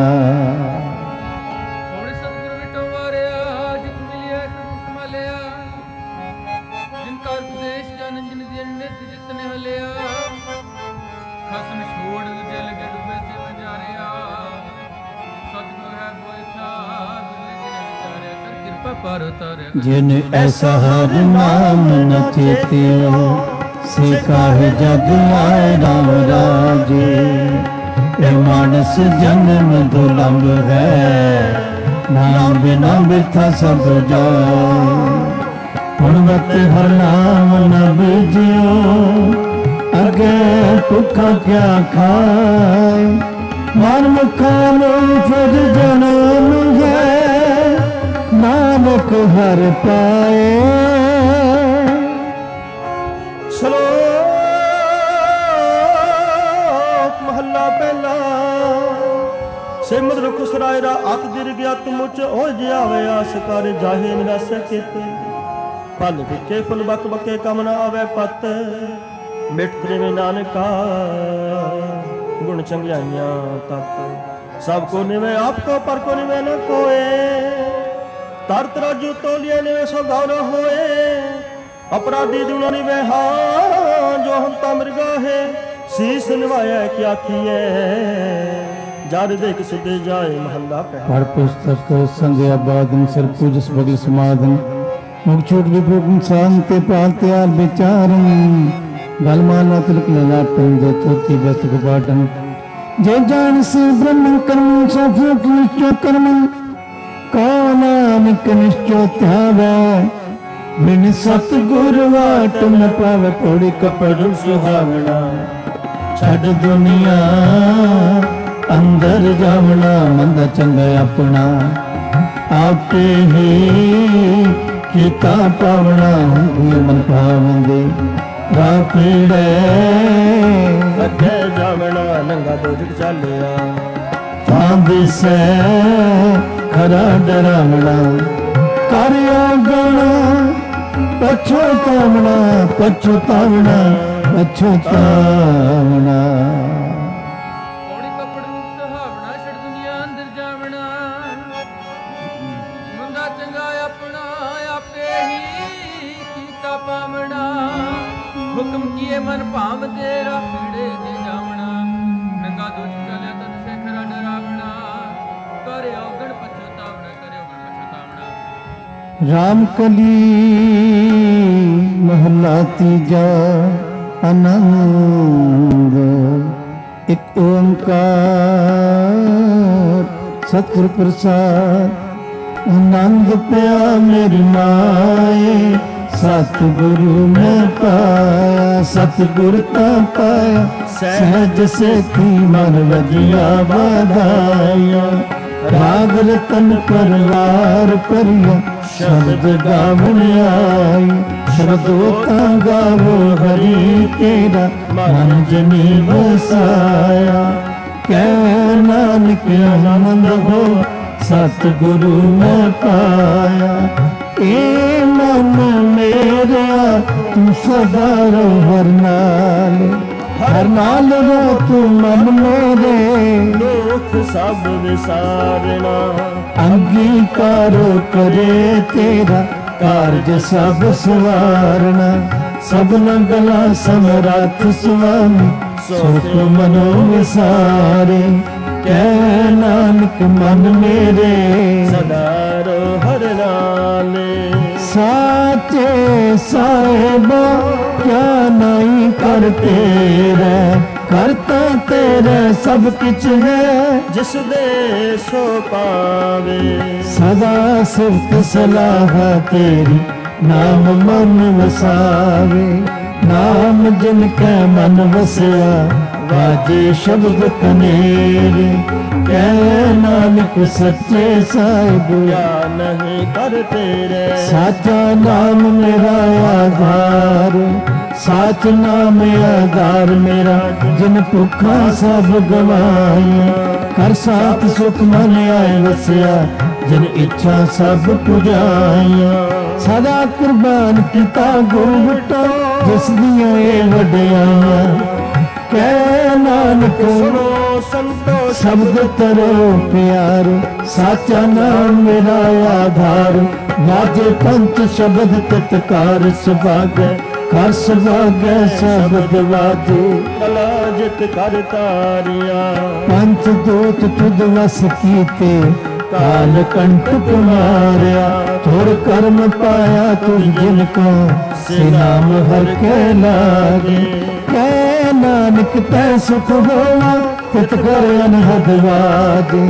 जिन ऐसा हर नाम न चेतियो से काहे जग आए राम राजे ए मानस जन्म दुर्लभ है ਨਾਮ ਬਿਨਾ ਬਿਰਥਾ ਸਭ ਜਾਏ। ਹੁਣ ਵਤ ਹਰ ਨਾਮ ਨ ਬੀਜਿਓ, ਅੱਗੇ ਭੁੱਖਾ ਕਿਆ ਖਾਏ। ਮਨ ਮੁਖਾਂ ਨੂੰ ਫਿਰ ਜਨਮ ਹੈ, ਨਾਨਕ ਹਰ ਪਾਏ। ਸ਼ਲੋਕ ਮਹੱਲਾ ਪਹਿਲਾ। ਸਿਮਰ ਰੁਖ ਸਰਾਇਰਾ ਅਤ ਦਿਰ ਗਿਆ ਤੁਮੁਚ ਹੋ ਜਾਵੇ ਆਸ ਕਰ ਜਾਹੇ ਨਿਰਾਸ ਕੀਤੇ। ਫਲ ਵਿਖੇ ਫੁੱਲ ਬਕ ਬਕੇ ਕਮ ਨ ਆਵੇ ਪਤ, ਮਿਟ ਪ੍ਰੇਮੇ ਨਾਨਕਾ ਗੁਣ ਚੰਗਿਆਈਆਂ ਤਤ। ਸਭ ਕੋ ਨਿਵੇ ਆਪ ਕੋ ਪਰ ਕੋ ਨਿਵੇ ਨ ਕੋਏ, ਤਰ ਤਰਾਜੂ ਤੋਲੀਏ ਨਿਵੇ ਸੋ ਗਉ ਨ ਹੋਏ। ਅਪਰਾਧੀ ਦੁਣਾ ਨਿਵੇ ਹਾਂ, ਜੋ ਹੰਤਾ ਮਿਰਗਾਹੇ ਸੀਸ ਨਿਵਾਇਆ ਕਿ ਆਖੀਏ। ਜਦ ਦੇਖ ਸਿੱਧੇ ਜਾਏ ਮਹੱਲਾ ਪਹਿਲਾ। ਹਰ ਪੁਸਤਕ ਸੰਗਿਆ ਬਾਦਨ ਸਿਰ ਪੂਜਸ ਬਗਲ ਸਮਾਦਨ। ਮੁਖ ਛੋਟ ਵਿਭੋਗਨ ਸ਼ਾਂਤੇ ਪਾਲ ਤਿਆਰ ਵਿਚਾਰਨ। ਗਲ ਮਾਲਾ ਤਿਲਕ ਲਲਾਟਨ ਜੋ ਤੋਤੀ ਬਸ ਗੁਪਾਟਨ। ਜੇ ਜਾਣ ਸੇ ਬ੍ਰਹਮ ਕਰਮ ਸਫਲ ਨਿਸ਼ਚੋ ਕਰਮ। ਕਾ ਨਾਨਕ ਨਿਸ਼ਚੋ ਧਿਆਵੈ, ਬਿਨ ਸਤ ਗੁਰ ਵਾਟ ਨ ਪਾਵੈ। ਪੌੜੀ ਕਪੜ ਸੁਹਾਵਣਾ, ਛੱਡ ਦੁਨੀਆ ਅੰਦਰ ਜਾਵਣਾ। ਮੰਦਾ ਚੰਗਾ ਆਪਣਾ, ਆਪੇ ਹੀ ਕੀਤਾ ਪਾਵਣਾ। ਹੁੰਦੀ ਮਨ ਭਾਵੰਦੇ ਰਾਹ ਪੀੜੈ, ਅੱਗੇ ਜਾਵਣਾ ਨੰਗਾ ਦੋਜਕ ਚਾਲਿਆ। ਤਾਂ ਦਿਸੈ ਖਰਾ ਡਰਾਵਣਾ, ਕਰ ਆਗਣਾ ਪਛਤਾਵਣਾ। ਪਛਤਾਵਣਾ ਪਛਤਾਵਣਾ। ਪੌੜੀ ਕੱਪੜ ਨੂੰ ਸੁਹਾਵਣਾ, ਛੱਡ ਦੁਨੀਆ ਅੰਦਰ ਜਾਵਣਾ। ਮੰਦਾ ਚੰਗਾ ਆਪਣਾ, ਆਪੇ ਹੀ ਕੀਤਾ ਪਾਵਣਾ। ਹੁਕਮ ਕੀਏ ਮਨ ਭਾਮ ਤੇਰਾ, ਪੀੜੇ ਤੇ ਜਾਵਣਾ। ਨੰਗਾ ਦੋਜ ਚਲਿਆ ਤਨ ਸੇ ਖਰਾ ਡਰਾਵਣਾ। ਕਰੇ ਔਗਣ ਪਛਤਾਵਣਾ, ਕਰੇ ਔਗਣ ਪਛਤਾਵਣਾ। ਰਾਮ ਕਲੀ ਮਹਲਾ ਤੀਜਾ। ਆਨੰਦ ਇਕ ਓੰਕਾਰ ਸਤਿਗੁਰ ਪ੍ਰਸਾਦ। ਆਨੰਦ ਪਿਆ ਮੇਰੀ ਮਾਏ, ਸਤਿਗੁਰੂ ਮੈਂ ਪਾਇਆ। ਸਤਿਗੁਰ ਤਾਂ ਪਾਇਆ ਸਹਿਜ ਸੇਤੀ, ਮਨ ਵਜਿਆ ਵਧਾਇਆ। ਰਾਗ ਰਤਨ ਪਰਵਾਰ ਭਰਿਆ, ਸ਼ਬਦ ਗਾਵਣ ਆਈ। ਸ਼ਬਦੋ ਤਾਂ ਗਾਵੋ ਹਰੀ ਤੇਰਾ, ਮਨ ਜਨੀ ਵਸਾਇਆ। ਕਹਿ ਨਾਨਕ ਆਨੰਦ ਹੋ, ਸਤਿਗੁਰੂ ਮੈਂ ਪਾਇਆ। ਏ ਮਨ ਮੇਰਾ ਤੂੰ ਸਦਾ ਰੋ ਹਰ ਨਾਲ, ਹਰ ਨਾਲ ਰੋ ਤੂੰ ਮਨ ਮੇਰੇ। ਦੁਖ ਸਭ ਵਿਸਾਰਣਾ, ਅੰਗੀਕਾਰੋ ਕਰੇ ਤੇਰਾ, ਕਾਰਜ ਸਭ ਸਵਾਰਣਾ। ਸਭਨਾ ਗਲਾ ਸਮਰੱਥ ਸੁਆਮੀ, ਸੋਖ ਮਨੋ ਵਿਸਾਰੇ। ਕਹਿ ਨਾਨਕ ਮਨ ਮੇਰੇ, ਸਦਾ ਰੋ ਹਰ ਨਾਲੇ। ਸਾਚੇ ਸਾਹਿਬਾ ਕਿਆ ਨਹੀਂ ਕਰ ਤੇਰਾ, ਕਰਤਾ ਤੇਰਾ ਸਭ ਕਿਛ ਹੈ। ਜਿਸ ਦੇ ਸੋ ਪਾਵੇ, ਸਦਾ ਸਿਫਤ ਸਲਾਹ ਤੇਰੀ, ਨਾਮ ਮਨ ਵਸਾਵੇ। ਨਾਮ ਜਿਨ ਕੈ ਮਨ ਵਸਿਆ, ਵਾਜੇ ਸ਼ਬਦ ਕਨੇਰੇ। ਕਹਿ ਨਾਨਕ ਸੱਚੇ ਸਾਹਿਬ ਕਿਆ ਨਹੀਂ ਕਰ ਤੇਰੇ। ਸਾਚਾ ਨਾਮ ਮੇਰਾ ਆਧਾਰ, ਸਾਚ ਨਾਮ ਆਧਾਰ ਮੇਰਾ। ਜਿਨ ਭੁੱਖਾ ਸਭ ਗਵਾਈਆਂ, ਕਰ ਸਾਥ ਸੁਖ ਮਨ ਆਏ ਵਸਿਆ। ਜਿਨ ਇੱਛਾ ਸਭ ਪੁਜਾਈਆਂ, ਸਦਾ ਕੁਰਬਾਨ ਕੀਤਾ ਗੁਰੂ ਬਟਾ। ਜਿਸ ਦੀਆਂ ਇਹ ਵਡਿਆਈਆਂ, ਕਹਿ ਨਾਨਕ ਸੁਣੋ ਸੰਤੋ ਸ਼ਬਦ ਤਰੋ ਪਿਆਰੋ। ਸਾਚਾ ਨਾਮ ਮੇਰਾ ਆਧਾਰ, ਵਾਜੇ ਪੰਚ ਸ਼ਬਦ ਤਤਕਾਰ ਸੁਭਾਗੈ। ਕਰ ਸੁਭਾਗੈ ਸ਼ਬਦ ਵਾਜੇ, ਕਲਾ ਜਿਤ ਕਰ ਤਾਰਿਆ। ਪੰਚ ਦੂਤ ਤੁਧ ਵਸ ਕੀਤੇ, ਕਾਲ ਕੰਟਕ ਮਾਰਿਆ। ਥੋੜ ਕਰਮ ਪਾਇਆ ਤੁਝ ਜਿਨ ਕੋ, ਸੇ ਨਾਮ ਹਰ ਕੇ ਲਾਗੇ। ਕਹਿ ਨਾਨਕ ਤੈ ਸੁਖ ਹੋਵਾ, ਤਿਤ ਕਰ ਅਨਹਦ ਵਾਜੇ।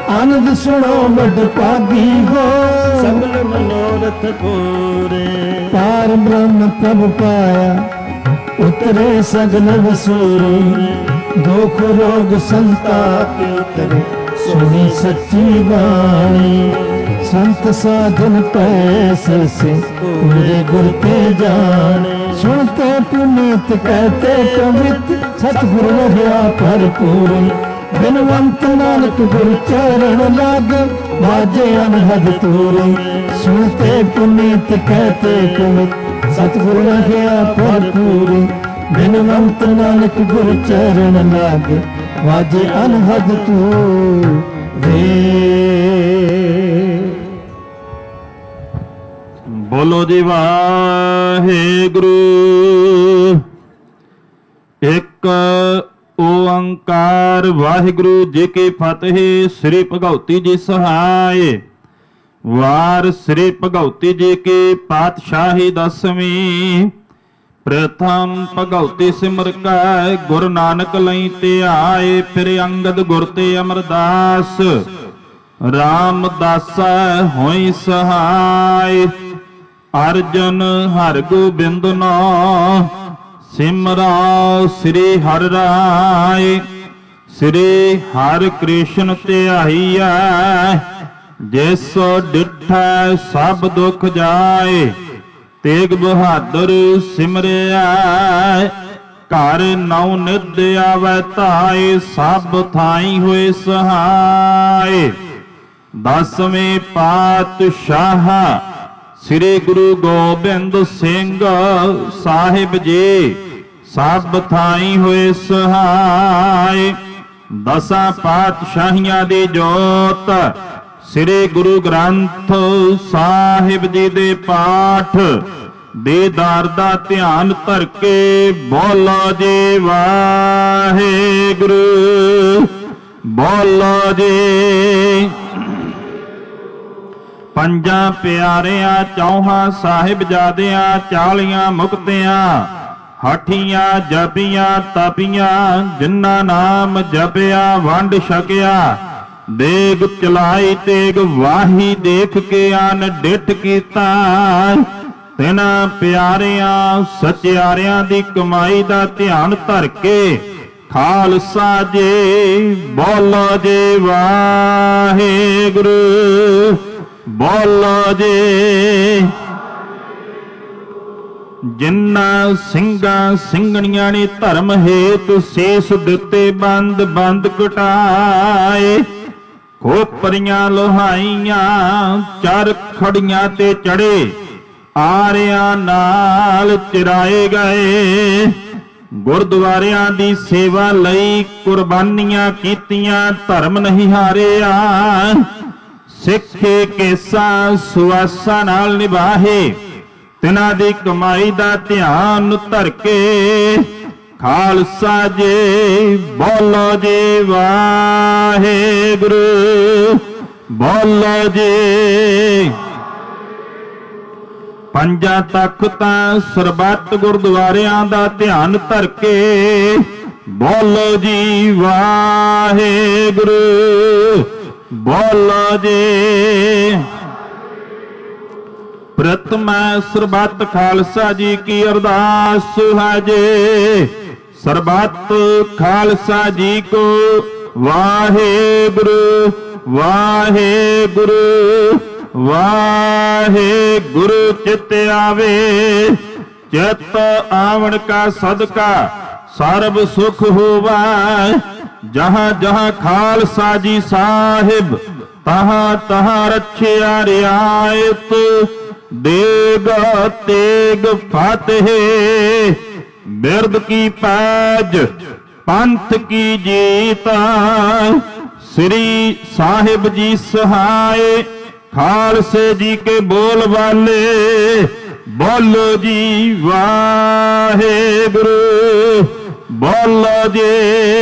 ਆਨੰਦ ਸੁਣੋ ਵੱਡ ਭਾਗੀ ਹੋ ਸਗਲ ਮਨੋਰਥ ਪੂਰੇ ਪਾਰ ਬ੍ਰਹਮ ਪ੍ਰਭ ਪਾਇਆ ਉਤਰੇ ਸਗਲ ਵਸੂਰੇ ਦੁਖ ਰੋਗ ਸੰਤਾਪ ਉਤਰੇ ਸੁਣੀ ਸੱਚੀ ਬਾਣੀ संत साधन पैसे से पूरे गुर के जाने सुनते पुनीत कहते कवित सतगुरु रहा भरपूर बिनवंत नानक गुरु चरण लागे बाजे अनहद तूरे सुनते पुनीत कहते कवित सतगुरु रहा भरपूर बिनवंत नानक गुरु चरण लागे बाजे अनहद तूरे। बोलो जी वाहेगुरु। एक ओंकार वाहिगुरु जी की फतेह। श्री भगवती जी सहाय। वार श्री भगवती जी की पातशाही 10वीं। प्रथम भगवती सिमर कै गुरु नानक लई ते आए। फिर अंगद गुर ते अमरदास रामदासा होई सहाय। अर्जन हर गोबिंद नो सिमराओ श्री हर राय। श्री हर कृष्ण ध्याईया जिसो डिठै सब दुख जाए। तेग बहादुर सिमरिया घर नौ निध आवै ताए। सब थाई होए सहाय। 10वें पातशाह श्री गुरु गोबिंद सिंह साहिब जी सब थाई होए सहाय। 10 पातशाहियां दी जोत श्री गुरु ग्रंथ साहिब जी दे पाठ दीदार दा ध्यान धर के बोलो जी वाहेगुरु। बोलो जी। पंजा प्यारियां चौहां साहिबजादियां 40 मुक्तियां हठियां जपियां तपियां जिन्ना नाम जपिया वंड छकिया। देग चलाई तेग वाही देख के अन डिठ कीता। तिना प्यारियां सचियारियां दी कमाई दा ध्यान धर के खालसा जी बोलो जी वाहेगुरु। बोलो जी। जिन्ना ਸਿੰਘਾਂ ਸਿੰਘਣੀਆਂ ने धर्म हेतु शेष दिते बंद बंद कटाए। खोपरियां लोहाइयां चर खड़ियां ते चढ़े आरियां नाल चिराए गए। गुरुद्वारियां दी सेवा लई कुर्बानियां कीतियां धर्म नहीं हारिया। सिखे केसा सुआसा नाल निभाहे तिना दी कमाई दा ध्यान धर के खालसा जी बोलो जी वाहेगुरु। बोलो जी। पंजा तख्तां सरबत गुरुद्वारियां दा ध्यान धर के बोलो जी वाहेगुरु। बोलो जी। प्रथम सरबत खालसा जी की अरदास है जे। सरबत खालसा जी को वाहेगुरु वाहेगुरु वाहेगुरु चित आवे। चित आवन का सदका सर्व सुख होवा। जहां जहां खालसा जी साहिब तहां तहां रखिया रियायत। देग तेग फतेह बिरद की पैज पंथ की जीत। श्री साहिब जी सहाय खालसे जी के बोल वाले। बोलो जी वाहेगुरु। बोलो जी।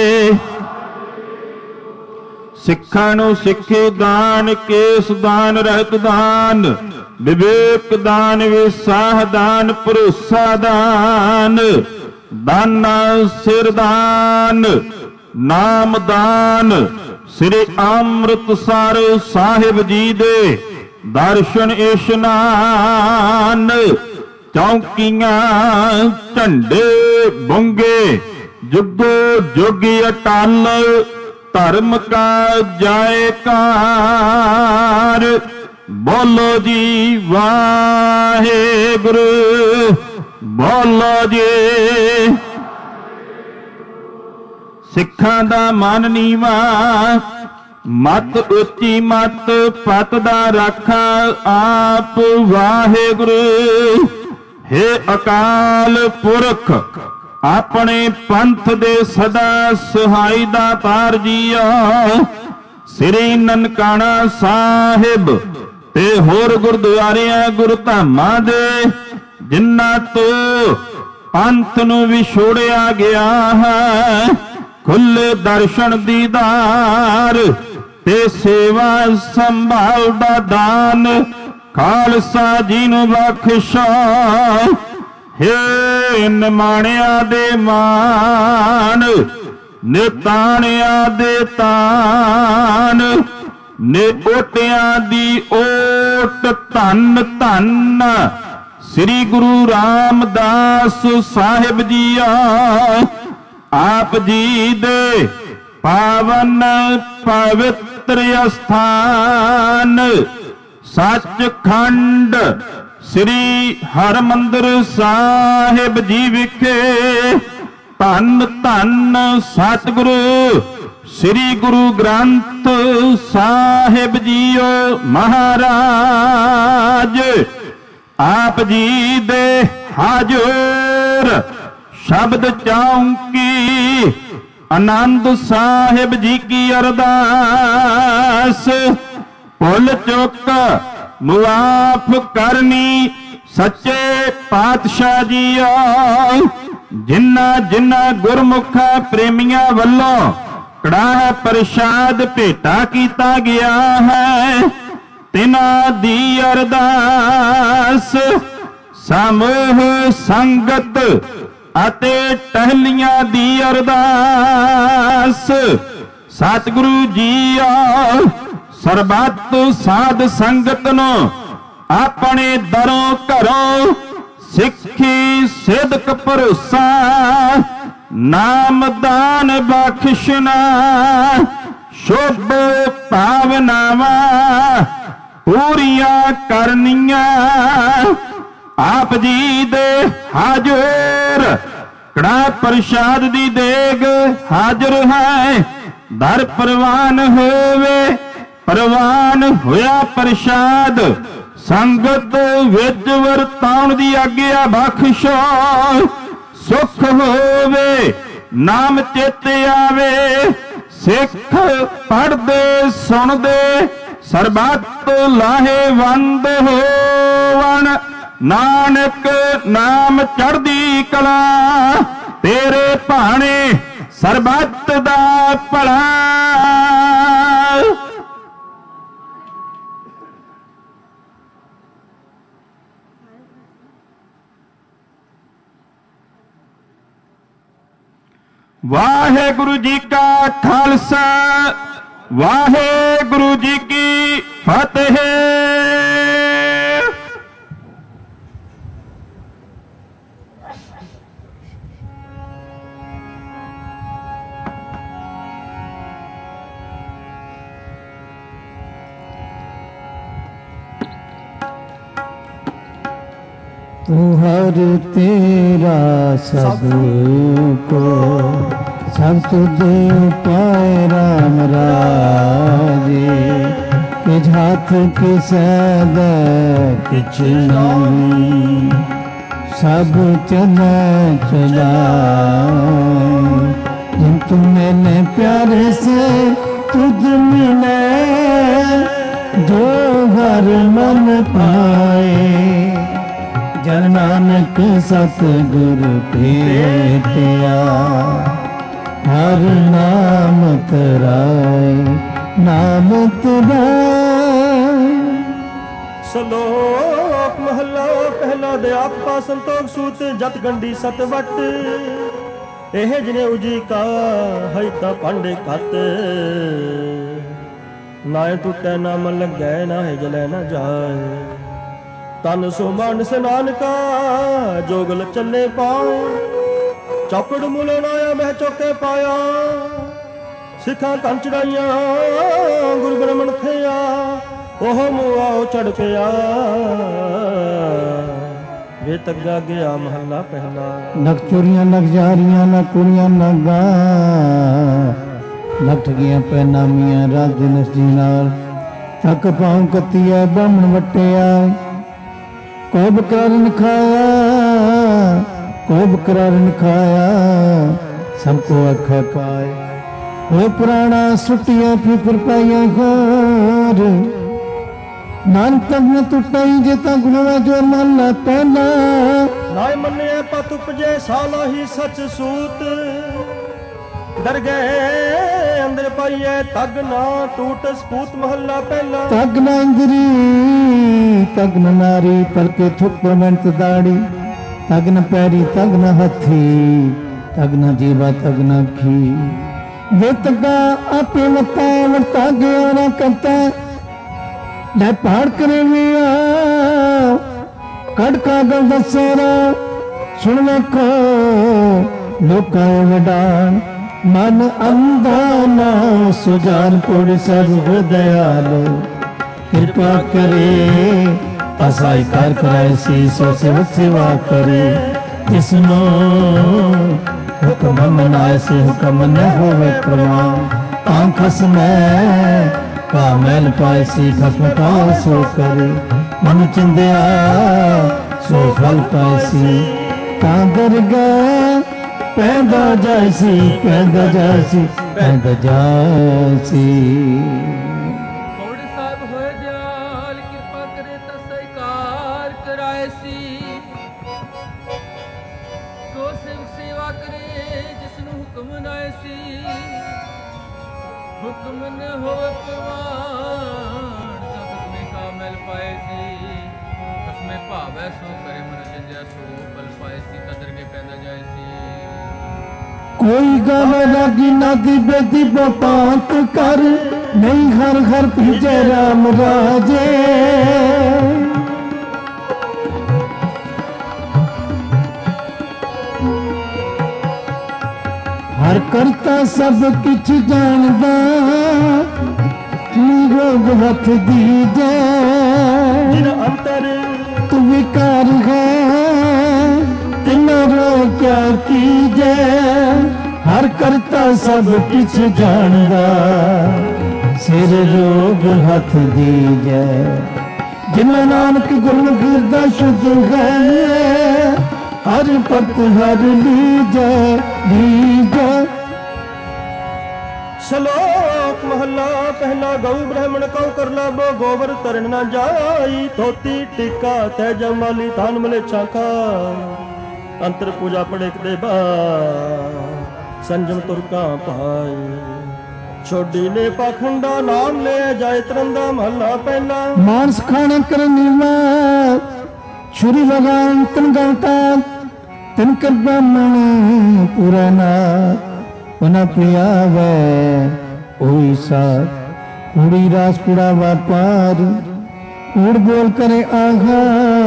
सिखा नूं सिखी दान केस दान रहत दान विवेक दान विसाह दान भरोसा दान दाना सिर दान नाम दान ਸ੍ਰੀ ਅੰਮ੍ਰਿਤਸਰ ਸਾਹਿਬ ਜੀ ਦੇ ਦਰਸ਼ਨ ਇਸ਼ਨਾਨ, ਚੌਂਕੀਆਂ ਝੰਡੇ ਬੁੰਗੇ ਜੁਗੋ ਜੁਗ ਅਟਲ, ਧਰਮ ਕਾ ਜੈਕਾਰ। ਬੋਲੋ ਜੀ ਵਾਹਿਗੁਰੂ, ਬੋਲੋ ਜੀ। ਸਿੱਖਾਂ ਦਾ ਮਨ ਨੀਵਾ, ਮਤ ਉੱਚੀ ਮਤ ਪਤ ਦਾ ਰਾਖਾ ਆਪ ਵਾਹਿਗੁਰੂ। ਹੇ ਅਕਾਲ ਪੁਰਖ, ਆਪਣੇ ਪੰਥ ਦੇ ਸਦਾ ਸਹਾਈ ਦਾਤਾਰ ਜੀਓ। ਸ੍ਰੀ ਨਨਕਾਣਾ ਸਾਹਿਬ ਤੇ ਹੋਰ ਗੁਰਦੁਆਰਿਆਂ ਗੁਰਧਾਮਾਂ ਦੇ ਜਿਨ੍ਹਾਂ ਤੋਂ ਪੰਥ ਨੂੰ ਵਿਛੋੜਿਆ ਗਿਆ ਹੈ, ਖੁੱਲੇ ਦਰਸ਼ਨ ਦੀਦਾਰ ਤੇ ਸੇਵਾ ਸੰਭਾਲ ਦਾ ਦਾਨ ਖਾਲਸਾ ਜੀ ਨੂੰ ਬਖਸ਼ੋ। ਹੇ ਨਿਮਾਣਿਆਂ ਦੇ ਮਾਨ, ਨਿਤਾਣਿਆਂ ਦੇ ਤਾਨ, ਨਿਓਟਿਆਂ ਦੀ ਓਟ ਧੰਨ ਧੰਨ ਸ੍ਰੀ ਗੁਰੂ ਰਾਮਦਾਸ ਸਾਹਿਬ ਜੀਓ। ਆਪ ਜੀ ਦੇ ਪਾਵਨ ਪਵਿੱਤਰ ਅਸਥਾਨ ਸੱਚਖੰਡ ਸ੍ਰੀ ਹਰਿਮੰਦਰ ਸਾਹਿਬ ਜੀ ਵਿਖੇ ਧੰਨ ਧੰਨ ਸਤਿਗੁਰੂ ਸ੍ਰੀ ਗੁਰੂ ਗ੍ਰੰਥ ਸਾਹਿਬ ਜੀਓ ਮਹਾਰਾਜ। ਆਪ ਜੀ ਦੇ ਹਾਜ਼ਰ ਸ਼ਬਦ ਚੌਂਕੀ ਆਨੰਦ ਸਾਹਿਬ ਜੀ ਕੀ ਅਰਦਾਸ, ਭੁੱਲ ਚੁੱਕ ਮੁਆਫ ਕਰਨੀ ਸੱਚੇ ਪਾਤਸ਼ਾਹ ਜੀਓ। ਜਿਨ੍ਹਾਂ ਜਿਨ੍ਹਾਂ ਗੁਰਮੁਖਾਂ ਪ੍ਰੇਮੀਆਂ ਵੱਲੋਂ ਕੜਾਹ ਪ੍ਰਸ਼ਾਦ ਭੇਟਾ ਕੀਤਾ ਗਿਆ ਹੈ, ਤਿਨਾਂ ਦੀ ਅਰਦਾਸ ਸਮੂਹ ਸੰਗਤ ਅਤੇ ਟਹਿਲੀਆਂ ਦੀ ਅਰਦਾਸ। ਸਤਿਗੁਰੂ ਜੀਓ ਸਰਬੱਤ ਸਾਧ ਸੰਗਤ ਨੂੰ ਆਪਣੇ ਦਰੋਂ ਘਰੋਂ ਸਿੱਖੀ ਸਿਦਕ ਭਰੋਸਾ ਨਾਮਦਾਨ ਬਖਸ਼ਣਾ, ਸ਼ੁਭ ਭਾਵਨਾਵਾਂ ਪੂਰੀਆਂ ਕਰਨੀਆਂ। ਆਪ ਜੀ ਦੇ ਹਾਜ਼ਰ ਕੜਾ ਪ੍ਰਸ਼ਾਦ ਦੀ ਦੇਗ ਹਾਜ਼ਰ ਹੈ। ਦਰ ਪ੍ਰਵਾਨ ਹੋਵੇ, ਪ੍ਰਵਾਨ ਹੋਇਆ ਪ੍ਰਸ਼ਾਦ ਸੰਗਤ ਵਿੱਚ ਵਰਤਾਉਣ ਦੀ ਆਗਿਆ ਬਖਸ਼ੋ। ਸੁਖ ਹੋਵੇ, ਨਾਮ ਚੇਤੇ ਆਵੇ, ਸਿੱਖ ਪੜ੍ਹਦੇ ਸੁਣਦੇ ਸਰਬੱਤ ਲਾਹੇਵੰਦ ਹੋਵਣ। ਨਾਨਕ ਨਾਮ ਚੜ੍ਹਦੀ ਕਲਾ, ਤੇਰੇ ਭਾਣੇ ਸਰਬੱਤ ਦਾ ਭਲਾ। ਵਾਹਿਗੁਰੂ ਜੀ ਕਾ ਖਾਲਸਾ, ਵਾਹਿਗੁਰੂ ਜੀ ਕੀ ਫਤਿਹ। तू हर तेरा सब को सब तुझे पाए राम राजे, कि हाथ के सद किछ नहीं सब चला चला। जिन तुम मैंने प्यारे से तुझ मिले, जो हर मन पाए। जन नानक सतगुर भेटिया, हर नाम तराए नाम तराए। ਸ਼ਲੋਕ ਮਹਲਾ ਪਹਿਲਾ ਦਿਆਪਾ ਸੰਤੋਖ ਸੂਤ ਜਤ ਗੰਢੀ ਸਤ ਵਟ। ਇਹ ਜਿਨੇ ਉਜੀ ਕਾ ਹੈ ਤਾਂ ਪਾਂਡੇ ਕਤ। ਨਾਏ ਟੁੱਟੈ ਨਾ ਮਨ ਲੱਗੈ ਨਾਏ ਜਲੈ ਨਾ ਜਾਏ। ਤਨ ਸੋ ਮਾਨਸ ਨਾਨਕਾ ਜੋਗਲ ਚੱਲੇ ਪਾਏ। ਚੌਕੜ ਮੁਲ ਨਾਇਆ ਮਹਿ ਚੌਕੇ ਪਾਇਆ। ਸਿੱਖਾਂ ਕੰਨ ਚੜਾਈਆਂ ਗੁਰੂ ਬ੍ਰਹਮਣ ਥਿਆ। ਉਹ ਮੁਆਓ ਚੜ ਪਿਆ ਵੇ ਤੱਗਾ ਗਿਆ ਮਹੱਲਾ ਪਹਿਲਾ। ਨਕ ਚੋਰੀਆਂ ਨਕ ਜਾਰੀਆਂ ਨਾ ਕੁੜੀਆਂ ਨਾ ਗਾ। ਨਕ ਠਗੀਆਂ ਪੈ ਨਾਮੀਆਂ ਰਾਤ ਦਿਨ ਜੀ ਨਾਲ। ਥੱਕ ਪਾਉ ਕੱਤੀਆ ਬਾਹਮਣ ਵਟਿਆ। ਕੋਈ ਬਕਰਨ ਖਾਇਆ ਕੋਈ ਬਕਰਨ ਖਾਇਆ। ਸਭ ਕੋ ਅੱਖਾਂ ਪਾਏ ਹੋਏ ਪੁਰਾਣਾ ਸੁੱਟੀਆਂ ਫਿਕਰ ਪਾਈਆਂ ਘਰ। ਨਾਨਕ ਤਨ ਟੁੱਟਾਈ ਜੇ ਤਾਂ ਗੁਣਵਾ ਜੋ ਮਨ ਪਹਿਲਾ। ਨਾਏ ਮੰਨਿਆ ਪਤ ਉਪਜੇ ਸਾਲਾਹੀ ਸੱਚ ਸੂਤ। ਦਰ ਗਏ ਅੰਦਰ ਪਾਈਏ ਤਗ ਨਾ ਟੂਟ ਸਪੂਤ ਮਹੱਲਾ ਪਹਿਲਾ। ਤਗ ਨਾ ਇੰਦਰੀ ਤਗ ਨ ਨਾਰੀ ਪਲਕੇ ਥੁੱਕ ਮਿੰਟ ਦਾੜੀ। ਤਗ ਨ ਪੈਰੀ ਤਗ ਨ ਹੱਥੀ ਤਗ ਨ ਜੀਵਾ ਤਗ ਨ ਖੀ। ਵੇ ਤਗਾ ਆਪੇ ਵਤਾ ਵਰਤਾ ਗਿਆ ਨਾ ਕਰਤਾ। ਲੈ ਪਹਾੜ ਕਰੇ ਵੀਆ ਕੜਕਾ ਗਲ ਦਸੇਰਾ। ਸੁਣ ਵੇਖੋ ਲੋਕਾਂ ਵਡਾਨ। ਮਨ ਅੰਧਾ ਨਾ ਸੁਜਾਨ ਪੁਰ ਸਭ ਦਇਆਲ। ਕਿਰਪਾ ਕਰੇ ਅਸਾਈ ਕਰ ਕਰਾਏ ਸੀ ਸੋ ਸੇਵਕ ਸੇਵਾ ਕਰੇ। ਜਿਸਨੋ ਹੁਕਮ ਮਨਾਏ ਸੇ ਹੁਕਮ ਨ ਹੋਵੇ ਪ੍ਰਵਾਨ। ਤਾਂ ਖਸਮੈ ਕਾ ਮੈਲ ਪਾਏ ਸੀ ਖਸਮ ਕਾ ਸੋ ਕਰੇ। ਮਨ ਚਿੰਦਿਆ ਸੋ ਫਲ ਪਾਏ ਸੀ। ਤਾਂ ਦਰਗਾਹ ਪੈਂਦਾ ਜਾਏ ਸੀ ਪੈਂਦਾ ਜਾਏ ਸੀ ਪੈਂਦਾ ਜਾਏ ਸੀ। ਪੌੜੀ ਸਾਹਿਬ ਹੋਏ ਦਿਆਲ ਕਿਰਪਾ ਕਰੇ ਤਾਂ ਸਹਿਕਾਰ ਕਰਾਏ ਸੀ। ਸੋ ਸੇਵਕ ਸੇਵਾ ਕਰੇ ਜਿਸਨੂੰ ਹੁਕਮ ਨਾਏ ਸੀ। ਹੁਕਮ ਨ ਹੋਵੇ ਪ੍ਰਵਾਨ ਤਾਂ ਖਸਮੇ ਕਾ ਮੈਲ ਪਾਏ ਸੀ। ਖਸਮੇ ਭਾਵੈ ਸੋ ਕਰੇ ਮਨ ਜਿੰਦਿਆ ਸੋ ਫਲ ਪਾਏ ਸੀ। ਕਦਰ ਕੇ ਪੈਂਦਾ ਜਾਏ ਸੀ। ਕੋਈ ਗਮ ਰਾਗੀ ਨਾਦੀ ਬੇਦੀ ਬਪਾਂਤ ਕਰ। ਨਹੀਂ ਹਰ ਹਰ ਭੀਜੇ ਰਾਮ ਰਾਜੇ। ਹਰ ਕਰਤਾ ਸਭ ਕਿਛ ਜਾਣਦਾ। ਰੋਗ ਹੱਥ ਦੀਜੇ। ਜਿਨ ਅੰਤਰ ਤੂੰ ਵਿਕਾਰ ਹੈ ਤਿਨ ਰੋਕਿਆ ਕੀਜੇ। ਹਰ ਕਰਤਾ ਸਭ ਕਿਛ ਜਾਣਦਾ। ਸਿਰ ਰੋਗ ਹੱਥ ਦੀਜੈ। ਜਿਨ ਨਾਨਕ ਗੁਰੂ ਗਿਰਦਾ ਸ਼ੁੱਧ ਹੈ। ਹਰ ਪਤ ਹਰ ਲੀਜੈ ਲੀਜੈ। ਸ਼ਲੋਕ ਮਹੱਲਾ ਪਹਿਲਾ। ਗਊ ਬ੍ਰਾਹਮਣ ਕਉ ਕਰ ਲਾਭੋ ਗੋਬਰ ਤਰਨ ਨਾ ਜਾਈ। ਧੋਤੀ ਟਿੱਕਾ ਤੈ ਜਮਾਲੀ ਤਾਨ ਮਲੇਛਾ ਖਾਈ। ਅੰਤਰ ਪੂਜਾ ਪੜੇ ਦੇ ਬਾ ਸੰਜਮ ਤੁਰਕਾ ਪਾਈ। ਛੋਡੀ ਨੇ ਪਾਖੰਡਾ ਨਾਮ ਲੈ ਜਾਏ ਤਰੰਦਾ ਮਹੱਲਾ ਪਹਿਲਾ। ਮਾਨਸ ਖਾਣਾ ਕਰਨੀ ਮੈਂ ਛੁਰੀ ਲਗਾਉਂ ਤਨ ਗਲਤਾ। ਤਨ ਕਰ ਬ੍ਰਾਹਮਣ ਪੂਰਾ ਨਾ ਪਨਾ ਪਿਆਵੈ ਉਹੀ ਸਾਥ। ਕੂੜੀ ਰਾਸ ਕੁੜਾ ਵਾਪਾਰ ਕੂੜ ਬੋਲ ਕਰੇ ਆਘਾ।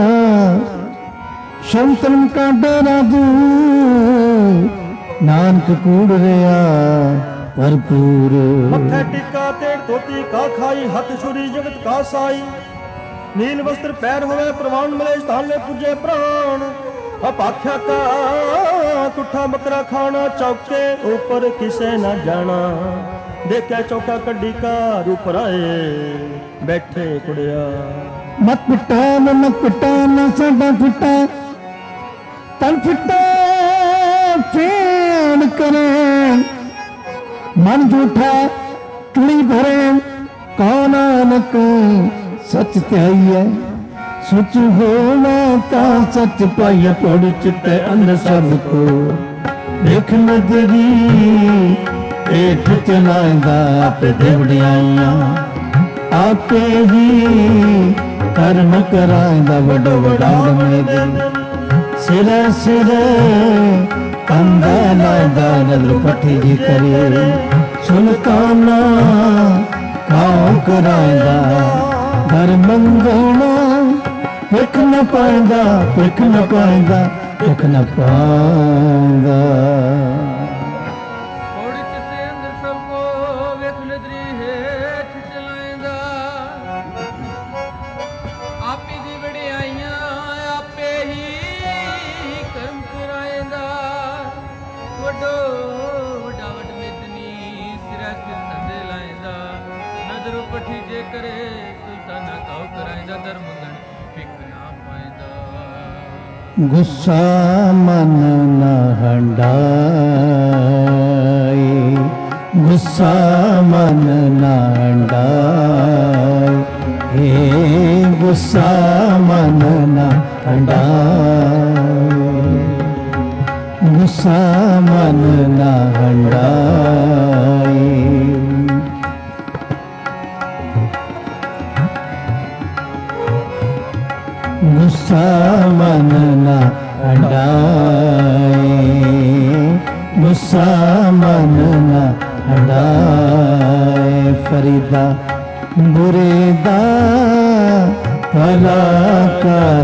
ਸ਼ੰਤਨ ਕਾ ਡੇਰਾ ਦੂਰ ਨਾਨਕ ਕੂੜ ਰਿਆ ਭਰਪੂਰ। ਮੱਥੇ ਟਿੱਕਾ ਤੇ ਧੋਤੀ ਕਾ ਖਾਈ। ਹੱਥ ਛੁਰੀ ਜਗਤ ਕਾ ਸਾਈ। ਨੀਲ ਵਸਤਰ ਪੈਰ ਹੋਵੇ ਪ੍ਰਵਾਨ ਮਿਲੇ ਸਥਾਨ ਲੈ ਪੁੱਜੇ ਪ੍ਰਾਣ। ਅਪਾਖਿਆ ਕਾ ਕੁੱਠਾ ਬੱਕਰਾ ਖਾਣਾ। ਚੌਕੇ ਉੱਪਰ ਕਿਸੇ ਨਾ ਜਾਣਾ। ਦੇਖਿਆ ਚੌਕਾ ਕੱਢੀ ਘਰ ਉੱਪਰ ਆਏ ਬੈਠੇ ਕੁੜਿਆ। ਮਤ ਪਿੱਟਾ ਮਤ ਪਿੱਟਾ ਨਾ ਸਾਡਾ ਫਿੱਟਾ। ਤਨ ਫਿੱਟਾ ਫੇਣ ਕਰੇ। ਮਨ ਝੂਠਾ ਚੁਣੀ ਭਰੇ। ਕਉ ਨਾਨਕ ਸੱਚ ਧਿਆਈਐ। ਸੁਚ ਹੋਵੇ ਤਾਂ ਸੱਚ ਪਾਈਐ। ਪੜ ਚਿੱਤੈ ਅੰਧ ਸਭ ਕੋ ਦੇਖ ਨਦਰੀ। ਏਠ ਚਲਾਇਂਦਾ ਆਪੇ ਦੇ ਵਡਿਆਈਆਂ। ਆਪੇ ਹੀ ਕਰਮ ਕਰਾਇਂਦਾ ਵੱਡੋ ਵਡਾਉਣ ਮੇਰੀ। ਸਿਰੇ ਸਿਰੇ ਕੰਦਾ ਲਾਇਦਾ ਨਦਰ ਪੱਠੀ ਜੀ ਕਰੇ। ਸੁਲਤਾਨਾ हां करांदा घर मंगना विख न पांदा विख न पांदा विख न पांदा गुस्सा मन न हंडाए गुस्सा मन न हंडाए हे गुस्सा मन न हंडाए गुस्सा मन न हंडाए गुस्सा मन न हंडाए गुस्सा मन न हंडाए फरीदा बुरे दा भला कर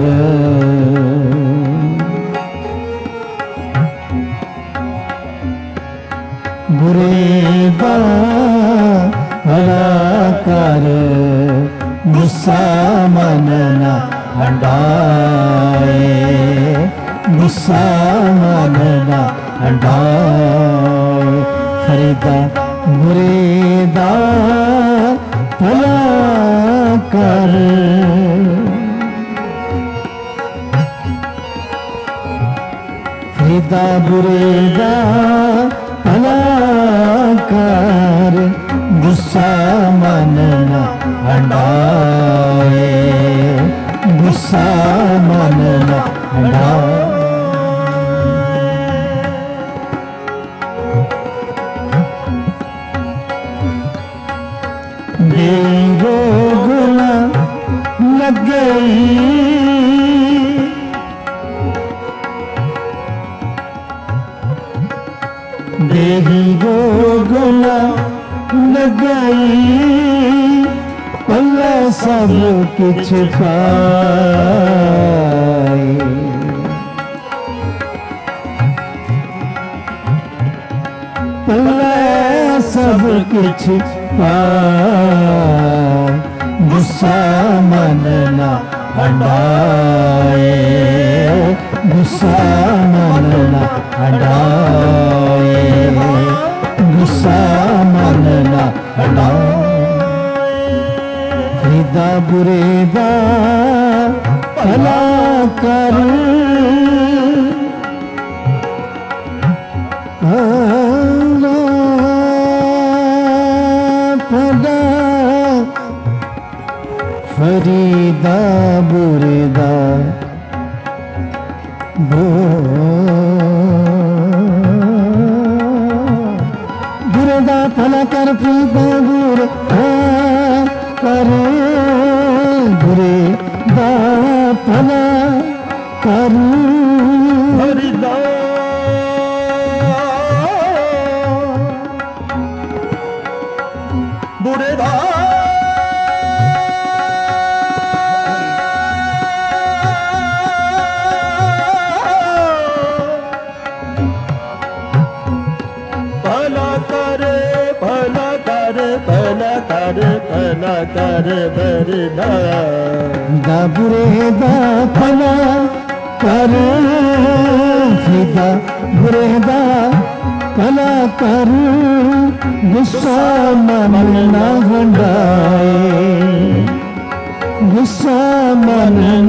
बुरे दा भला कर गुस्सा मन न हंडाए गुस्सा मन न हंडाए फरीदा बुरे दा भला कर फरीदा बुरे दा भला कर गुस्सा मन न हंडाए गुस्सा मन न हंडाए रोग न लग गई देही रोग न लग गई पल्ला सब कुछ पाए पल्ला सब कुछ पाए गुस्सा मन न हंडाए गुस्सा मन न हंडाए गुस्सा मन न हंडाए फरीदा बुरे दा भला कर फरीदा बुरे दा बुरे दा भला कर फरीदा बुरे कर बुरे दा भला कर फरीदा बुरे दा कर बरदा दा बुरे दा भला कर फरीदा बुरे दा भला कर गुस्सा मन न हंडाए गुस्सा मन न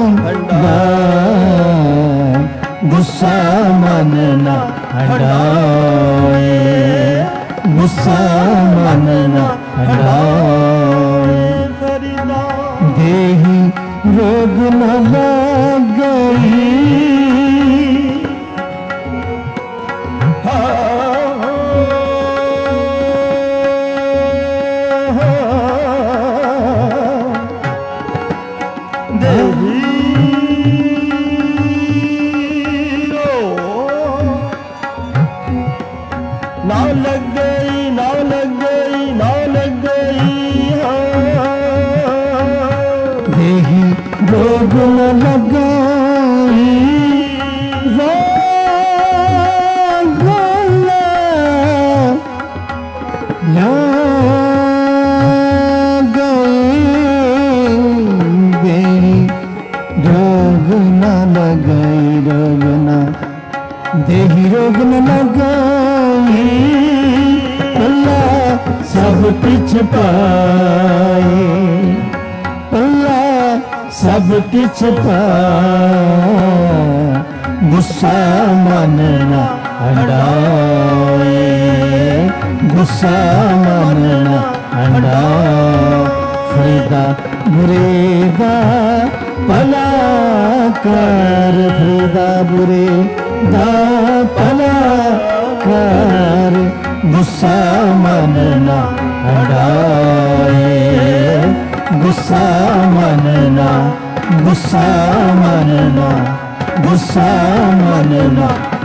हंडाए गुस्सा मन न हंडाए गुस्सा मन न हंडाए देही रोग न लग गई ना लग गई ना लग गई ना लग गई देहि रोग न लगाई रोग न लगाई रोग न देहि रोग न लगाई पल्ला सब किछ पाए पल्ला सब किछ पाए गुस्सा मन न हटाए गुस्सा मन न हटाए फरीदा बुरे दा भला कर फरीदा बुरे दा भला कर गुस्सा मन न हटाए गुस्सा मन न गुस्सा मन न गुस्सा मन न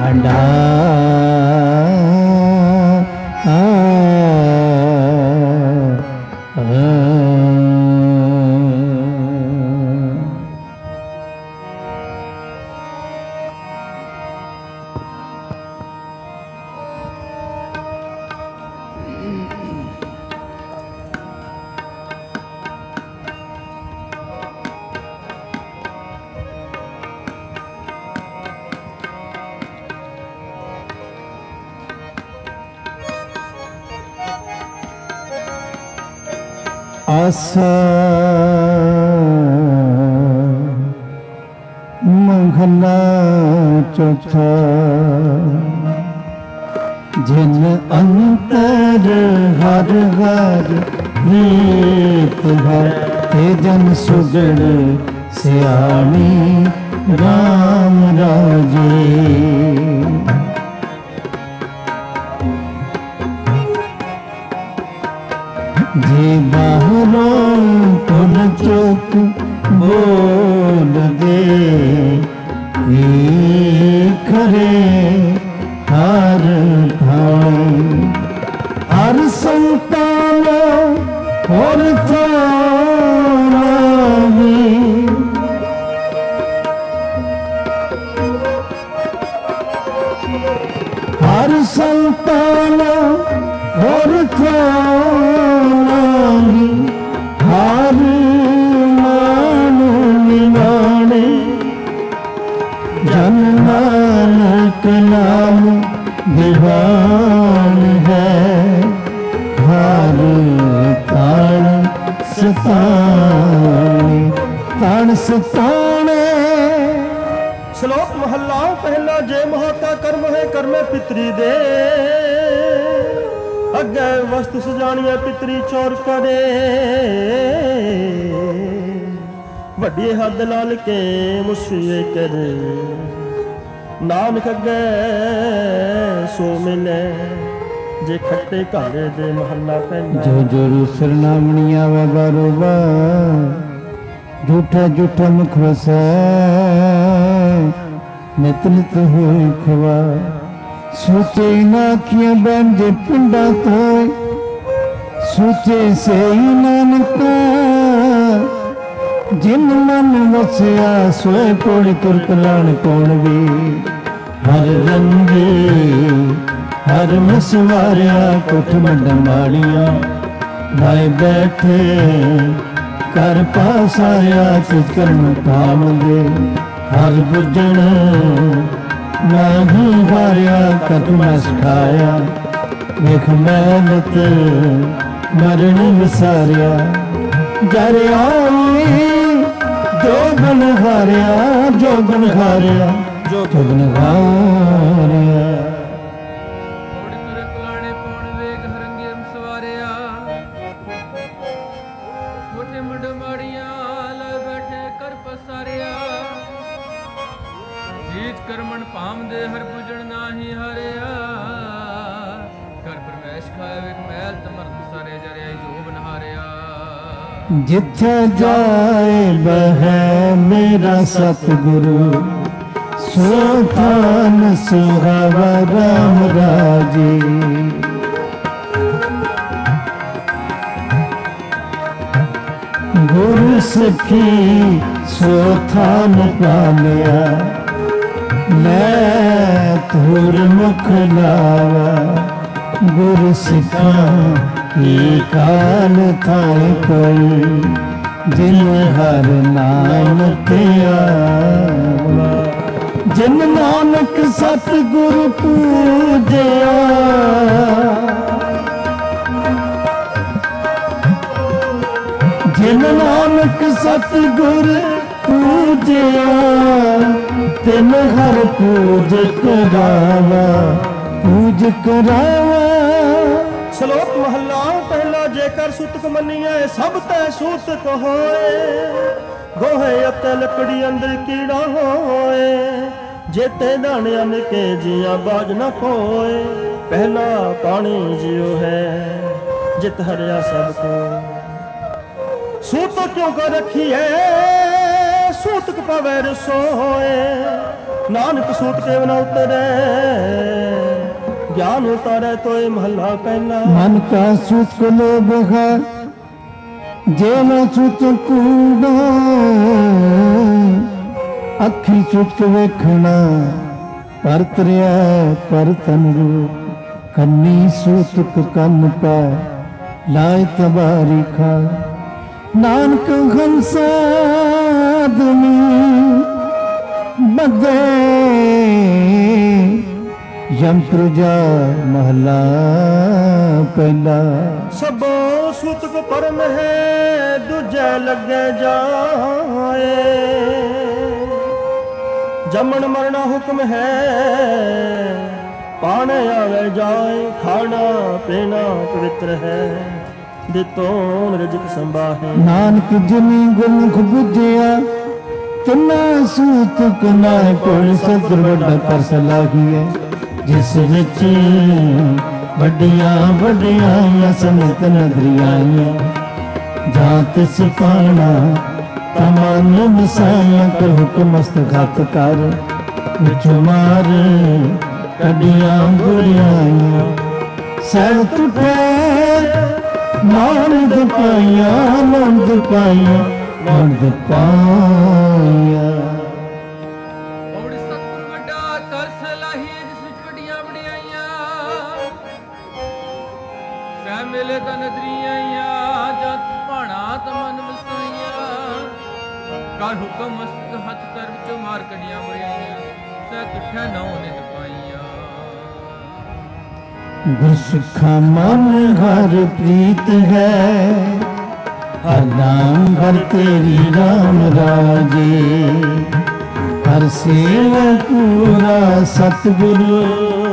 आसा मंगला चौथा जिन अंतर हर हर रीत है ते जन सुगड़ सियाणी राम राजे जे बाहरों पुन चुप बोल दे खरे हर भाई हर संतान और हर संतान और हर मानु निवाणे जन नानक नाम दीवान है हर ताण सताने ताण सताने। श्लोक महला पहला जे महाता कर्म है कर्मे पितरी दे अगे वस्तु सजानिया पितरी चोर करे वड्डी हद लाल के मुशिए करे नानक अगे सो मिले जे खट्टे काले दे महला पहला जो जोरू सरनामणी आवे बारोबार झूठा झूठा मुख वसै नित नित होए खवा सोचे नाखियां बन जे पिंडा थोए सोचे से नानका जिन मन वसिया सोए कोड़ी तुरकलाण कौन भी हर रंगे हर मसवारिया कुठ मंड माड़िया भाई बैठे कर पास आया चित कर्म थाम दे हर बुझण नहीं हारिया कदम सिखाया देख मेहनत मरण विसारिया जर आई जोगन हारिया जोगन हारिया जोगन हारिया ਕਰਮਣ ਭਾਮਦੇ ਹਰ ਪੁਜਣ ਨਾਹੀ ਹਰਿਆ ਕਰ ਪਰਮੇਸ਼ ਖਾਏ ਵੇਖ ਮਹਿਲ ਤਮਰਤ ਸਾਰੇ ਜਰਿਆ ਜੋਬ ਨਹਾਰਿਆ ਜਿੱਥੇ ਜਾਏ ਬਹਿ ਮੇਰਾ ਸਤਿਗੁਰੂ ਸੋ ਥਾਨ ਸੁਹਾਵਾ ਰਾਮ ਰਾਜੇ ਗੁਰ ਸਿੱਖੀ ਸੋ ਥਾਨ ਪਾਲਿਆ, ਲੈ ਧੁਰ ਮੁਖ ਲਾਵਾ। ਗੁਰ ਸਿੱਖਾਂ ਕੀ ਕਾਲ ਥਾਇ ਕੋਈ, ਜਿਨ ਹਰ ਨਾਮ ਤੇ ਆਵਾ। ਜਿਨ ਨਾਨਕ ਸਤਿਗੁਰ ਪੂਜਿਆ, ਜਿਨ ਨਾਨਕ ਸਤਿਗੁਰ ਪੂਜਿਆ, ਤਿਨ ਹਰ ਪੂਜ ਕਰਾਵਾ, ਪੂਜ ਕਰਾਵਾ। ਸ਼ਲੋਕ ਮਹੱਲਾ ਪਹਿਲਾ। ਜੇਕਰ ਸੂਤਕ ਮੰਨੀਏ ਸਭ ਤੈ ਸੂਤਕ ਹੋਏ, ਗੋਹੇ ਅਤੇ ਲੱਕੜੀ ਅੰਦਰ ਕੀੜਾ ਹੋਏ। ਜੇਤੇ ਦਾਣਿਆਂ ਨਿਕੇ ਜੀਆਂ ਬਾਜ ਨਾ ਕੋਏ, ਪਹਿਲਾ ਪਾਣੀ ਜਿਉ ਹੈ ਜਿਤ ਹਰਿਆ ਸਭ ਕੋ। ਸੂਤਕ ਕਿਉਂ ਕਰ ਰੱਖੀਏ ਸੂਤਕ ਪਵੈ ਰਸੋਏ, ਨਾਨਕ ਸੂਤ ਕੇ ਨ ਉਤਰੇ, ਗਿਆਨ ਉਤਾਰੇ ਤੋਏ ਮਹੱਲਾ ਪਹਿਲਾ। ਮਨ ਕਾ ਸੂਤਕ ਲੋਭ ਹੈ, ਜੇ ਨਾ ਸੂਤਕ ਕੂੜਾ। ਅੱਖੀ ਸੂਤਕ ਵੇਖਣਾ, ਪਰ ਤਰਿਆ ਪਰ ਤਨ ਰੂਪ। ਕੰਨੀ ਸੂਤਕ ਕੰਨ ਪੈ, ਲਾਇ ਤਬਾਰੀ ਖਾ। ਨਾਨਕ ਹੰਸ ਆਦਮੀ ਬਦੇ, ਯਮ ਪ੍ਰਜਾ ਮਹਲਾ ਪਹਿਲਾ। ਸਭੋ ਸੂਤਕ ਪਰਮ ਹੈ, ਦੂਜੇ ਲੱਗੇ ਜਾਏ। ਜੰਮਣ ਮਰਨਾ ਹੁਕਮ ਹੈ, ਪਾਣੇ ਆਵੇ ਜਾਏ। ਖਾਣਾ ਪੀਣਾ ਪਵਿੱਤਰ ਹੈ, ਦਿੱਤੋਂ ਰਿਜਕ ਸੰਭਾਹੇ। ਨਾਨਕ ਜਿਨੀ ਗੁਰਮੁਖ ਬੁਝਿਆ, ਤਿਨਾ ਸੂਤਕ ਨਾ ਕੋਲ। ਸਤਿਗੁਰ ਵੱਡਾ ਕਰ ਸਲਾਹੀਐ, ਜਿਸ ਵਿੱਚ ਵੱਡੀਆਂ ਵੱਡੀਆਂ ਸਮਿਤ ਨਦਰੀਆਂ। ਜਾਂ ਤਿਸ ਪਾਣਾ ਤਮਨ ਮਸਾਇਆ, ਕਰ ਹੁਕਮ ਮਸਤਗਤ ਕਰ। ਵਿੱਚ ਮਾਰ ਕੱਢੀਆਂ ਗੁਰਿਆਈਆਂ, ਸਹਿ ਟੁੱਟੇ ਨਾਨਕ ਪਾਈਆਂ। ਨਾਨਕ ਪਾਈਆਂ, ਨਾਨਕ ਪਾਈਆਂ। ਔੜ ਸਤਿਗੁਰ ਵੱਡਾ ਕਰ ਸਲਾਹੀ, ਜਿਸ ਵਿੱਚ ਵੱਡੀਆਂ ਵਡਿਆਈਆਂ। ਸਹਿ ਮਿਲੇ ਤਾਂ ਨਦਰੀਆਂ, ਜਤ ਭਾਣਾ ਤਮਨ ਵਸਾਈਆਂ। ਕਰ ਹੁਕਮ ਮਸਤ ਹੱਥ ਕਰ, ਵਿੱਚੋਂ ਮਾਰ ਕੱਢੀਆਂ ਬੁਰਾਈਆਂ। ਸਹਿ ਤੁਠੈ ਨੌ ਨਿਤ ਪਾਈਆਂ। ਗੁਰ ਸਿੱਖਾ ਮਨ ਹਰ ਪ੍ਰੀਤ ਹੈ, ਹਰ ਨਾਮ ਹਰ ਤੇਰੀ ਰਾਮ ਰਾਜੇ। ਹਰ ਸੇਵਾ ਪੂਰਾ ਸਤਿਗੁਰੂ,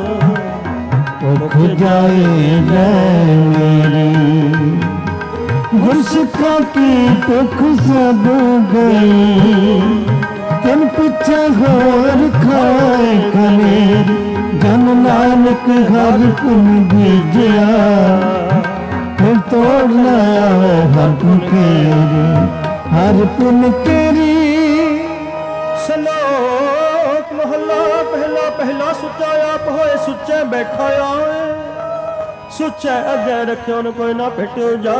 ਉਹ ਖੁਜਾਏ ਲੈ ਮੇਰੀ। ਗੁਰ ਸਿੱਖਾਂ ਕੀ ਭੁੱਖ ਸਭ ਗਈ, ਤਿਨ ਪਿੱਛੇ ਹੋਰ ਖਾਏ ਖਲੇਰ। ਜਨ ਨਾਨਕ ਹਰ ਪੁਨ ਭੇਜਿਆ, ਫਿਰ ਤੋੜ ਨਾ ਆਵੇ ਹਰ ਪੁਨ ਕੇਰੀ। ਹਰ ਪੁਨ ਕੇਰੀ। ਸ਼ਲੋਕ ਮਹੱਲਾ ਪਹਿਲਾ। ਪਹਿਲਾ ਸੁੱਚਾ ਆਪ ਹੋਏ, ਸੁੱਚੇ ਬੈਠਾ ਆਏ। ਸੁੱਚੇ ਅੱਗੇ ਰੱਖਿਓ ਨ ਕੋਈ ਨਾ ਭੇਟਿਓ ਜਾ।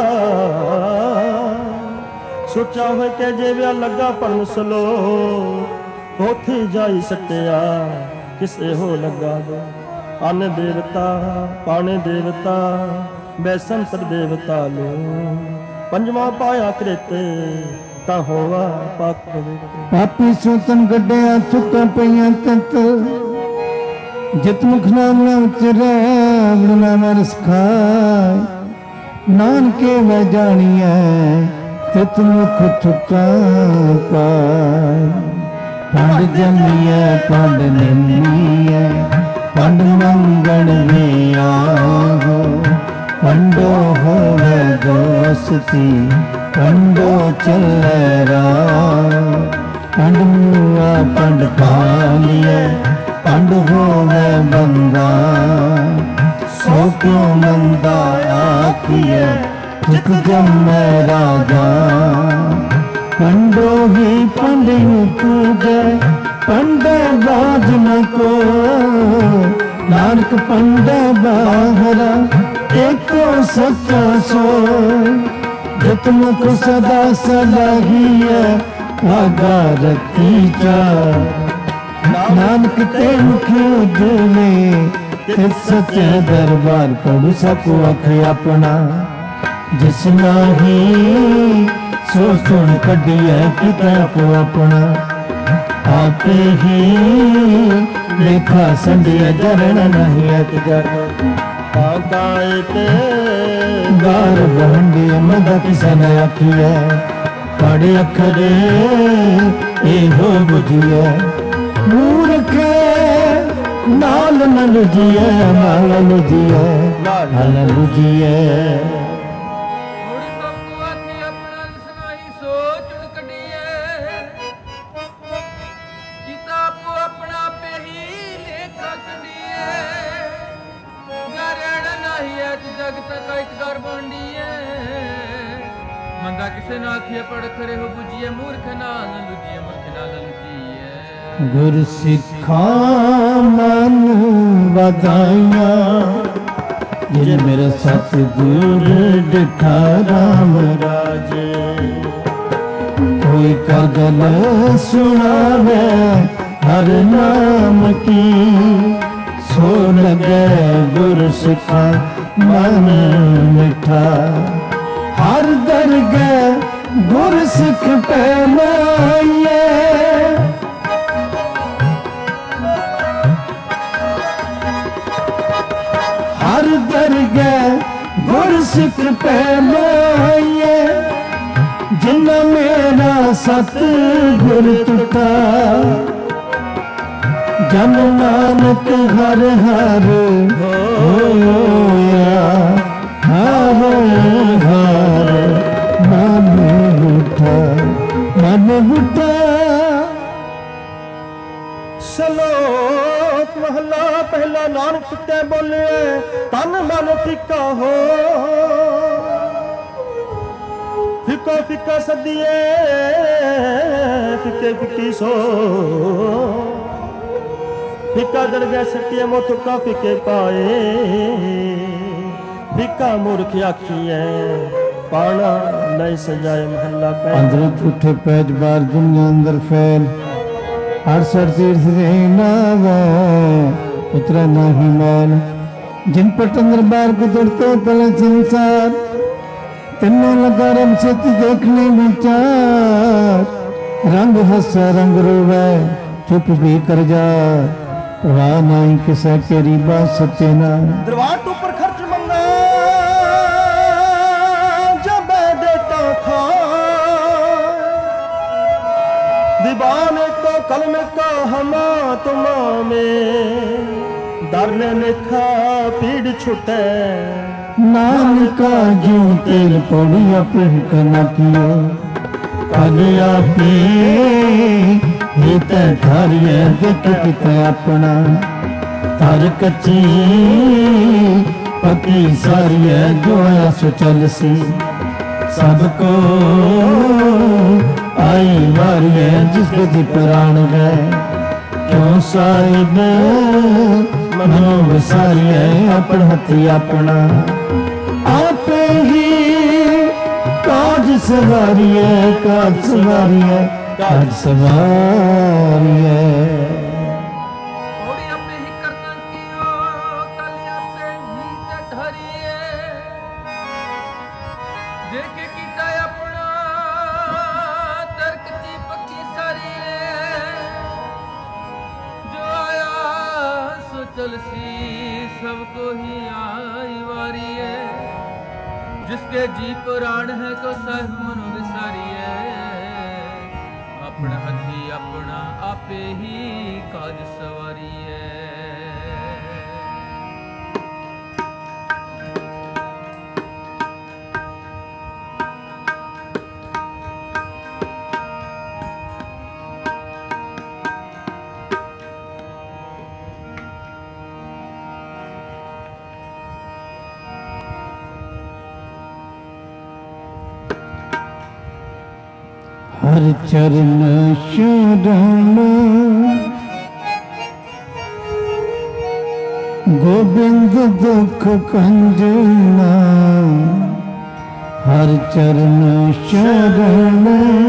ਸੁੱਚਾ ਹੋਏ ਕੇ ਜੇ ਵਿਆ ਲੱਗਾ ਪਰਨ ਸਲੋ, ਉਥੇ ਜਾਈ ਸੱਟਿਆ ਕਿਸੇ ਹੋ ਲੱਗਾ ਦੋ। ਅੰਨ ਦੇਵਤਾ ਪਾਣੇ ਦੇਵਤਾ, ਬੈਸੰਤਰ ਦੇਵਤਾ ਲੋ। ਪੰਜਵਾਂ ਪਾਇਆ ਕ੍ਰਿਤੇ, ਤਾਂ ਹੋਵਾ ਪਾਕ ਪਵਿੱਤਰ। ਪਾਪੀ ਸੋਤਨ ਗੱਡਿਆ ਚੁੱਕਾਂ ਪਈਆਂ ਤੰਤ। ਜਿਤ ਮੁਖ ਨਾਮ ਨਾ ਉਚਰੈ, ਵਡਨਾ ਨਾ ਰਸ ਖਾਇ। ਨਾਨਕੇ ਮੈਂ ਜਾਣੀਐ, ਤਿਤ ਮੁਖ ਚੁੱਕਾਂ ਪਾਇ। ਪੰਡ ਜੰਮੀਐ ਪੰਡ ਨਿੰਮੀਐ, ਪੰਡ ਮੰਗਣ ਮੇ ਆਵੋ। ਪੰਡੋ ਹੋਵੇ ਦੋਸਤੀ, ਪੰਡੋ ਚੱਲੈ ਰਾਹ। ਪੰਡ ਮੂਆ ਪੰਡ ਪਾਲੀਐ, ਪੰਡ ਹੋਵੇ ਬੰਦਾ। ਸੋ ਕਿਉ ਮੰਦਾ ਆਖੀਐ, ਜਿਤ ਜੰਮੈ ਰਾਜਾ। ਪੰਡੋ ਹੀ ਪੰਡ ਨੂੰ ਪੂਜੈ, ਪੰਡੈ ਬਾਝ ਨ ਕੋ। ਨਾਨਕ ਪੰਡੈ ਬਾਹਰਾ, ਏਕੋ ਸੱਚਾ ਸੋਇ। खिदमत सदा सलाहिया आगा रखी चा नानक ते मुखी उजले ते सच्चे दरबार पढ़ू सकू अख अपना जिस नाही सो सुन कढ़िया किताब अपना आपे ही देखा संडिया जरण नहीं अतगर गार बहंडी मद किसन अखिए पढ़ अखरे एहो बुझिए मूर्ख नाल न लुझिए नाल लुझिए नाल लुझिए गुर सिखा मन बधाइया जिन मेरा सतगुर डिठा राम राज कोई कर गल सुनावे हर नाम की सो लगे गुर सिखा मन मिठा हर दरगे गुर सिख पैमाइए हर दरगे गुर सिख पैमाइए जिन्ना मेरा सत गुर टूटा जन नानक हर हर होया हर हर मन उठा मन उठा। सलोक महला पहला नानक ते बोले तन मन फिका हो फिको फिका सदिए फिके फिकी सो फिका दरगाह सटिए मोथुका फिके पाए फिका मूर्ख आखिए पाना नहीं सजाए महला पे अंदर पुठे पैज बार दुनिया अंदर फैल 68 तीर्थ नावे उतरा नहीं मैल जिन पट अंदर बार को दौड़ते पले संसार तिन्नों लगा रम से देखने विचार रंग हंसा रंग रोवे चुप भी कर जा परवाह नहीं किसा केरी बात सत्य ना दरबार तो पर खर्च मंगा जब देता था दीवाने को कलम का हमा तुमा में दरने लिखा पीड़ छुटे नानका जो तेल पौड़िया पिढ़ करना कियो कलिया पी हित थारिए देख कित अपना थार कच्ची पकी सारिए जो सुचल सी सबको आई वारिए जिसके जी प्राण गए क्यों साहिब मनो विसारिए अपन हथी अपना आपे ही काज सवारिए काज सवारिए काज सवारिए सबको ही आई वारी है जिसके जी पुराण है तो साहिब मनो विसारी है अपना हथी अपना आपे ही काज सवारी है। हर चरण शरण गोबिंद दुख कंजना हर चरण शरण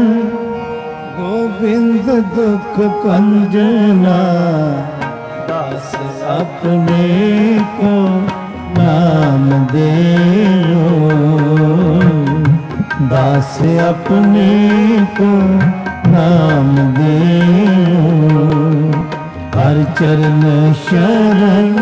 गोविंद दुख कंजना दास अपने को नाम दे दास अपने को नाम दे हर चरण शरण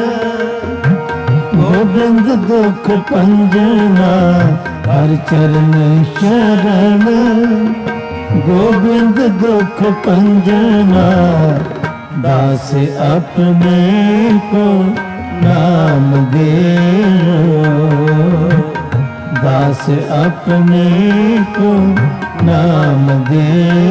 गोविंद दुख पंजना हर चरण शरण गोविंद दुख पंजना दास अपने को नाम दे दास अपने को नाम दे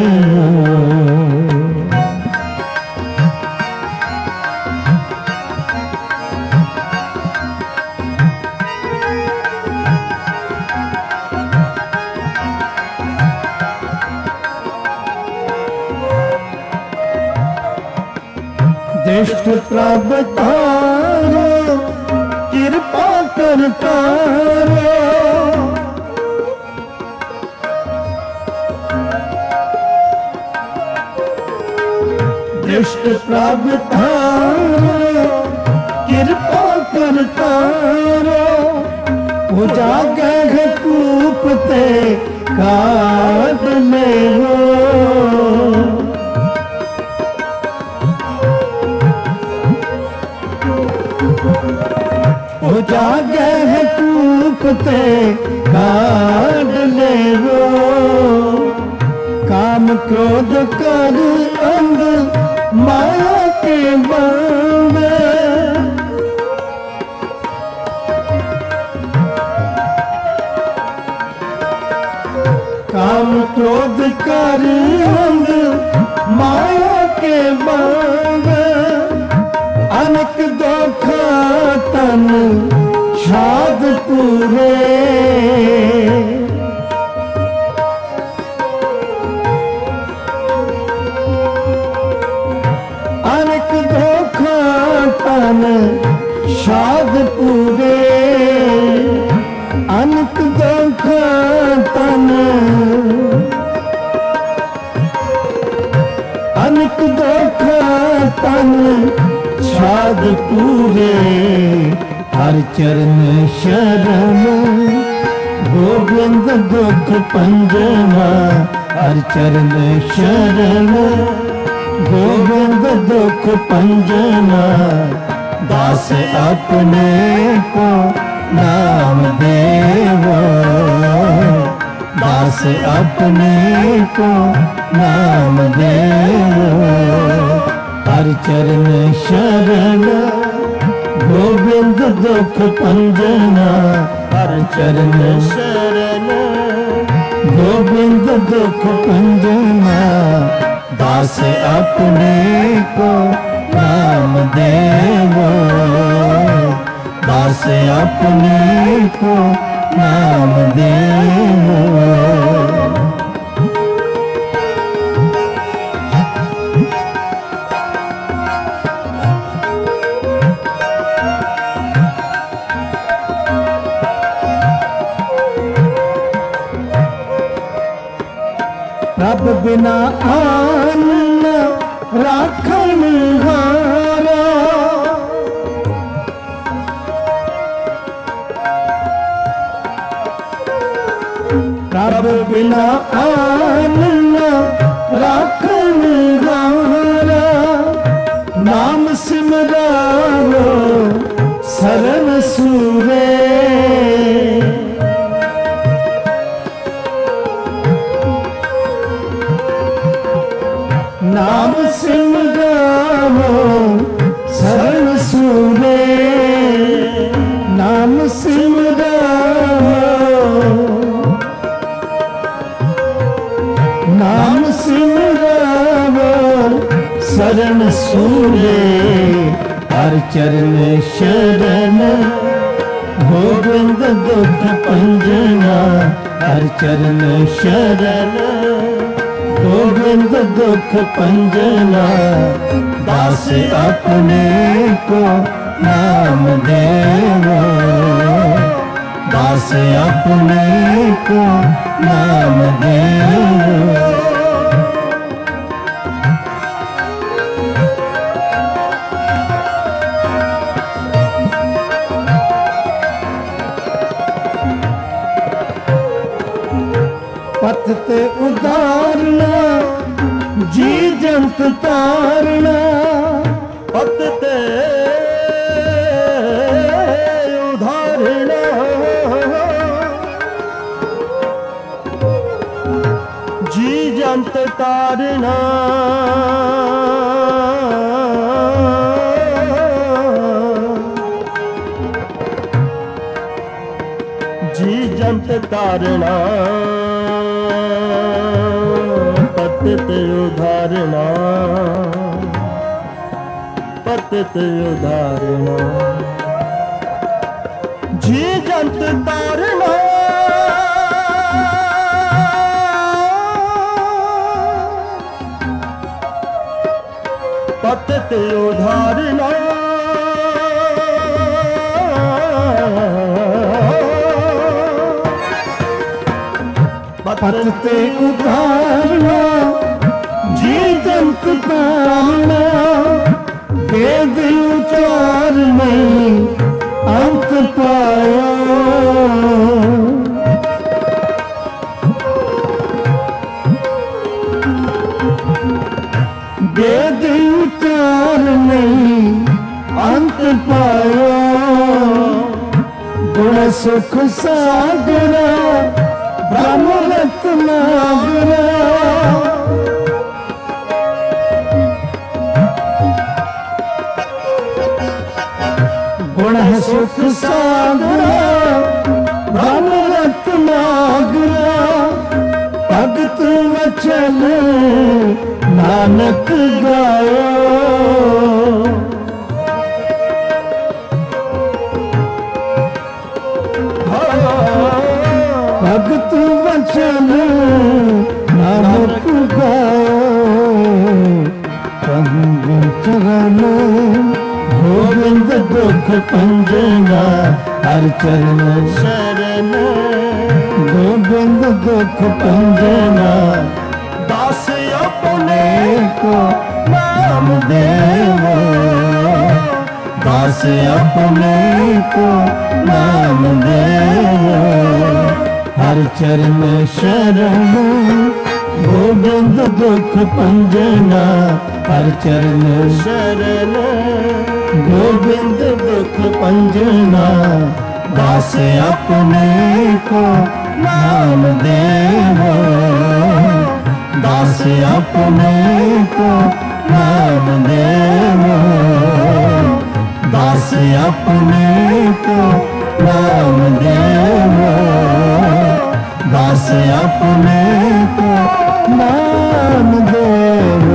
दृष्ट प्रभ तारो कृपा करता दृष्ट प्रभ तारो कृपा करता उजागर कूप ते काट में हो जागर कूपते काट ले वो काम क्रोध कर अंग माया के बंद काम क्रोध कर अंग माया के बंद अनेक दुख तन छाद पूरे अनेक दुख तन छाद पूरे अनेक दुख तन अनेक दुख तन छाद पूरे हर चरण शरण गोविंद दुख पंजना हर चरण शरण गोविंद दुख पंजना दास अपने को नाम देवो दास अपने को नाम देवो हर चरण शरण गोविंद दुख पंजना हर चरण शरण गोविंद दुख पंजना दास अपने को नाम देवो दास अपने को नाम देवो रब बिना आन राखन हारा रब बिना आन राखन हारा नाम सिमरारो शरण सूरे नाम सिमरारो शरण सूरे नाम सिमरारो नाम सिमरारो शरण सूरे हर चरण शरण गोविंद दुख पंजना हर चरण शरण गोविंद दुख पंजना दास अपने को नाम देवो दास अपने को नाम देव। पथ ते उदारना जी जंत तारना, पथ ते उदारना जी जंत तारना, जी जंत तारना, पतित उधारना, पतित उधारना, जी जंत तारना, पतित उधारना, पथ ते उतारना जी जंत तारना, वेद उचार में अंत पाया। वेद उचार में अंत पाया, गुण सुख सागरा ब्रह्म रत्नागरा, गुण सुख सागरा ब्रह्म रत्नागरा, भगत वचन नानक गाया। भगत वचन नानक गायो, पंग चरण गोविंद दुख पंजना, हर चरण शरण गोविंद दुख पंजना, दास अपने को नाम देव। दास अपने को नाम देव, हर चरण शरण गोविंद दुख पंजना, हर चरण शरण गोविंद दुख पंजना, दास अपने को नाम देव। दास अपने को नाम देव, दास अपने को नाम देव, दास अपने को नाम देव।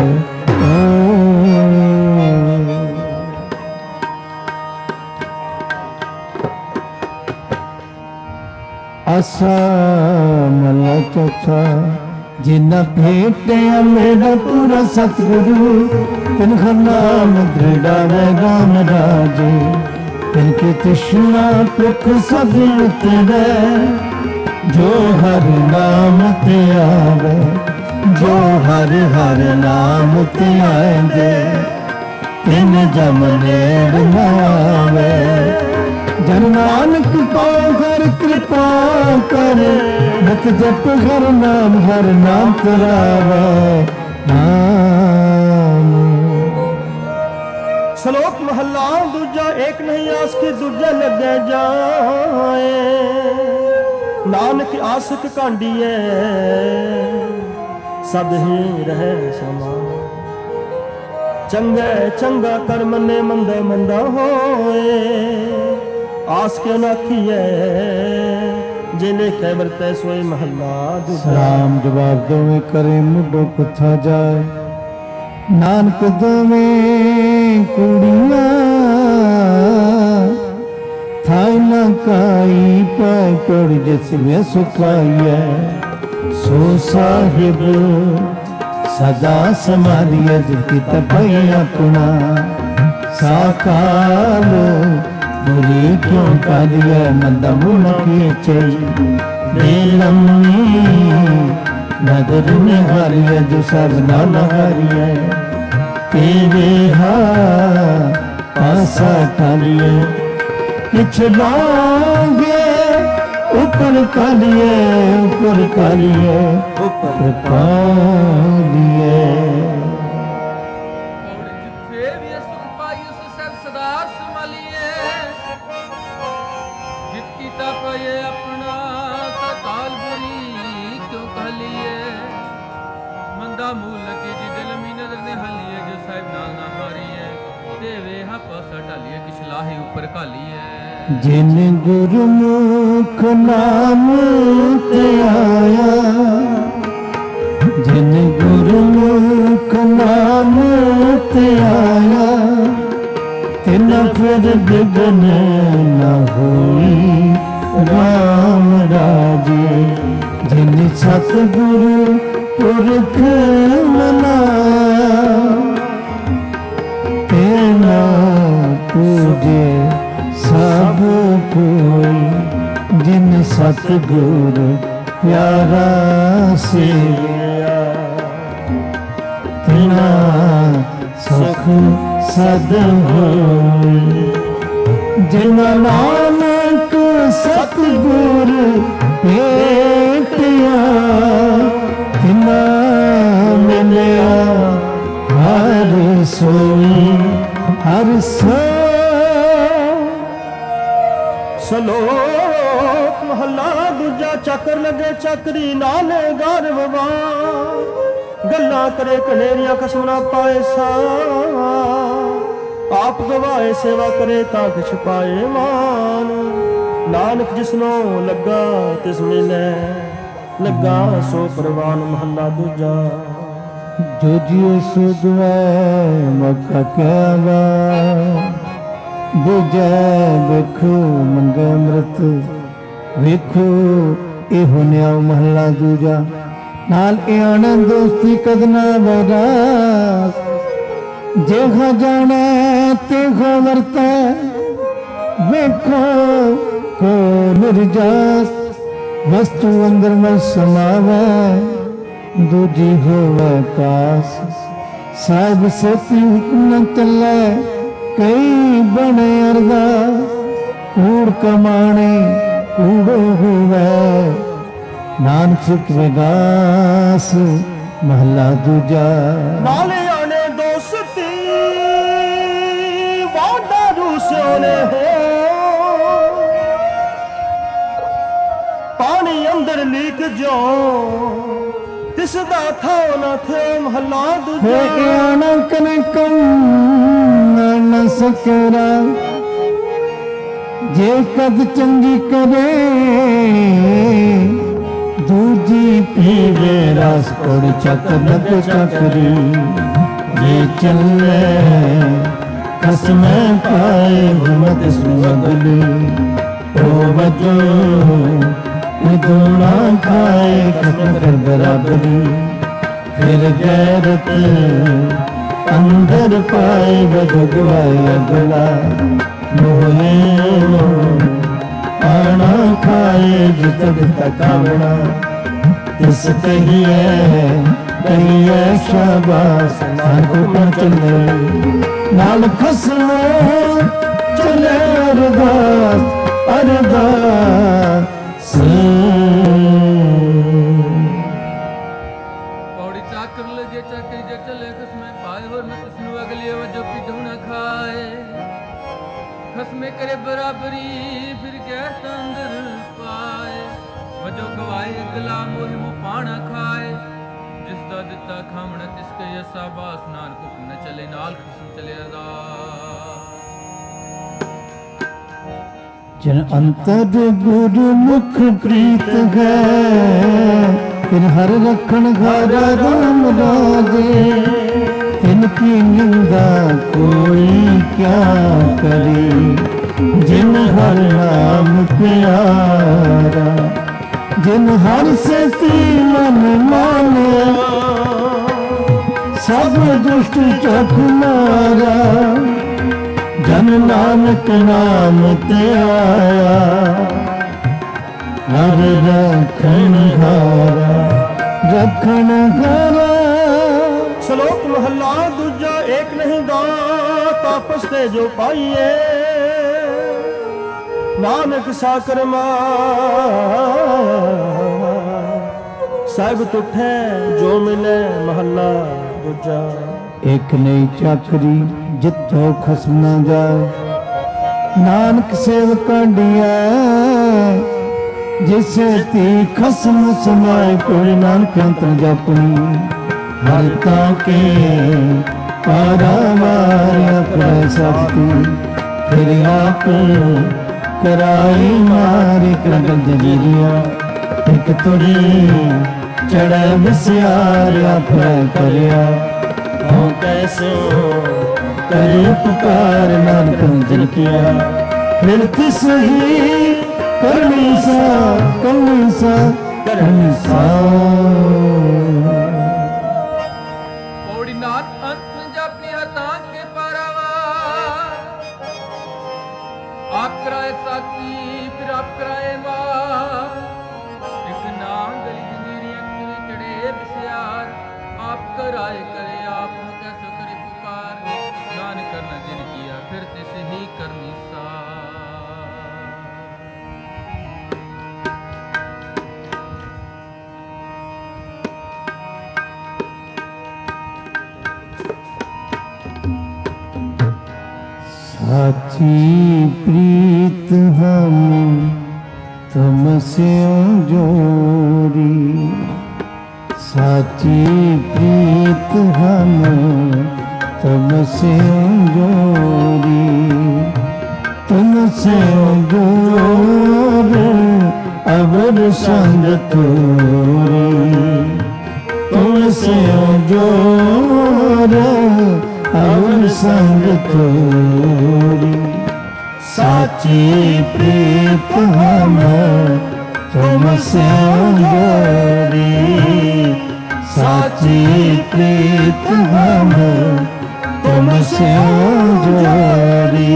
आसा मला चौथा जिन्ना भेटिया मेरा पूरा सतगुरु, तिनका नाम दृढ़ावे राम राजे, तिनके तृष्णा पुख सब तेरे, जो हर नाम ते आवे, जो हर हर नाम ते आएंगे, तिन जम नेड़ न आवे। जन नानक को हर कृपा कर, नत जप हर नाम तरावे नाम। श्लोक महला दूजा, एक नहीं आस के दूजा लगे जाए, नानक आसक कांडिए सद ही रहे समान। चंगे चंगा कर मने मंदा मंदा होए, आस के नाखिए जे लेखे वरते सोए महला दूजा। सलाम जवाब दोवें करे मुडो कुथा जाए, नानक दोवें कुड़ियां थाई ना काई पाए पड़ जिसमें सुखाइए। सो साहिब सदा समाधिया जिकी तपई अपना, साकाल बुरी क्यों कालिए मंदा मुन की चई बेलम्मी नदर में हारिए जो सब नाना हारिए तेरे हा आशा टालिए किछ लागे ऊपर कालिए ऊपर कालिए ऊपर कालिए जिन गुरुमुख नाम ते आया जिन गुरुमुख नाम ते आया तिन फिर बिघन न होई राम राजे जिन सतगुरु पुरख मनाया तेना पूजे सब कोई जिन सतगुरु प्यारा सेविया तिना सुख सद होई जिन नानक सतगुरु भेटिया तिना मिलिया हर सोई हर सोई। ਸਲੋਕ ਮਹੱਲਾ ਦੂਜਾ ਚੱਕਰ ਲੱਗੇ ਚੱਕਰੀ ਨਾਲੇ ਗਰਵਵਾ ਗੱਲਾਂ ਕਰੇ ਕਨੇਰੀਆਂ ਖਸਮ ਨਾ ਪਾਏ ਸਾ ਆਪ ਗਵਾਏ ਸੇਵਾ ਕਰੇ ਤਾਂ ਕਿਛ ਪਾਏ ਮਾਨ ਨਾਨਕ ਜਿਸਨੋਂ ਲੱਗਾ ਤਿਸ ਮਿਲੇ ਲੱਗਾ ਸੋ ਪ੍ਰਵਾਨ ਮਹੱਲਾ ਦੂਜਾ ਜੋ ਜਿਉ ਸੁਧਵੈ ਮੱਖਾ ਕਹਿਵਾ ਦੂਜੈ ਵੇਖੋ ਮੰਗੇ ਅੰਮ੍ਰਿਤ ਵੇਖੋ ਇਹੋ ਨਿਆ ਮਹੱਲਾ ਦੂਜਾ ਨਾਲ ਇਹ ਆਨੰਦ ਦੋਸਤੀ ਕਦਨਾ ਵੈਰਾਗ ਜਿਹੋ ਜਾਣੈ ਤੇਹੋ ਵਰਤੈ ਵੇਖੋ ਕੋ ਨਿਰਜਾਸ ਵਸਤੂ ਅੰਦਰ ਨ ਸਮਾਵੈ ਦੂਜੀ ਹੋਵੈ ਕਾਸ ਸਾਹਿਬ ਸੋਤੀ ਹੁਕਮ ਨ ਚੱਲੈ ਕਈ ਬਣੇ ਅਰਦਾ ਕੂੜ ਕਮਾਣੇ ਕੂੜੋ ਹੋਵੇ ਨਾਨਕ ਸੁਖ ਵਿਗਾਸ ਮਹਲਾ ਦੂਜਾ ਨਾਲੇ ਆਣੇ ਦੋਸਤੀ ਵਾਡਾ ਰੂਸਿਓਨੇ ਹੋ ਪਾਣੀ ਅੰਦਰ ਲੀਕ ਜੋ ਤਿਸ ਦਾ ਥਾਉ ਨਾ ਥੇ ਮਹਲਾ ਦੂਜਾ ਆਣਾ ਕਨਕਮ न सकरा जे कद चंगी करे दूजी पीवे रस कोड़ चकरक चकरी ये चले कसम पाए हिम्मत सुगली ओ बचो दोना खाए कसम कर बराबरी फिर गैरत अंदर पाए बजगवाए अगला मोहे आना खाए जितद तकावना इस कहिए शाबाश को पर चले नाल खसले चले अरदास अरदास ਖਸਮੇ ਕਰੇ ਬਰਾਬਰੀ ਫਿਰ ਗੈਰ ਤੰਦਰ ਪਾਏ ਵਜੋ ਗਵਾਏ ਅਗਲਾ ਮੋਹ ਮੋ ਪਾਣਾ ਖਾਏ ਜਿਸ ਦਾ ਦਿੱਤਾ ਖਾਵਣ ਤਿਸ ਕੇ ਅਸਾ ਬਾਸ ਨਾਨਕ ਹੁਕਮ ਨ ਚਲੇ ਨਾਲ ਖਸਮ ਚਲੇ ਅਰਦਾਸ ਜਿਨ ਅੰਤਰ ਗੁਰਮੁਖ ਪ੍ਰੀਤ ਹੈ ਤਿਨ ਹਰ ਰਖਣ ਘਰ ਰਾਮ ਰਾਜੇ तिनकी निंदा कोई क्या करे जिन हर नाम प्यारा जिन हर से मन माने सब दुष्ट चख मारा जन नानक नाम ते आया, हर रखन हारा रखन हारा। श्लोक महला दूजा एक नहीं दात आपस ते जो पाइए, नानक साकर सब तुठे जो मिले महला दूजा। एक नई चाकरी जितो खसम न जाए, नानक सेवका दिया जिसे ती खसम समाए। कोई नानक अंतर जपनी हरता के पारावार प्रसक्ति, फिर आप कराई मारी करगल जजीरिया। एक तुरी चढ़े बसियार अपना करया, हो कैसे करे पुकार नानक जन किया। फिर तिस ही करनी सा करनी सा करनी सा। पौड़ी नाथ अंत जापनी हरता के पारावार, आप कराए साथी फिर आप कराए मार। एक ना गली जंजीरी अक्ति चढ़े बसियार, आप कराए करे आप हो कैसे करे पुकार। नान करना जिन किया फिर तिस ही करनी सा। साची प्रीत हम तुमसे जोड़ी, साची प्रीत हम तुमसे जोड़ी। तुमसे जोर अवर संग तोरी, तुमसे जोर अवर संग तोरी। साची प्रीत हम तुमसे जोड़ी, साची प्रीत हम तुमसे जोड़ी।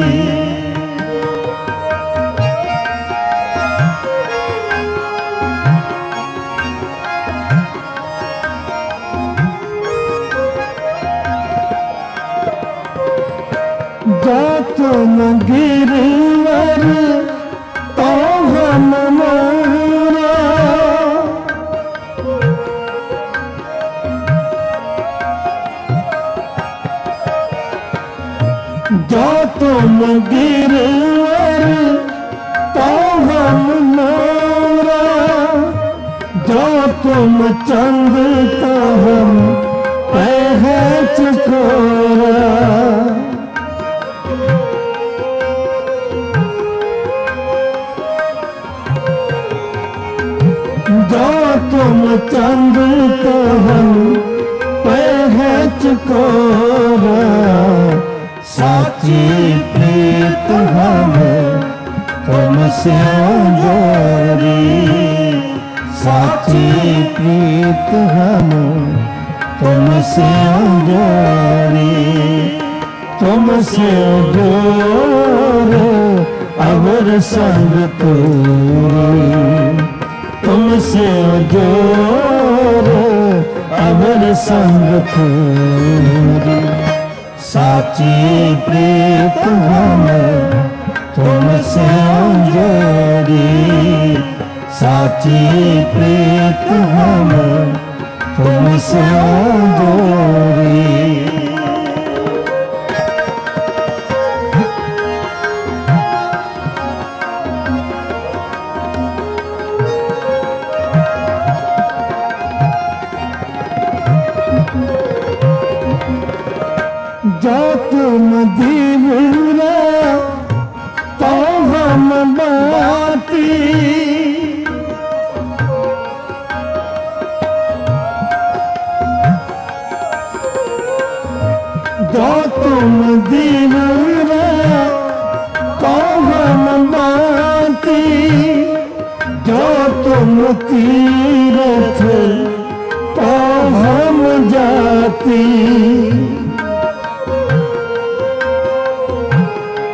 जो तुम गिरवर तो हम मोरा, जो तुम गिरवर तो हम मोरा। जो तुम चंद तो हम पहच कोरा। जो तुम चंद तो हम पहच कोरा। साची प्रीत हम तुमसे जोड़ी, साची प्रीत हम तुमसे जोड़ी। तुमसे जोर अवर संग तोरी, तुमसे जोर अवर संग तोरी। साची प्रीत हम तुमसे जोड़ी, साची प्रीत हम तुमसे जोड़ी। जो तुम दीवरा तो हम बाती। जो तुम दीवरा तो हम बाती। जो तुम तीरथ तो हम जाती।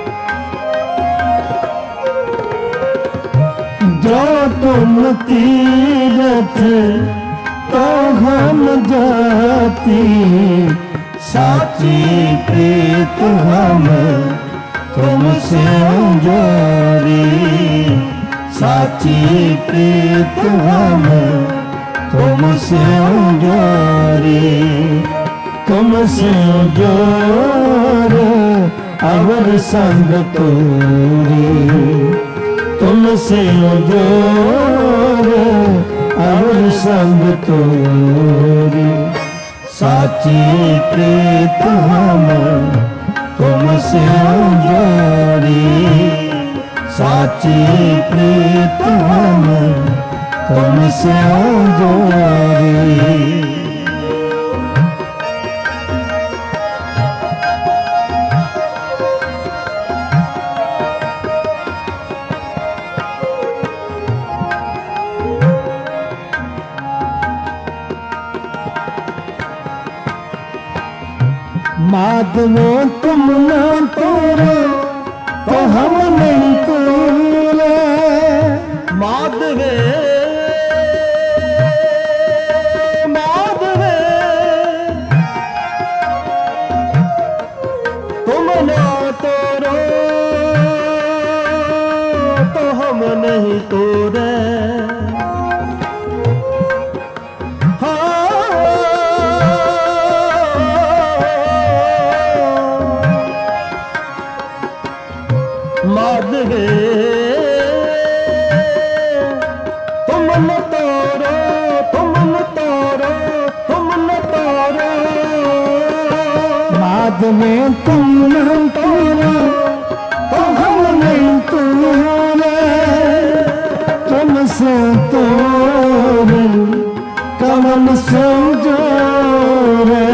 भगवती साची प्रीत हम तुमसे जोड़ी साची प्रीत हम तुमसे जोड़ी तुमसे जोड़ अवर संग तोरी तुमसे जोड़ अवर संग तोरी साची प्रीत हम तुमसे जोड़ी साची प्रीत हम तुमसे जोड़ी माधवो तुम ना तोरो तो हम नहीं तोरे माधवे माधवे तुम ना तोरो तो हम नहीं तोरे माधवे तुम न तोरो तुम न तोरो तुम न तोरो माधवे तुम न तोरो तो हम नहीं तोरे तुमसे तोरे कमल संजोरे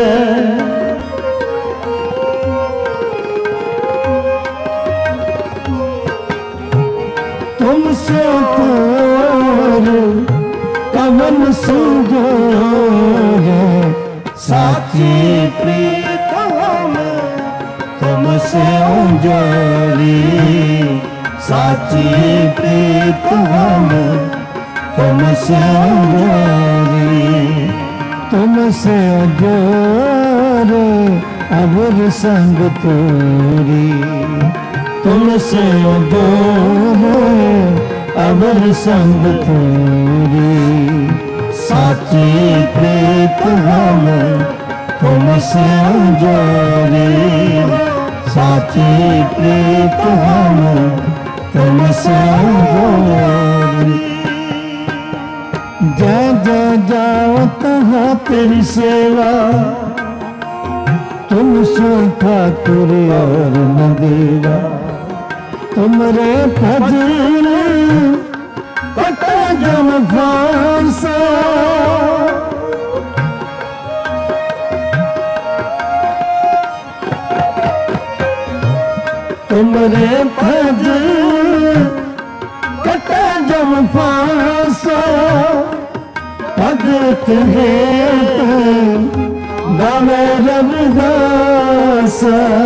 तुमसे तोर कमल संजोरे साची प्रीत हम तुमसे जोड़ी साची प्रीत हम तुमसे जोड़ी तुमसे जोड़े अवर संग तोरी तुमसे जोड़े अवर संग तोरी साची प्रीत हम तुमसे जोड़ी साची प्रीत हम तुमसे जोड़ी जय जय जाओ तहाँ तेरी सेवा तुम सो ठाकुर और न देवा तुमरे फजल कटा जम फांसा तुमरे फजल कटा जम फांसा भगत है गावे रविदास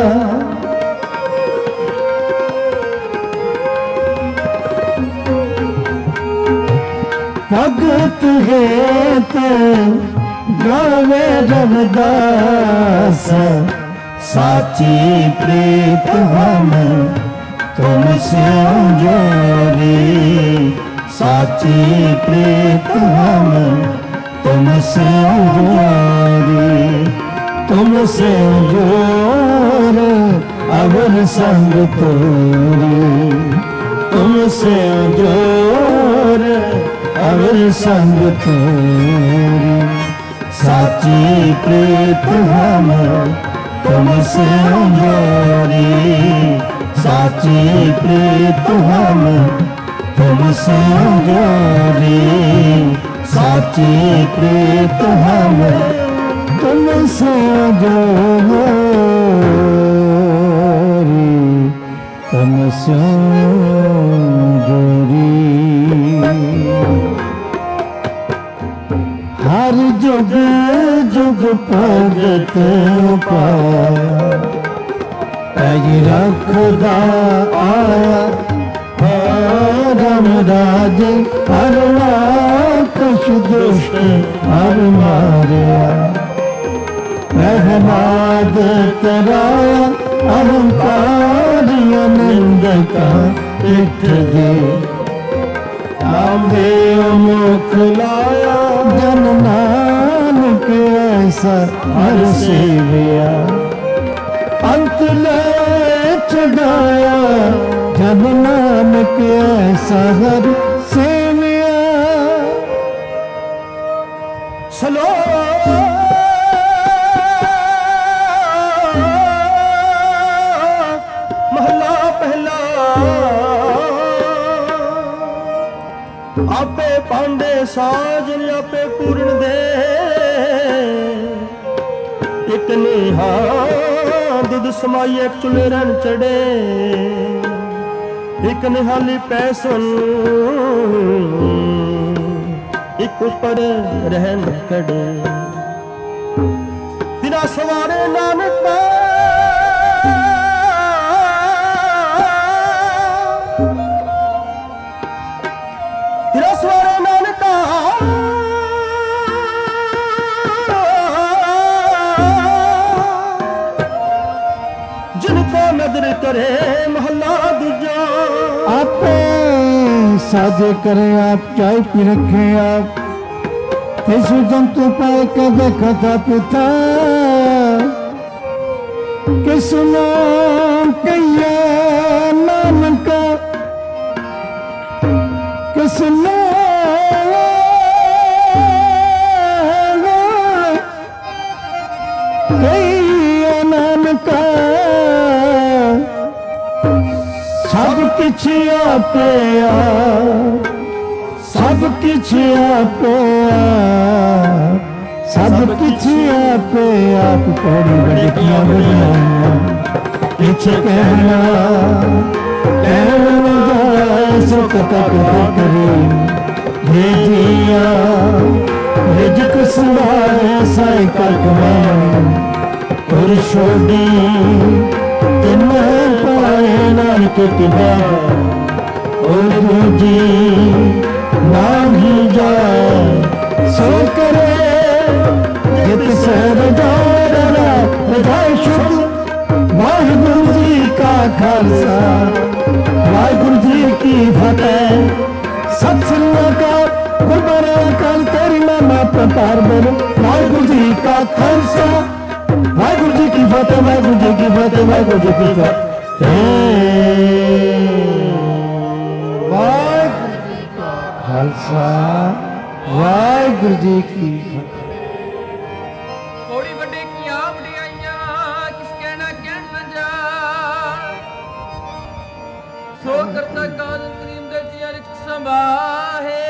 भगत है गावे रविदास साची प्रीत हम तुमसे जोड़ी साची प्रीत हम तुमसे जोड़ी तुमसे जोड़े अवर संग तोरी तुमसे जोड़े अवर संग तोरी साची प्रीत हम तुमसे जोड़ी साची प्रीत हम तुमसे जोड़ी साची प्रीत हम तुमसे जोड़ी तुमसे जोड़ी हर जुग जुग भगत पाया ऐ रखदा आया राज हर लाख दुष्ट हर मारिया प्रहलाद तराया अहंकार आनंद का इठ दे आंबे मुख लाया जन नानक ऐसा हर सेविया अंत ले चढ़ाया जन नानक ऐसा हर सेविया सलो महला पहला आपे पांडे साजन आपे पूर्ण दे एक नेहा दुध समाई एक चुले रन चढ़े एक निहाली पैसन एक ऊपर रहन खड़े तिना सवारे नानक तिना सवारे नानक जिनको नदर करे महला दूजा आपे साजे करे आप चाय पी रखे आप तेसु जंतु पाए के देखा था पिता किसनो कहिए नानक किसनो कहिए नानक सब किछ आपे सब किछ आपे सब किछ आपे आप करी बड़कियां बनाइया किछ कहना जाए सो तक करे भेजिया रिजक संभाले साई का कमाई और छोड़ी तिन्हें पाए नानक तिबा और दूजी नाही जाए सो करे जित से रजाए शुभ वाहिगुरु जी का खालसा वाहिगुरु जी की फतेह सत श्री अकाल गुरुद्वारा अकाल तेरी नामा प्रतार बोलो वाहिगुरु जी का खालसा वाहिगुरु जी की फतेह वाहिगुरु जी की फतेह वाहिगुरु जी की फतेह खालसा वाहिगुरु जी की कोड़ी बड़े की वडियाइयां किस कहना कहन न जा सो करता काल करीम दे जी रिक संभाहे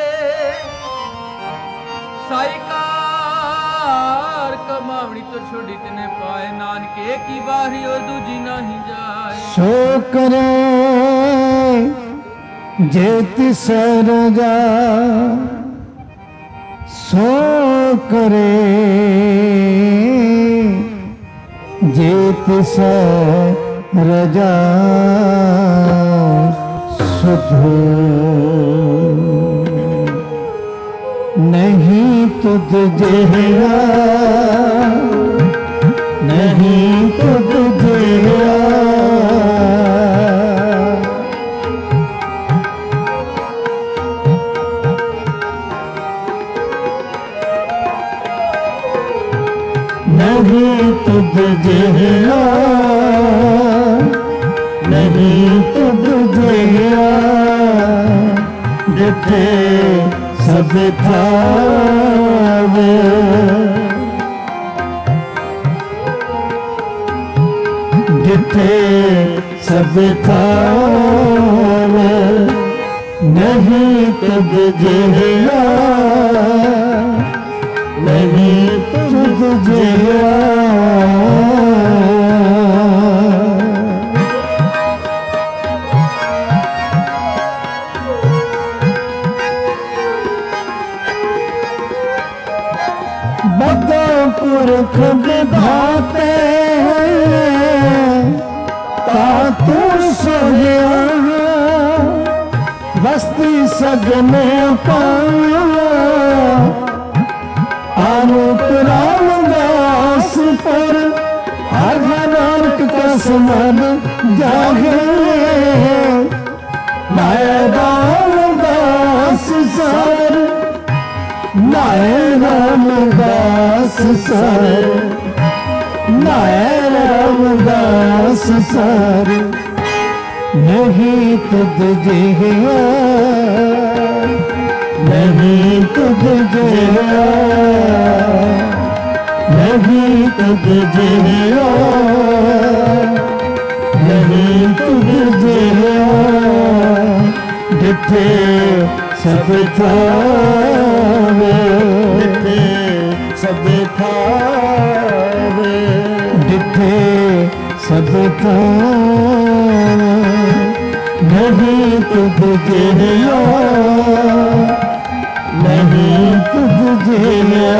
साई कार कमावनी तो छोड़ी तने पाए नानके की बारी और दूजी नहीं जाए सो करे जेत सरजा सो करे जेत सरजा सुधो नहीं तुझ जेहा नहीं तुझ जेहा नहीं तुझ जेहा नहीं तुझ जेहा जिथे सब थावे जिथे सब थावे नहीं तुझ जेहा नहीं तुझ जेहा पुरख विधाते हैं तातु सोया बस्ती सगने पाया आरूप रामदास पा दास मन जागे नाय रामदास सर नाय रामदास सर नाय रामदास सर नहीं तुझ जिया नहीं तुझ जिया नहीं तुझ जिया नहीं तुझ जिया डिठे सब थावे डिठे सब थावे डिठे सब थावे नहीं तुझ जिया नहीं तुझ जिया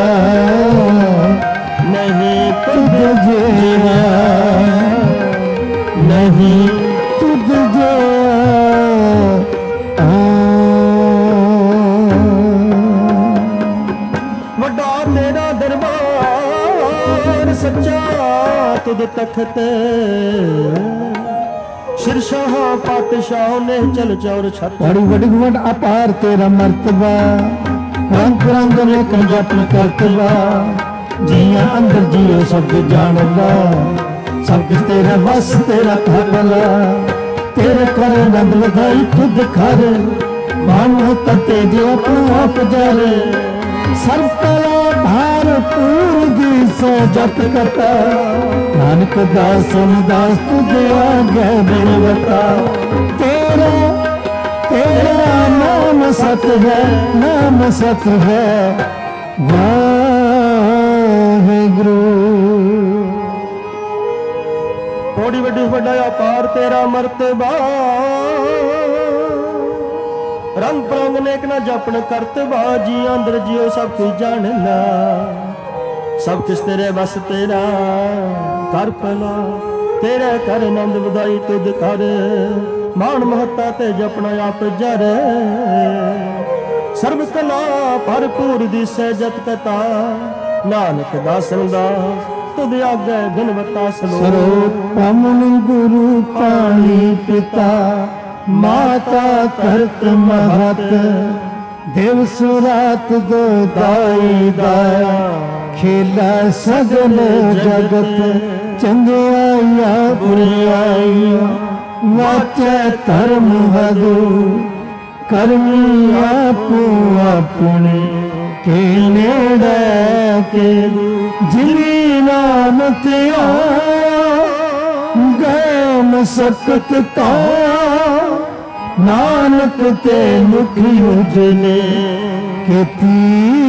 नहीं तुझ जिया नहीं तुझ जिया ਵੱਡਾ ਤੇਰਾ ਦਰਬਾਰ ਸੱਚਾ ਤੁਧ ਤਖਤ ਸ਼ਿਰਸ਼ਾਹ ਪਾਤਸ਼ਾਹ ਨੇ ਚਲ ਚੌਰ ਛੱਤ बड़ी बड़ी वड अपार तेरा मर्तबा रंग रंग में कंजपन करतबा जिया अंदर जियो सब जानदा सब कुछ तेरा बस तेरा भला तेरे कर नंद लगाई खुद खर मान तते जो अपना आप जर सर्व कला भारपूर दी सो जत कथा नानक दास दास तुझे आगे बता तेरा तेरा नाम सत है नाम सत है वाहेगुरु ਥੋੜੀ ਵੱਡੀ ਵੱਡਾ ਅਪਾਰ ਤੇਰਾ ਮਰਤਬਾ ਰੰਗ ਪ੍ਰੰਗ ਨੇਕ ਨਾ ਜਪਣ ਕਰਤਬਾ ਜੀ ਅੰਦਰ ਜਿਉ ਸਭ ਕੁਝ ਜਾਣ ਲਾ ਸਭ ਕਿਸ ਤੇਰੇ ਬਸ ਤੇਰਾ ਕਰ ਭਲਾ ਤੇਰੇ ਕਰ ਆਨੰਦ ਵਧਾਈ ਤੁਧ ਕਰ ਮਾਨ ਮਹੱਤਾ ਤੇ ਜਪਣਾ ਆਪ ਜਰ ਸਰਬ ਕਲਾ ਭਰਪੂਰ ਦੀ ਸਹਿਜਤ ਕਥਾ ਨਾਨਕ ਦਾਸਨ ਦਾਸ ਤੁਧ ਆਗੇ ਗੁਣਵਤਾ ਸਰੂਪ ਪਮਨ ਗੁਰੂ ਪਾਣੀ ਪਿਤਾ ਮਾਤਾ ਕਰਤ ਮਹਤ ਦੇਵ ਸੁਰਾਤ ਦੋ ਦਾਈ ਦਾਇਆ ਖੇਲਾ ਸਗਲ ਜਗਤ ਚੰਗਿਆਈਆਂ ਬੁਰਾਈਆਂ ਵਾਚੈ ਧਰਮ ਹਦੂ ਕਰਮੀ ਆਪੋ ਆਪਣੇ ਕੇ ਨੇੜੇ ਕੇ ਜਿਨੀ ਨਾਮ ਤੇ ਆਇਆ ਗਏ ਮਸਕਤ ਤਾ ਨਾਨਕ ਤੇ ਮੁਖੀ ਉਜਲੇ ਕੀਤੀ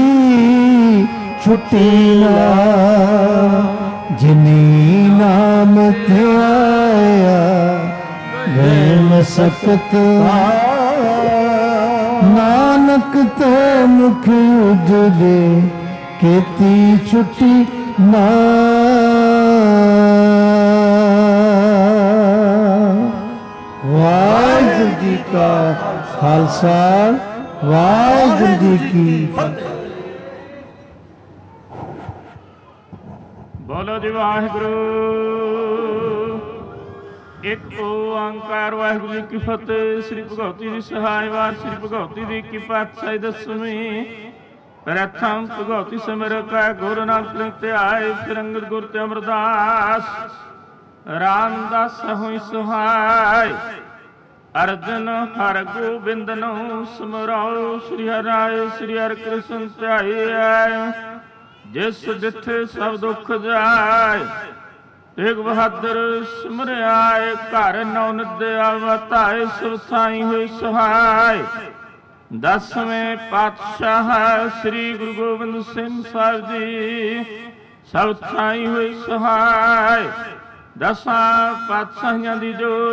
ਛੁੱਟੀ ਨਾ ਜਿਨੀ ਨਾਮ ਤੇ ਆਇਆ ਗਏ ਮਸਕਤ ਨਾਨਕ ਤੇ ਮੁਖੀ ਉਜਲੇ ਕੀਤੀ ਛੁੱਟੀ ਨਾ ਵਾਹਿਗੁਰੂ ਜੀ ਕਾ ਖਾਲਸਾ ਵਾਹਿਗੁਰੂ ਜੀ ਕੀ ਫਤਿਹ। ਬੋਲੋ ਜੀ ਵਾਹਿਗੁਰੂ ਇੱਕ ਓੰਕਾਰ ਵਾਹਿਗੁਰੂ ਜੀ ਕੀ ਫਤਿਹ। ਸ੍ਰੀ ਭਗਵਤੀ ਦੀ ਸਹਾਇ ਵਾਰ ਸ੍ਰੀ ਭਗਵਤੀ ਦੀ ਕੀ ਪਾਤਸ਼ਾਹੀ ਦਸਵੀਂ ਪ੍ਰਥਮ ਭਗਵਤੀ ਸਿਮਰ ਕੈ ਗੁਰੂ ਨਾਨਕ ਤੇ ਆਏ ਫਿਰ ਅੰਗਦ ਗੁਰ ਤੇ ਅਮਰਦਾਸ ਰਾਮਦਾਸ ਹੋਈ ਸੁਹਾਈ ਅਰਜਨ ਹਰ ਗੋਬਿੰਦ ਨੂੰ ਸਮਰਾਓ ਸ੍ਰੀ ਹਰਿ ਸ੍ਰੀ ਹਰਿ ਕ੍ਰਿਸ਼ਨ ਧਿਆਏ ਜਿਸ ਜਿੱਥੇ ਸਭ ਦੁੱਖ ਜਾਏ ਤੇਗ ਬਹਾਦਰ ਸਿਮਰਿਆਏ ਘਰ ਨੌ ਨਿਦਿਆ ਵਤਾਏ ਸਭ ਥਾਈ ਹੋਈ ਸਹਾਈ ਦਸਵੇਂ ਪਾਤਸ਼ਾਹ ਸ੍ਰੀ ਗੁਰੂ ਗੋਬਿੰਦ ਸਿੰਘ ਸਾਹਿਬ ਜੀ ਸਭ ਥਾਈ ਹੋਈ ਸਹਾਈ ਦਸਾਂ ਪਾਤਸ਼ਾਹਾਂ ਦੀ ਜੋ